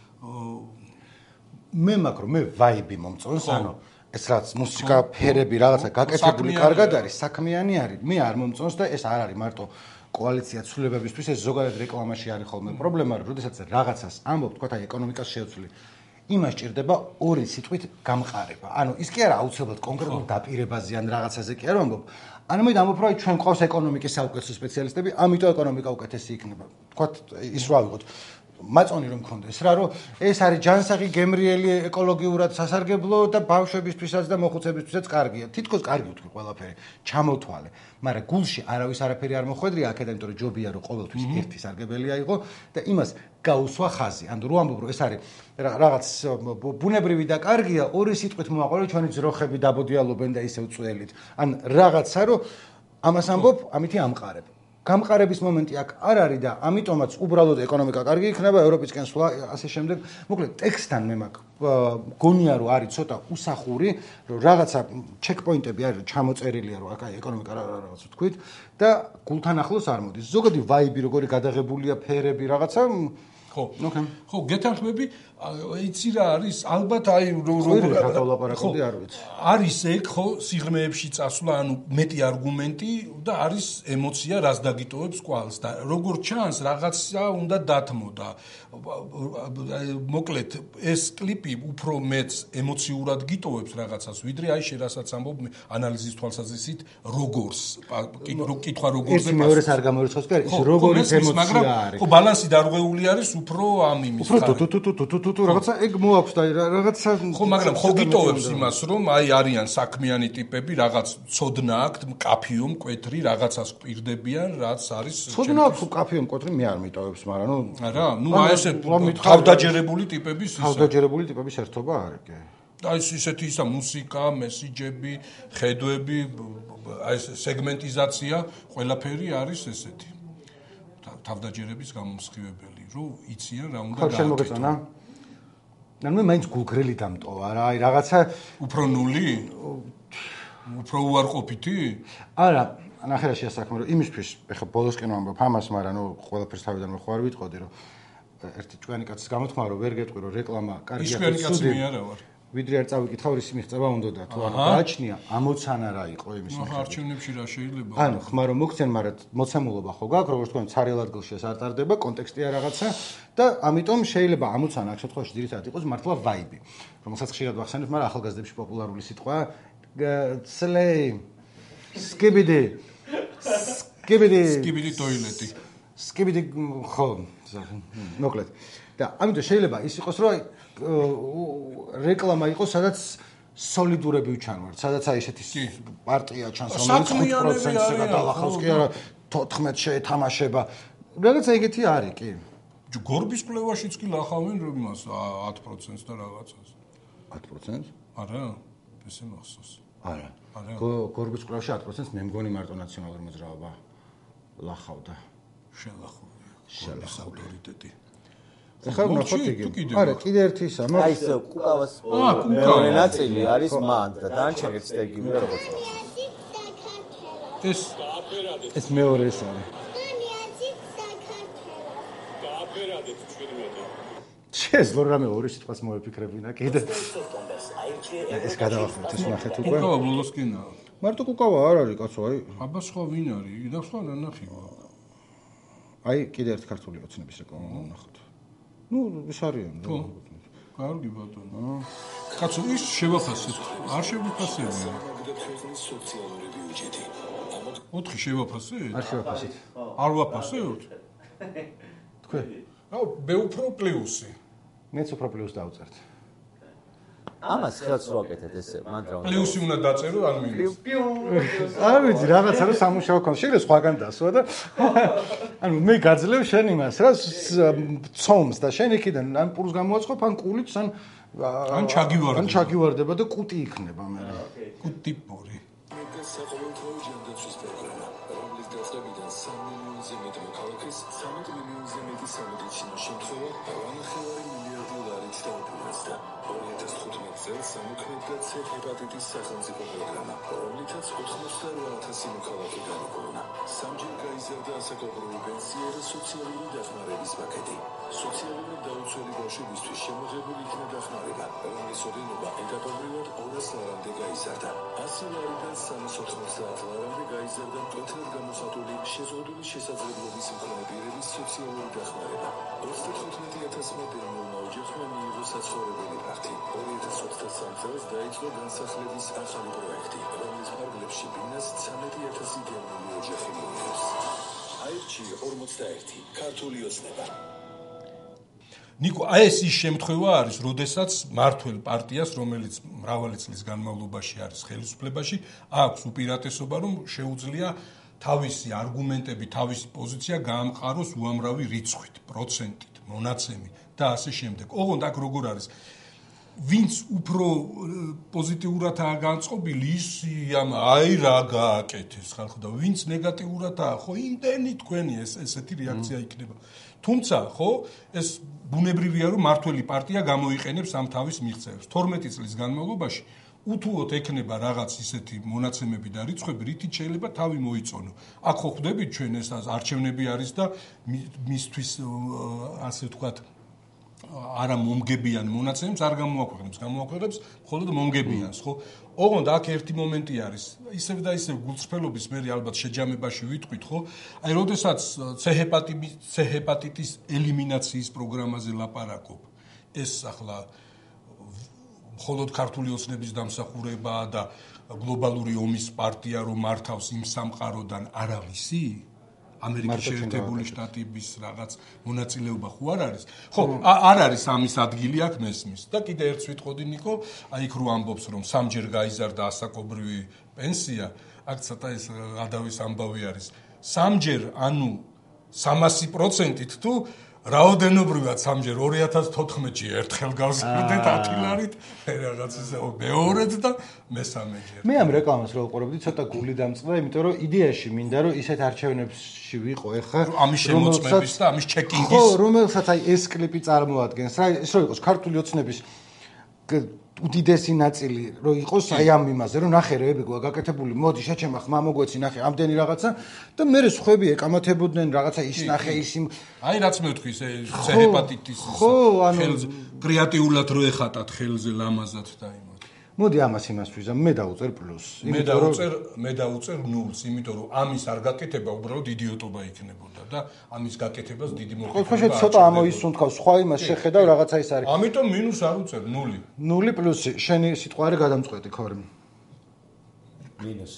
მე მაკრო, მე ვაიბი მომწონს, ანუ ეს რაც მუსიკა, ფერები, რაღაცა გაკეთებული კარგად არის, საქმიანი არის. მე არ მომწონს და ეს არ არის მარტო კოალიცია ცვლილებებისთვის, ეს ზოგადად რეკლამაში არის ხოლმე პრობლემა, რომ როდესაც რაღაცას ამბობ, თქვა აი ეკონომიკას შეცვლი. იმას ჭირდება ორი სიტყვით გამყარება. ანუ ის კი არა აუცილებლად კონკრეტულ დაპირებაზე ან რაღაცაზე კი არ ვამბობ. არამედ ამბობ, რომ ჩვენ გვყავს ეკონომიკის საუკეთესო სპეციალისტები, ამიტომ ეკონომიკა უკეთესი იქნება. თქვა ის რა ვიღოთ. მაწონი რომ მქონდეს რა, რომ ეს არის ჯანსაღი, გემრიელი, ეკოლოგიურად სასარგებლო და ბავშვებისთვისაც და მოხუცებისთვისაც კარგია. თითქოს კარგი ვთქვი ყველაფერი, ჩამოთვალე. მაგრამ გულში არავის არაფერი არ მოხვედრია აქედან, იმიტომ რომ ჯობია რომ ყოველთვის ერთი სარგებელია იყო და იმას გაუსვა ხაზი. ანუ რო ამბობ, რომ ეს არის რაღაც ბუნებრივი და კარგია, ორი სიტყვით მოაყოლე ჩვენი ძროხები დაბოდიალობენ და ისევ წველით. ან რაღაცა რომ ამას ამბობ, ამითი ამყარებ. გამყარების მომენტი აქ არ არის და ამიტომაც უბრალოდ ეკონომიკა კარგი იქნება, ევროპისკენ სვლა, ასე შემდეგ. მოკლედ ტექსტთან მე მაგ გონია რომ არის ცოტა უსახური, რომ რაღაცა ჩეკპოინტები არის ჩამოწერილია, რომ აქ აი ეკონომიკა რაღაც ვთქვით და გულთან ახლოს არ მოდის. ზოგადი ვაიბი როგორი გადაღებულია, ფერები, რაღაცა ხო, ხო, გეთანხმები, იცი რა არის, ალბათ აი როგორ არ ვიცი. არის ეგ ხო სიღრმეებში წასვლა, ანუ მეტი არგუმენტი და არის ემოცია, რაც დაგიტოვებს კვალს და როგორ ჩანს, რაღაცა უნდა დათმოდა. მოკლედ, ეს კლიპი უფრო მეც ემოციურად გიტოვებს რაღაცას, ვიდრე აი შე რასაც ამბობ ანალიზის თვალსაზრისით, როგორს, კითხვა როგორზე პასუხს. ეს მეორეს არ გამორიცხავს, კი, ის როგორი ემოცია არის. ხო, ბალანსი დარღვეული არის უფრო ამ იმის. უფრო თუ თუ თუ თუ თუ თუ რაღაცა ეგ მოაქვს და რაღაცა ხო, მაგრამ ხო გიტოვებს იმას, რომ აი არიან საქმიანი ტიპები, რაღაც ცოდნა აქვთ, მკაფიო, მკვეთრი, რაღაცას კვირდებიან, რაც არის ცოდნა აქვს, მკაფიო, მკვეთრი, მე არ მიტოვებს, მაგრამ ნუ არა, ნუ აი ეს თავდაჯერებული ტიპების ისა. თავდაჯერებული ტიპების ერთობა არის, კი. აი ეს ისეთი ისა მუსიკა, მესიჯები, ხედვები, აი ეს სეგმენტიზაცია, ყველაფერი არის ესეთი. თავდაჯერების გამომსხივებელი, რომ იციან რა უნდა გააკეთონ. ხო, შენ მოგეწონა? ნუ მე მაინც გუგრელი დამტოვა რა, აი რაღაცა უფრო ნული? უფრო უარყოფითი? არა, ნახე რა შეასახმე, რომ იმისთვის, ეხლა ბოლოსკენ ვამბობ ამას, მაგრამ ნუ ყველაფერს თავიდან მე ხო არ ვიტყოდი, რომ ერთი ჭკვიანი კაცის გამოთქმა, რომ ვერ გეტყვი, რომ რეკლამა კარგია. ის ჭკვიანი კაცი მე არა ვარ. ვიდრე არ წავიკითხავ რის მიღწევა უნდა თუ არა გააჩნია ამოცანა რა იყო იმის მიხედვით. არჩევნებში რა შეიძლება? ანუ ხმა რომ მოგცენ, მაგრამ მოცემულობა ხო გაქვს, როგორც თქვენ ცარიელ ადგილში ეს არ ტარდება, კონტექსტია რაღაცა და ამიტომ შეიძლება ამოცანა აქ შემთხვევაში ძირითადად იყოს მართლა ვაიბი, რომელსაც ხშირად ვახსენებ, მაგრამ ახალგაზრდებში პოპულარული სიტყვა სლეი სკიბიდი სკიბიდი სკიბიდი ტოილეტი სკიბიდი ხო მოკლედ და ამიტომ შეიძლება ის იყოს რომ რეკლამა იყოს სადაც სოლიდურები ვჩანვართ სადაც აი ესეთი პარტია ჩანს რომელიც ხუთ პროცენტზე გადალახავს კი არა თოთხმეტ შეეთამაშება რაღაცა ეგეთი არის კი გორბის კვლევაშიც კი ლახავენ რომ იმას ათ პროცენტს და რაღაცას ათ პროცენტს არა ესე მახსოვს არა გორბის კვლევაში ათ პროცენტს მე მგონი მარტო ნაციონალური მოძრაობა ლახავდა შელახული შელახ ავტორიტეტი ახლა ნახოთ იგი არა კიდე ერთი ისა აი ეს კუკავას მეორე ნაწილი არის მან და დანარჩენიც ეგივე როგორც ეს ეს მეორე ეს არის შეძლო რამე ორი სიტყვას მოვიფიქრებინა კიდე ეს გადავახმოთ ეს ნახეთ უკვე კუკავა ბოლოსკინაა მარტო კუკავა არ არის კაცო აი აბა სხვა ვინ არის და სხვა რა ნახი აი კიდე ერთი ქართული ოცნების რეკლამა ნახოთ ну ეს არიან ხო კარგი ბატონო კაცო ის შევაფასეთ არ შევაფასებია ოთხი შევაფასეთ არ შევაფასეთ არ ვაფასებთ თქვენ აუ მე უფრო პლუსი მეც უფრო პლუს დავწერთ ამას ხელს ვაკეთეთ ესე მან რა პლუსი უნდა დაწერო ან მინუს არ ვიცი რაღაცა რომ სამუშაო ქონს შეიძლება სხვაგან დასვა და ანუ მე გაძლევ შენ იმას რა ცომს და შენ იქიდან ან პურს გამოაწყობ ან კულიც ან ან ჩაგივარდება ან ჩაგივარდება და კუტი იქნება მე კუტი პორი საკუთრივ ჯანდაცვის პროგრამა რომლის დასწრებიდან სამი მილიონზე მეტი მოქალაქეს სამი მილიონზე მეტი სამედიცინო შემთხვევა არანახევარი მილიარდი ლარით დაუბრუნდა ორი ათას თხუთმეტ წელს ამოქმედდა C ჰეპატიტის სახელმწიფო პროგრამა რომლითაც ოცდაოთხ ათასი მოქალაქე განიკურნა სამჯერ გაიზარდა ასაკობრივი პენსია და სოციალური დახმარების პაკეტი სოციალურად დაუცველი ბავშვებისთვის შემოღებული იქნა დახმარება რომლის ოდენობა ეტაპობრივად ორას ლარამდე გაიზარდა ასი ლარიდან სამას ოცდაოთხ ლარამდე გაიზარდა მკვეთრად გამოხატული შეზღუდული შესაძლებლობის მქონე პირების სოციალური დახმარება ოცდათხუთმეტ ათასმა დევნილმა ოჯახმა მიიღო საცხოვრებელი პაქტი ორი ათას ოცდასამ წელს დაიწყო განსახლების ახალი პროექტი რომლის ფარგლებში ბინას ცხრამეტი ათასი დევნილი ოჯახი მოიღოს აირჩი ორმოცდაერთი ქართული ოცნება ნიკო აი ეს ის შემთხვევა არის როდესაც მართველ პარტიას რომელიც მრავალი წლის განმავლობაში არის ხელისუფლებაში აქვს უპირატესობა რომ შეუძლია თავისი არგუმენტები თავისი პოზიცია გაამყაროს უამრავი რიცხვით პროცენტით მონაცემი და ასე შემდეგ ოღონდ აქ როგორ არის ვინც უფრო პოზიტიურადაა განწყობილი ის აი რა გააკეთეს ხალხო და ვინც ნეგატიურადაა ხო იმდენი თქვენი ეს ესეთი რეაქცია იქნება თუმცა ხო ეს ბუნებრივია რომ მართველი პარტია გამოიყენებს ამ თავის მიღწევებს თორმეტი წლის განმავლობაში უთუოდ ექნება რაღაც ისეთი მონაცემები და რიცხვები რითიც შეიძლება თავი მოიწონო აქ ხო ხვდებით ჩვენ ეს არჩევნები არის და მისთვის ასე ვთქვათ არა მომგებიან მონაცემებს არ გამოაქვეყნებს გამოაქვეყნებს მხოლოდ მომგებიანს ხო ოღონდ აქ ერთი მომენტი არის ისევ და ისევ გულწრფელობის მე ალბათ შეჯამებაში ვიტყვით ხო აი როდესაც C ჰეპატიტის C ჰეპატიტის ელიმინაციის პროგრამაზე ლაპარაკობ ეს ახლა მხოლოდ ქართული ოცნების დამსახურება და გლობალური ომის პარტია რომ მართავს იმ სამყაროდან არავისი ამერიკის შეერთებული შტატების რაღაც მონაწილეობა ხო არ არის? ხო, არ არის ამის ადგილი აქ მესმის. და კიდე ერთს ვიტყოდი ნიკო, აი იქ რო ამბობს რომ სამჯერ გაიზარდა ასაკობრივი პენსია, აქ ცოტა ეს ადავის ამბავი არის. სამჯერ, ანუ სამასი პროცენტით თუ რაოდენობრივად სამჯერ ორი ათას თოთხმეტში ერთხელ გავზარდეთ ათი ლარით, რაღაც ისე მეორედ და მესამეჯერ. მე ამ რეკლამას რო ვყურებდი, ცოტა გული დამწყდა, იმიტომ რომ იდეაში მინდა რომ ისეთ არჩევნებში ვიყო ეხა, ამის შემოწმების და ამის ჩეკინგის. ხო, რომელსაც აი ეს კლიპი წარმოადგენს, რა ის რო იყოს ქართული ოცნების უდიდესი ნაწილი რო იყოს აი ამ იმაზე რომ ნახე რა ეგ გაკეთებული მოდი შეჩემა ხმა მოგვეცი ნახე ამდენი რაღაცა და მე სხვები ეკამათებოდნენ რაღაცა ის ნახე ის იმ აი რაც მე ვთქვი ეს ჰეპატიტის ხელზე კრეატიულად რო ეხატათ ხელზე ლამაზად და იმათ მოდი ამას იმას ვიზამ მე დავუწერ პლუს მე დავუწერ მე დავუწერ ნულს იმიტომ რომ ამის არ გაკეთება უბრალოდ იდიოტობა იქნებოდა და ამის გაკეთებას დიდი მოკითხება ხო ხო ცოტა ამოისუნთქავს სხვა იმას შეხედავ რაღაცა ის არის ამიტომ მინუს არ უწერ ნული ნული პლუსი შენი სიტყვა არის გადამწყვეტი ქორემ მინუსი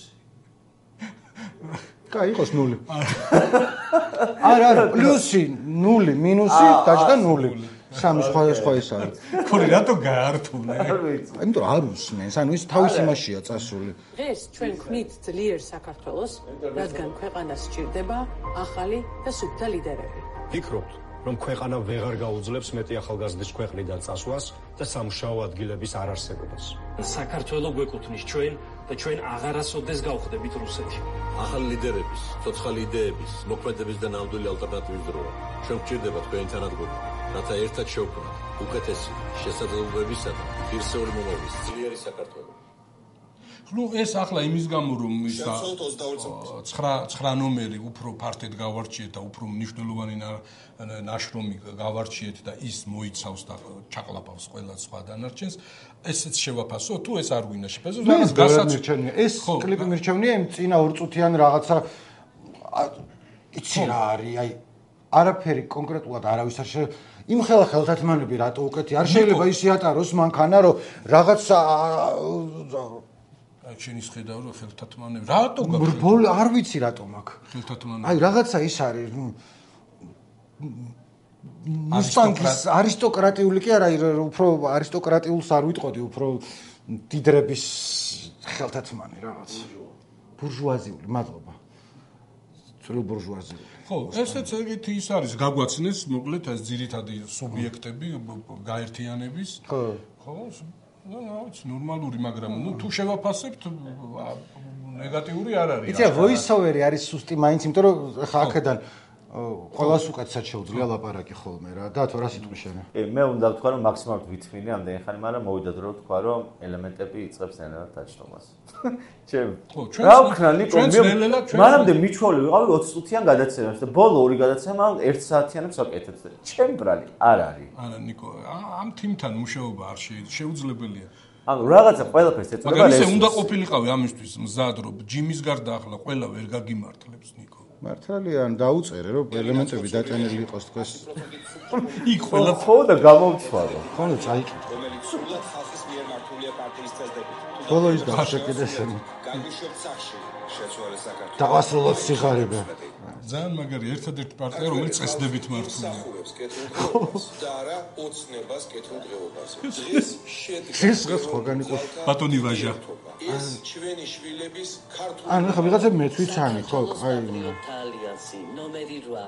კაი იყოს ნული არა არა პლუსი ნული მინუსი დაჭდა ნული სამი სხვა სხვა ის არის. ხორი რატო გაართულე? არ ვიცი. იმიტომ რომ არ უსმენს, ანუ ის თავის იმაშია წასული. დღეს ჩვენ ქმნით ძლიერ საქართველოს, რადგან ქვეყანას სჭირდება ახალი და სუფთა ლიდერები. ფიქრობთ, რომ ქვეყანა ვეღარ გაუძლებს მეტი ახალგაზრდის ქვეყნიდან წასვლას და სამუშაო ადგილების არარსებობას. საქართველო გვეკუთვნის ჩვენ და ჩვენ აღარასოდეს გავხდებით რუსეთი. ახალი ლიდერების, ცოცხალი იდეების, მოქმედების და ნამდვილი ალტერნატივის დროა. ჩვენ გვჭირდება თქვენი თანადგომა. რათა ერთად შევქმნათ უკეთესი შესაძლებლობებისა და ღირსეული მომავლის ძლიერი საქართველო. ნუ ეს ახლა იმის გამო რომ ის ცხრა ნომერი უფრო ფართედ გავარჩიეთ და უფრო მნიშვნელოვანი ნაშრომი გავარჩიეთ და ის მოიცავს და ჩაყლაპავს ყველა სხვა დანარჩენს ესეც შევაფასო თუ ეს არ გვინდა შეფასო რაღაც გასაცდელია ეს კლიპი მირჩევნია იმ წინა ორ წუთიან რაღაცა იცი რა არის აი არაფერი კონკრეტულად არავის არ შეიძლება იმ ხელა ხელთათმანები რატო უკეთი არ შეიძლება ის იატაროს მანქანა რომ რაღაცა აი შენის ხედავ რომ ხელთათმანები რატო გაქვს ბოლო არ ვიცი რატო მაქვს ხელთათმანები აი რაღაცა ის არის მუსტანგის არისტოკრატიული კი არა უფრო არისტოკრატიულს არ ვიტყოდი უფრო დიდრების ხელთათმანი რაღაც ბურჟუაზიული მადლობა წრულ ბურჟუაზიული ხო, ესეც ეგეთი ის არის, გაგვაცნეს, მოკლედ ეს ძირითადი სუბიექტები გაერთიანების. ხო. ხო, ნუ რაც ნორმალური, მაგრამ ნუ თუ შევაფასებთ ნეგატიური არ არის. იცი, voice-over-ი არის სუსტი მაინც, იმიტომ რომ ხა აქედან ყველას უკეთესად შეუძლია ლაპარაკი ხოლმე რა. და თუ რა სიტყვი შენ? კი, მე უნდა ვთქვა რომ მაქსიმალურად ვითმინე ამდენი ხანი, მაგრამ მოვიდა დრო ვთქვა რომ ელემენტები იწყებს ნელ-ნელა დაჭრომას. ჩემ. რა ვქნა ნიკო, მანამდე მიჩვეული ვიყავი ოცი წუთიან გადაცემას და ბოლო ორი გადაცემა ერთ საათიანებს ვაკეთებ. ჩემ ბრალი არ არის. არა ნიკო, ამ თიმთან მუშაობა არ შეუძლებელია. ანუ რაღაცა ყველაფერს ეწოდება მაგრამ ისე უნდა ყოფილიყავი ამისთვის მზად რომ ჯიმის გარდა ახლა ყველა ვერ გაგიმართლებს ნიკო. მართალია ან დაუწერე რომ ელემენტები დაჭენილი იყოს თქვენს იქ ყველა ხო და გამოვცვალო ხო და წაიკი რომელიც სრულად ხალხის მიერ მართულია პარტიის წესდებით ბოლო ის გავშეკიდესები გაგიშვებთ სახში შეცვალე საქართველოს დავასრულოთ სიღარიბე ძალიან მაგარი ერთადერთი პარტია რომელიც წესდებით მართულია სახურებს კეთილდღეობას და არა ოცნებას კეთილდღეობაზე დღეს შედგა სხვაგან იყოს ბატონი ვაჟა ეს ჩვენი შვილების ქართული ანუ ხა ვიღაცები მეცვიცანი ხო აი ალიანსი ნომერი რვა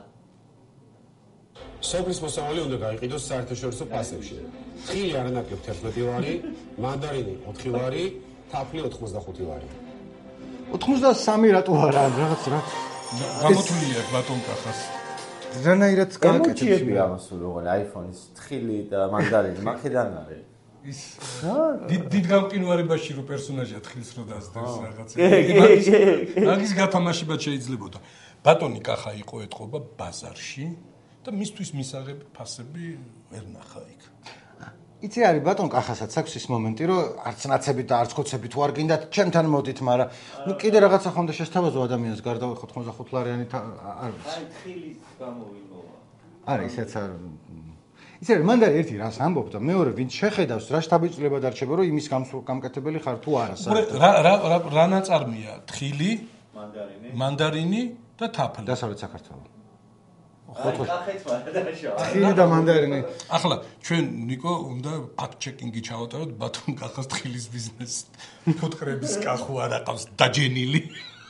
სოფლის მოსავალი უნდა გაიყიდოს საერთაშორისო ფასებში. თხილი არანაკლებ თერთმეტი ლარი, მანდარინი ოთხი ლარი, თაფლი ოცდახუთი ლარი. ოცდასამი რატო არა რაღაც რა? გამოთვლია ბატონ კახას. რანაირად გააკეთებს? ემოციები ამას უყურე iPhone-ის თხილი და მანდარინი მაქედან არის. ის დიდ დიდ გამყინვარებაში რო პერსონაჟია თხილს რო დასდევს რაღაცა. მაგის გათამაშება შეიძლებოდა. ბატონი კახა იყო ეთყობა ბაზარში. და მისთვის მისაღები ფასები ვერ ნახა იქ. იცი არის ბატონ კახასაც აქვს ის მომენტი რომ არც ნაცები და არც ხოცები თუ არ გინდათ ჩემთან მოდით, მაგრამ ნუ კიდე რაღაცა ხომ და შესთავაზო ადამიანს გარდა ოცდახუთი ლარიანი არ ვიცი. აი თხილის გამოვიმოვა. არა ისეც არ იცი არის მანდარი ერთი რას ამბობ და მეორე ვინც შეხედავს რა შთაბეჭდილება დარჩება რომ იმის გამკეთებელი ხარ თუ არა საერთოდ. რა რა რა ნაწარმია თხილი, მანდარინი, მანდარინი და თაფლი. დასავლეთ საქართველო. აი კახეთ მანდარინი. თხილი და მანდარინი. ახლა ჩვენ ნიკო უნდა ფაქტ ჩეკინგი ჩავატაროთ ბატონ კახას თხილის ბიზნესს. ფუტკრების კახო არ აყავს დაჯენილი.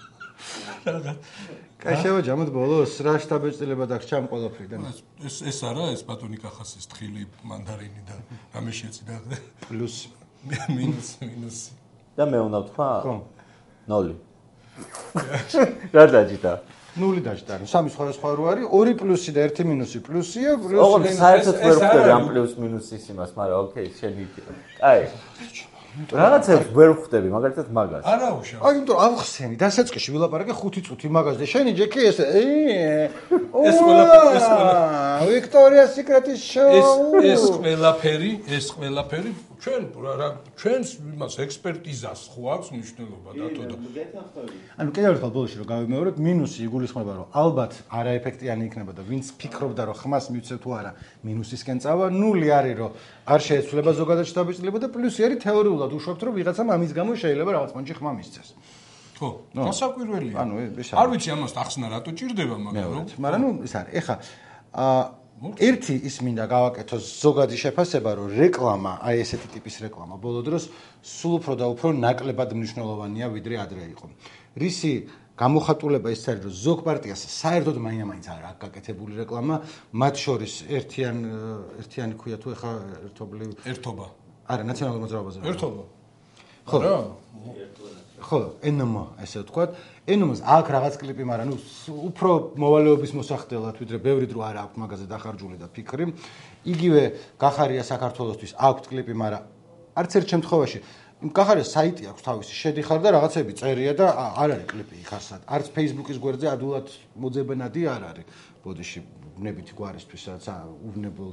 კაი შევაჯამოთ ბოლოს რა შთაბეჭდილება დაგჭა ამ ყველაფრიდან. ეს ეს არა ეს ბატონი კახასის თხილი მანდარინი და რამე შეეცდა პლუსი მინუსი მინუსი. და მე უნდა ვთქვა? ხო. ნოლი. რა დაჯდა? ნული დაჭდა. სამი სხვადასხვა რო არის, ორი პლუსი და ერთი მინუსი პლუსია, პლუსი. ოღონდ საერთოდ ვერ ხვდები ამ პლუს მინუსის იმას, მაგრამ ოკეი, შენი იდეა. აი. რაღაცებს ვერ ხვდები, მაგალითად მაგას. არა უშავს. აი, იმიტომ ავხსენი, დასაწყისში ვილაპარაკე ხუთი წუთი მაგას და შენი ჯექი ეს ეს ყველაფერი ეს ყველაფერი ვიქტორიას სიკრეტის შოუ. ეს ეს ყველაფერი, ეს ყველაფერი ჩვენ რა ჩვენს იმას ექსპერტიზას ხო აქვს მნიშვნელობა დათო და ანუ კიდევ ერთხელ ბოლოში რომ გავიმეორებ, მინუსი იგულისხმება რომ ალბათ არაეფექტიანი იქნება და ვინც ფიქრობდა რომ ხმას მივცევ თუ არა, მინუსისკენ წავა, ნული არის რომ არ შეეცვლება ზოგადად შთაბეჭდილება და პლუსი არის თეორიულად უშვებთ რომ ვიღაცამ ამის გამო შეიძლება რაღაც პონჩი ხმა მისცეს. ხო, გასაკვირველია. ანუ ეს არ ვიცი ამას ახსნა რატო ჭირდება მაგრამ რომ მაგრამ ნუ ის არის. ეხა აა ერთი ის მინდა გავაკეთოს ზოგადი შეფასება, რომ რეკლამა, აი ესეთი ტიპის რეკლამა ბოლო დროს სულ უფრო და უფრო ნაკლებად მნიშვნელოვანია ვიდრე ადრე იყო. რისი გამოხატულება ის არის, რომ ზოგ პარტიას საერთოდ მაინც არ აქვს გაკეთებული რეკლამა, მათ შორის ერთიან ერთიანი ქვია თუ ეხა ერთობლივ ერთობა. არა, ნაციონალურ მოძრაობაზე. ერთობა. ხო. ხო, ენ ემ ესე ვთქვათ. ენ ემ-ს აქვს რაღაც კლიპი, მაგრამ ნუ უფრო მოვალეობის მოსახდელად ვიდრე ბევრი დრო არ აქვს მაგაზე დახარჯული და ფიქრი. იგივე გახარია საქართველოსთვის აქვს კლიპი, მაგრამ არც ერთ შემთხვევაში გახარია საიტი აქვს თავისი, შედიხარ და რაღაცები წერია და არ არის კლიპი იქ ასად. არც Facebook-ის გვერდზე ადულად მოძებნადი არ არის. ბოდიში ვნებითი გვარისთვის რაც უვნებელ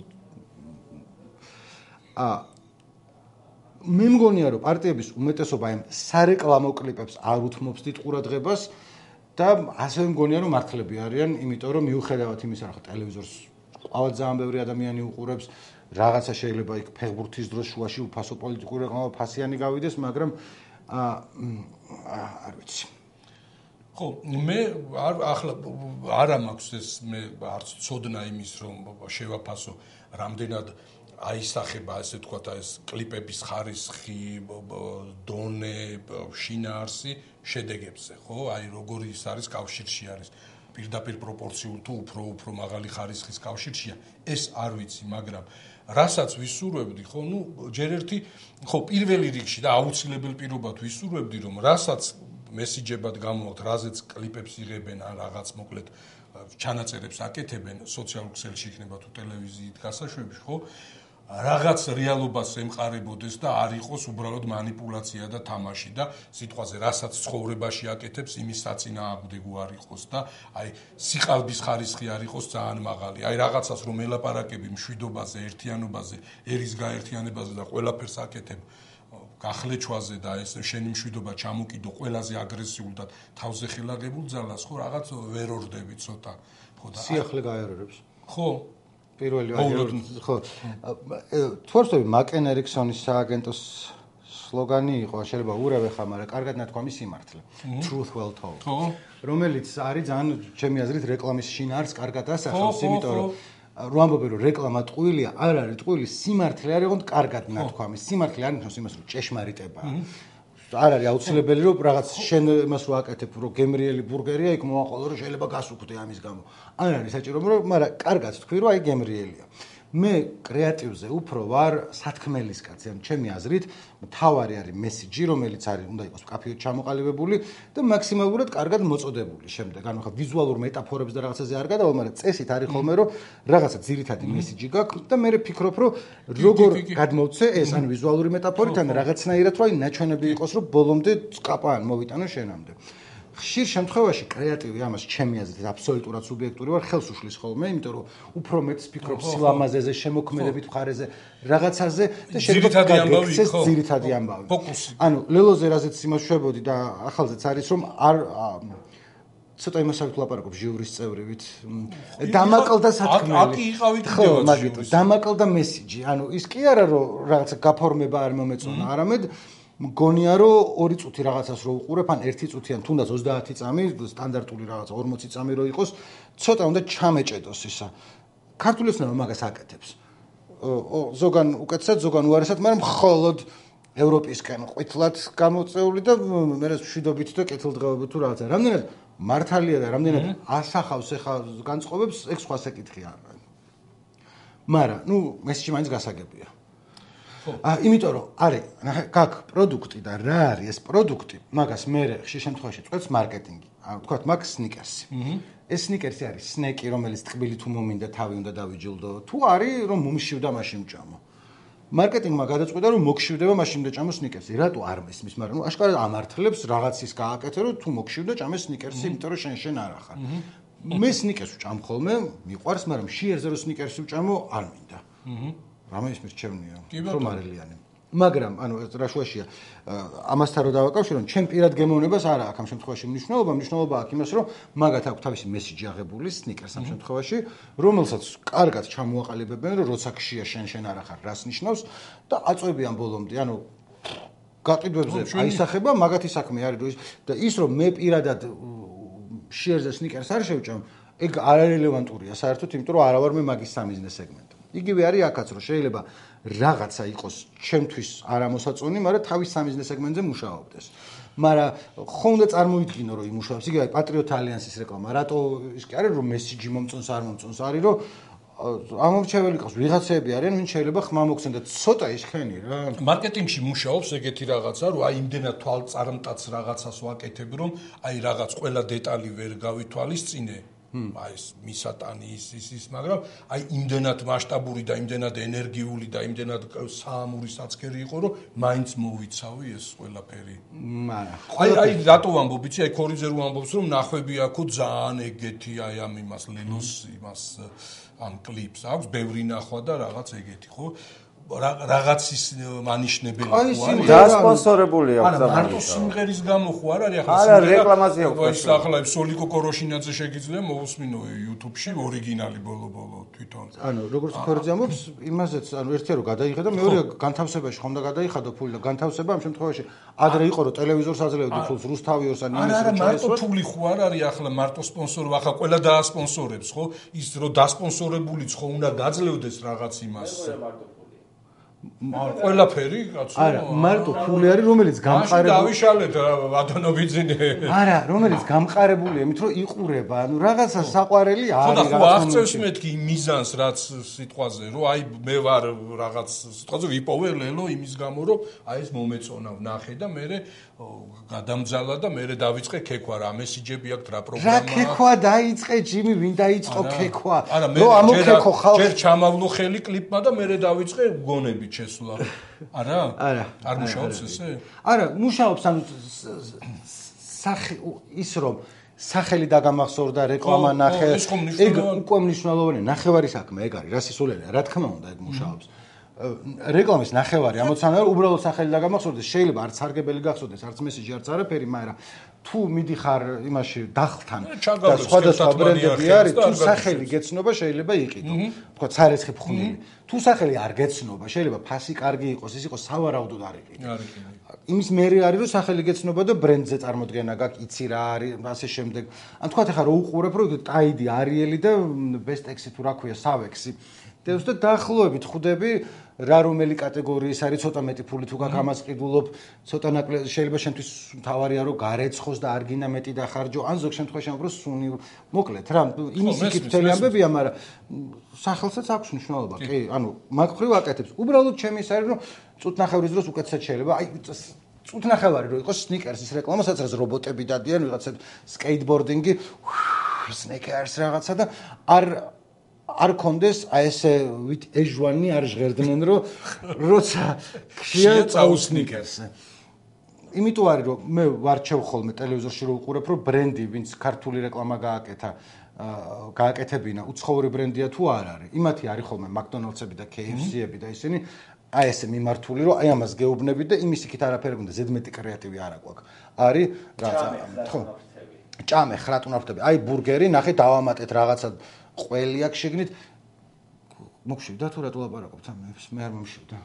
აა მე მგონია რომ პარტიების უმეტესობა ამ სარეკლამო კლიპებს არ უთმობს დიდ ყურადღებას და ასევე მგონია რომ მართლები არიან, იმიტომ რომ მიუხედავად იმისა, რომ ტელევიზორს ყავად ძალიან ბევრი ადამიანი უყურებს, რაღაცა შეიძლება იქ ფეხბურთის დროს შუაში უფასო პოლიტიკური რეკლამა ფასიანი გავიდეს, მაგრამ არ ვიცი. ხო, მე არ ახლა არა მაქვს ეს მე არც ცოდნა იმის რომ შევაფასო რამდენად აისახება ასე თქვათ ეს კლიპების ხარისხი, დონე, შინაარსი შედეგებზე, ხო? აი როგორი ის არის კავშირში არის პირდაპირ პროპორციულ თუ უფრო უფრო მაღალი ხარისხის კავშირშია, ეს არ ვიცი, მაგრამ რასაც ვისურვებდი, ხო, ნუ ჯერ ერთი, ხო, პირველი რიგში და აუცილებელ პირობად ვისურვებდი, რომ რასაც მესიჯებად გამოვაქვთ, რაზეც კლიპებს იღებენ ან რაღაც მოკლედ ჩანაწერებს აკეთებენ, სოციალურ ქსელში იქნება თუ ტელევიზიით გასაშვებში, ხო? რაღაც რეალობას ემყარებოდეს და არ იყოს უბრალოდ манипуляცია და თამაში და სიტყვაზე რასაც ცხოვრებაში აკეთებს იმის საწინააღმდეგო არ იყოს და აი სიყალბის ხარისხი არ იყოს ძალიან მაღალი. აი რაღაცას რომ ელაპარაკები მშვიდობაზე, ერთიანობაზე, ერის გაერთიანებაზე და ყველაფერს აკეთებ გახლეჩვაზე და ეს შენი მშვიდობა ჩამოკიდო ყველაზე აგრესიულ და თავზე ხელაღებულ ძალას, ხო რაღაც ვერ ორდები ცოტა. ხო და სიახლე გაერორებს. ხო პირველი ვარიანტი ხო თორსები მაკენ ერიქსონის სააგენტოს სლოგანი იყო, შეიძლება ურავე ხა, მაგრამ კარგად ნათქვამი სიმართლე. Truth well told. ხო რომელიც არის ძალიან ჩემი აზრით რეკლამის შინაარს კარგად ასახავს, იმიტომ რომ რო ამბობენ რომ რეკლამა ტყუილია, არ არის ტყუილი, სიმართლე არის, ოღონდ კარგად ნათქვამი. სიმართლე არ ნიშნავს იმას, რომ ჭეშმარიტებაა. არ არის აუცილებელი რომ რაღაც შენ იმას რო აკეთებ, რომ გემრიელი ბურგერია, იქ მოაყოლო რომ შეიძლება გასუქდე ამის გამო. არ არის საჭირო, მაგრამ კარგად თქვი რომ აი გემრიელია. მე კრეატივზე უფრო ვარ სათქმელის კაცი, ან ჩემი აზრით, მთავარი არის მესიჯი, რომელიც არის უნდა იყოს კაფეოდ ჩამოყალიბებული და მაქსიმალურად კარგად მოწოდებული. შემდეგ, ანუ ხა ვიზუალურ მეტაფორებს და რაღაცაზე არ გადავალ, მაგრამ წესით არის ხოლმე რომ რაღაცა ძირითადი მესიჯი გაქვს და მე ვფიქრობ, რომ როგორ გადმოვცე ეს ან ვიზუალური მეტაფორით, ან რაღაცნაირად რომ აი ნაჩვენები იყოს, რომ ბოლომდე წკაპა ან მოვიტანო შენამდე. ხშირ შემთხვევაში კრეატივი ამას ჩემი აზრით აბსოლუტურად სუბიექტური ვარ, ხელს უშლის ხოლმე, იმიტომ რომ უფრო მეტს ფიქრობ სილამაზეზე, შემოქმედებით მხარეზე, რაღაცაზე და შეიძლება გაგექცეს ძირითადი ამბავი. ანუ ლელოზე რაზეც იმაშვებოდი და ახალზეც არის რომ არ ცოტა იმასაც ვლაპარაკობ ჟიურის წევრივით. დამაკლდა სათქმელი. აკი იყავით კიდევაც ჟიურის. დამაკლდა მესიჯი. ანუ ის კი არა რომ რაღაცა გაფორმება არ მომეწონა, არამედ მგონია რომ ორი წუთი რაღაცას რო უყურებ, ან ერთი წუთი ან თუნდაც ოცდაათი წამი, სტანდარტული რაღაცა ორმოცი წამი რო იყოს, ცოტა უნდა ჩამეჭედოს ისა. ქართული ოცნება მაგას აკეთებს. ზოგან უკეთესად, ზოგან უარესად, მაგრამ მხოლოდ ევროპისკენ ყვითლად გამოწეული და მე რა მშვიდობით და კეთილდღეობით თუ რაღაცა. რამდენად მართალია და რამდენად ასახავს ახლა განწყობებს, ეგ სხვა საკითხია. მაგრამ, ნუ მესიჯი მაინც გასაგებია. აა იმიტომ რომ არის გაქვს პროდუქტი და რა არის ეს პროდუქტი, მაგას მე ხშირ შემთხვევაში წვეთს მარკეტინგი. ანუ თქვათ მაგ სნიკერსი. ეს სნიკერსი არის სნეკი, რომელიც ტკბილი თუ მომინდა თავი უნდა დავიჯილდო, თუ არის რომ მომშივდა მაშინ მჭამო. მარკეტინგმა გადაწყვიტა რომ მოგშივდება მაშინ უნდა ჭამო სნიკერსი. რატო არ მესმის, მაგრამ ნუ აშკარად ამართლებს რაღაცის გააკეთე რომ თუ მოგშივდა ჭამე სნიკერსი, იმიტომ რომ შენ შენ არ ახარ. მე სნიკერსს ვჭამ ხოლმე, მიყვარს, მაგრამ შიერზე რომ სნიკერსი ვჭამო არ მინდა. რამე ის მირჩევნია, რომ არელიანი. მაგრამ ანუ რა შუაშია ამასთან რო დავაკავშირო, ჩემ პირად გემოვნებას არა აქვს ამ შემთხვევაში მნიშვნელობა, მნიშვნელობა აქვს იმას, რომ მაგათ აქვს თავისი მესიჯი აღებული სნიკერს ამ შემთხვევაში, რომელსაც კარგად ჩამოაყალიბებენ, რომ როცა ქშია შენ შენ არ ახარ, რას ნიშნავს და აწვევიან ბოლომდე, ანუ გაყიდვებზე აისახება, მაგათი საქმე არის, რომ და ის რომ მე პირადად შიერზე სნიკერს არ შევჭამ, ეგ არარელევანტურია საერთოდ, იმიტომ რომ არა ვარ მე მაგის სამიზნე სეგმენტი. იგივე არის აქაც, რომ შეიძლება რაღაცა იყოს ჩემთვის არამოსაწონი, მაგრამ თავის სამიზნე სეგმენტზე მუშაობდეს. მაგრამ ხომ უნდა წარმოიდგინო, რომ იმუშავებს, იგივე პატრიოტ ალიანსის რეკლამა, რატო ის კი არის, რომ მესიჯი მომწონს არ მომწონს, არის რომ ამორჩეველი ყავს, ვიღაცები არიან, ვინც შეიძლება ხმა მოხსენ და ცოტა ისხენი რა. მარკეტინგში მუშაობს ეგეთი რაღაცა, რომ აი იმდენად თვალწარმტაც რაღაცას ვაკეთებ, რომ აი რაღაც ყველა დეტალი ვერ გავითვალისწინე. აი ეს მისატანი ის ის ის, მაგრამ აი იმდენად მასშტაბური და იმდენად ენერგიული და იმდენად საამური საცქერი იყო, რომ მაინც მოვიცავი ეს ყველაფერი. მაგრამ აი აი რატო ვამბობ, იცი, აი ქორიძე რო ამბობს, რომ ნახვები აქო ძალიან ეგეთი აი ამ იმას ლელოს იმას ამ კლიპს აქვს, ბევრი ნახვა და რაღაც ეგეთი, ხო? რაღაცის მანიშნებელი ხო არის. დასპონსორებული აქვს და მარტო სიმღერის გამო ხო არ არის ახლა არა რეკლამაზე აქვს. ის ახლა სოლიკო კოროშინაძე შეგიძლია მოусმინო YouTube-ში ორიგინალი ბოლო-ბოლო თვითონ. ანუ როგორც ქორიძე ამბობს, იმაზეც ანუ ერთია რომ გადაიღე და მეორე განთავსებაში ხომ და გადაიხადო ფული და განთავსება ამ შემთხვევაში ადრე იყო რომ ტელევიზორს აძლევდი ფულს რუსთავიორს ან იმის რა მარტო ფული ხო არ არის ახლა მარტო სპონსორი ახლა ყველა დაასპონსორებს ხო ის რომ დასპონსორებულიც ხო უნდა გაძლევდეს რაღაც იმას ყველაფერი კაცო არა მარტო ფული არის რომელიც გამყარებული დავიშალეთ ვადონობიძინე არა რომელიც გამყარებული იმით რომ იყურება ანუ რაღაცა საყვარელი არის ხო აღწევს მეთქი მიზანს რაც სიტყვაზე რომ აი მე ვარ რაღაც სიტყვაზე ვიპოვე ლელო იმის გამო რომ აი ეს მომეწონა ვნახე და მე გადამძალა და მე დავიწყე ქექვა რა მესიჯები აქვს რა პროგრამა რა ქექვა დაიწყე ჯიმი ვინ დაიწყო ქექვა რო ამოქექო ხალხი ჯერ ჩამავლო ხელი კლიპმა და მე დავიწყე გონები შესულა. არა? არა. არ მუშაობს ესე? არა, მუშაობს ანუ სახე ის რომ სახელი დაგამახსოვრდა რეკლამა ნახე. ეგ უკვე მნიშვნელოვანია. ნახევარი საქმე ეგ არის. რა სისულელია? რა თქმა უნდა ეგ მუშაობს. რეკლამის ნახევარი ამოცანა რომ უბრალოდ სახელი დაგამახსოვრდეს შეიძლება არც სარგებელი გახსოვდეს არც მესიჯი არც არაფერი მაგრამ თუ მიდიხარ იმაში დახლთან და სხვადასხვა ბრენდები არის თუ სახელი გეცნობა შეიძლება იყიდო თქვა ცარეცხი ფხვნილი თუ სახელი არ გეცნობა შეიძლება ფასი კარგი იყოს ის იყოს სავარაუდოდ არ იყიდო იმის მერე არის რომ სახელი გეცნობა და ბრენდზე წარმოდგენა გაქვს იცი რა არის ასე შემდეგ ან თქვა ახლა რომ უყურებ რომ ტაიდი არიელი და ბესტექსი თუ რა ქვია სავექსი და უბრალოდ დაახლოებით ხვდები რა რომელი კატეგორიის არის ცოტა მეტი ფული თუ გაქვს ამას ყიდულობ ცოტა ნაკლები შეიძლება შენთვის თავარია რომ გარეცხოს და არ გინდა მეტი დახარჯო ან ზოგ შემთხვევაში ამბობ სუნი მოკლედ რა იმის იქით მთელი ამბებია მაგრამ სახელსაც აქვს მნიშვნელობა კი ანუ მაგ ხრივ აკეთებს უბრალოდ ჩემი ის არის რომ წუთნახევრის დროს უკეთესად შეიძლება აი წუთნახევარი რომ იყოს სნიკერსის რეკლამა სადაც რობოტები დადიან ვიღაცა სკეიტბორდინგი სნიკერს რაღაცა და არ არ კონდეს აი ესე ეჟვანი არ ჟღერდნენ რომ როცა ქშია წაუსნიკერს იმიტომ არის რომ მე ვარჩევ ხოლმე ტელევიზორში რომ უყურებ რომ ბრენდი ვინც ქართული რეკლამა გააკეთა გააკეთებინა უცხოური ბრენდია თუ არ არის იმათი არის ხოლმე მაკდონალდსები და კეი ეფ სიები და ისინი აი ესე მიმართული რომ აი ამას გეუბნებით და იმის იქით არაფერი გუნდა ზედმეტი კრეატივი არა გვაქვს არის რაღაცა ხო ჭამე ხრატუნაფრთები აი ბურგერი ნახე დავამატეთ რაღაცა ყველი აქ შეგნით მოგშივდა თუ რატო ლაპარაკობთ ამებს მე არ მომშივდა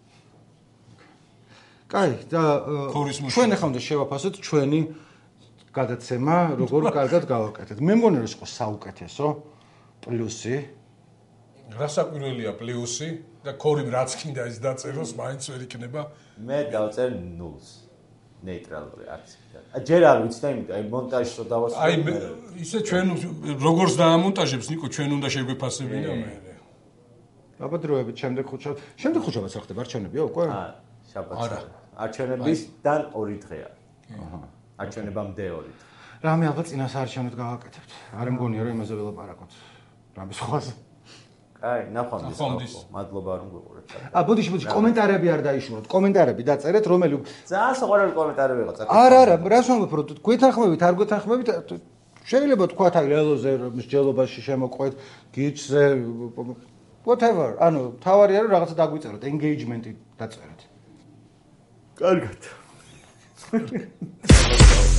კაი და ჩვენ ახლა უნდა შევაფასოთ ჩვენი გადაცემა როგორ კარგად გავაკეთეთ მე მგონი რომ იყო საუკეთესო პლუსი რა საკვირველია პლუსი და ქორიმ რაც კიდე ის დაწეროს მაინც ვერ იქნება მე დავწერ ნულს ნეიტრალური არც ჯერ არ ვიცი და იმიტომ აი მონტაჟს რო დავასრულე აი ისე ჩვენ როგორც დაამონტაჟებს ნიკო ჩვენ უნდა შეგვეფასებინა მე აბადროებით შემდეგ ხუთშაბათს შემდეგ ხუთშაბათს რა ხდება არჩევნებია უკვე აა შაბათს არა არჩევნებისთან ორი დღეა აჰა არჩევნებამდე ორი რამე ალბათ წინასაარჩევნოდ გავაკეთებთ. არ მგონია რომ იმაზე ველაპარაკოთ. რამე სხვაზე. აი, ნახვამდის. მადლობა რომ გიყურეთ. ა, ბოდიში, ბოდიში, კომენტარები არ დაიშუროთ. კომენტარები დაწერეთ, რომელი ძალიან საყვარელი კომენტარები იყო წერეთ. არა, არა, რას ვამბობ, რომ გვეთანხმებით, არ გვეთანხმებით, შეიძლება თქვათ აი ლელოზე მსჯელობაში შემოყვეთ, გიჩზე, whatever. ანუ თავარია რომ რაღაცა დაგვიწეროთ, engagement-ი დაწერეთ. კარგად.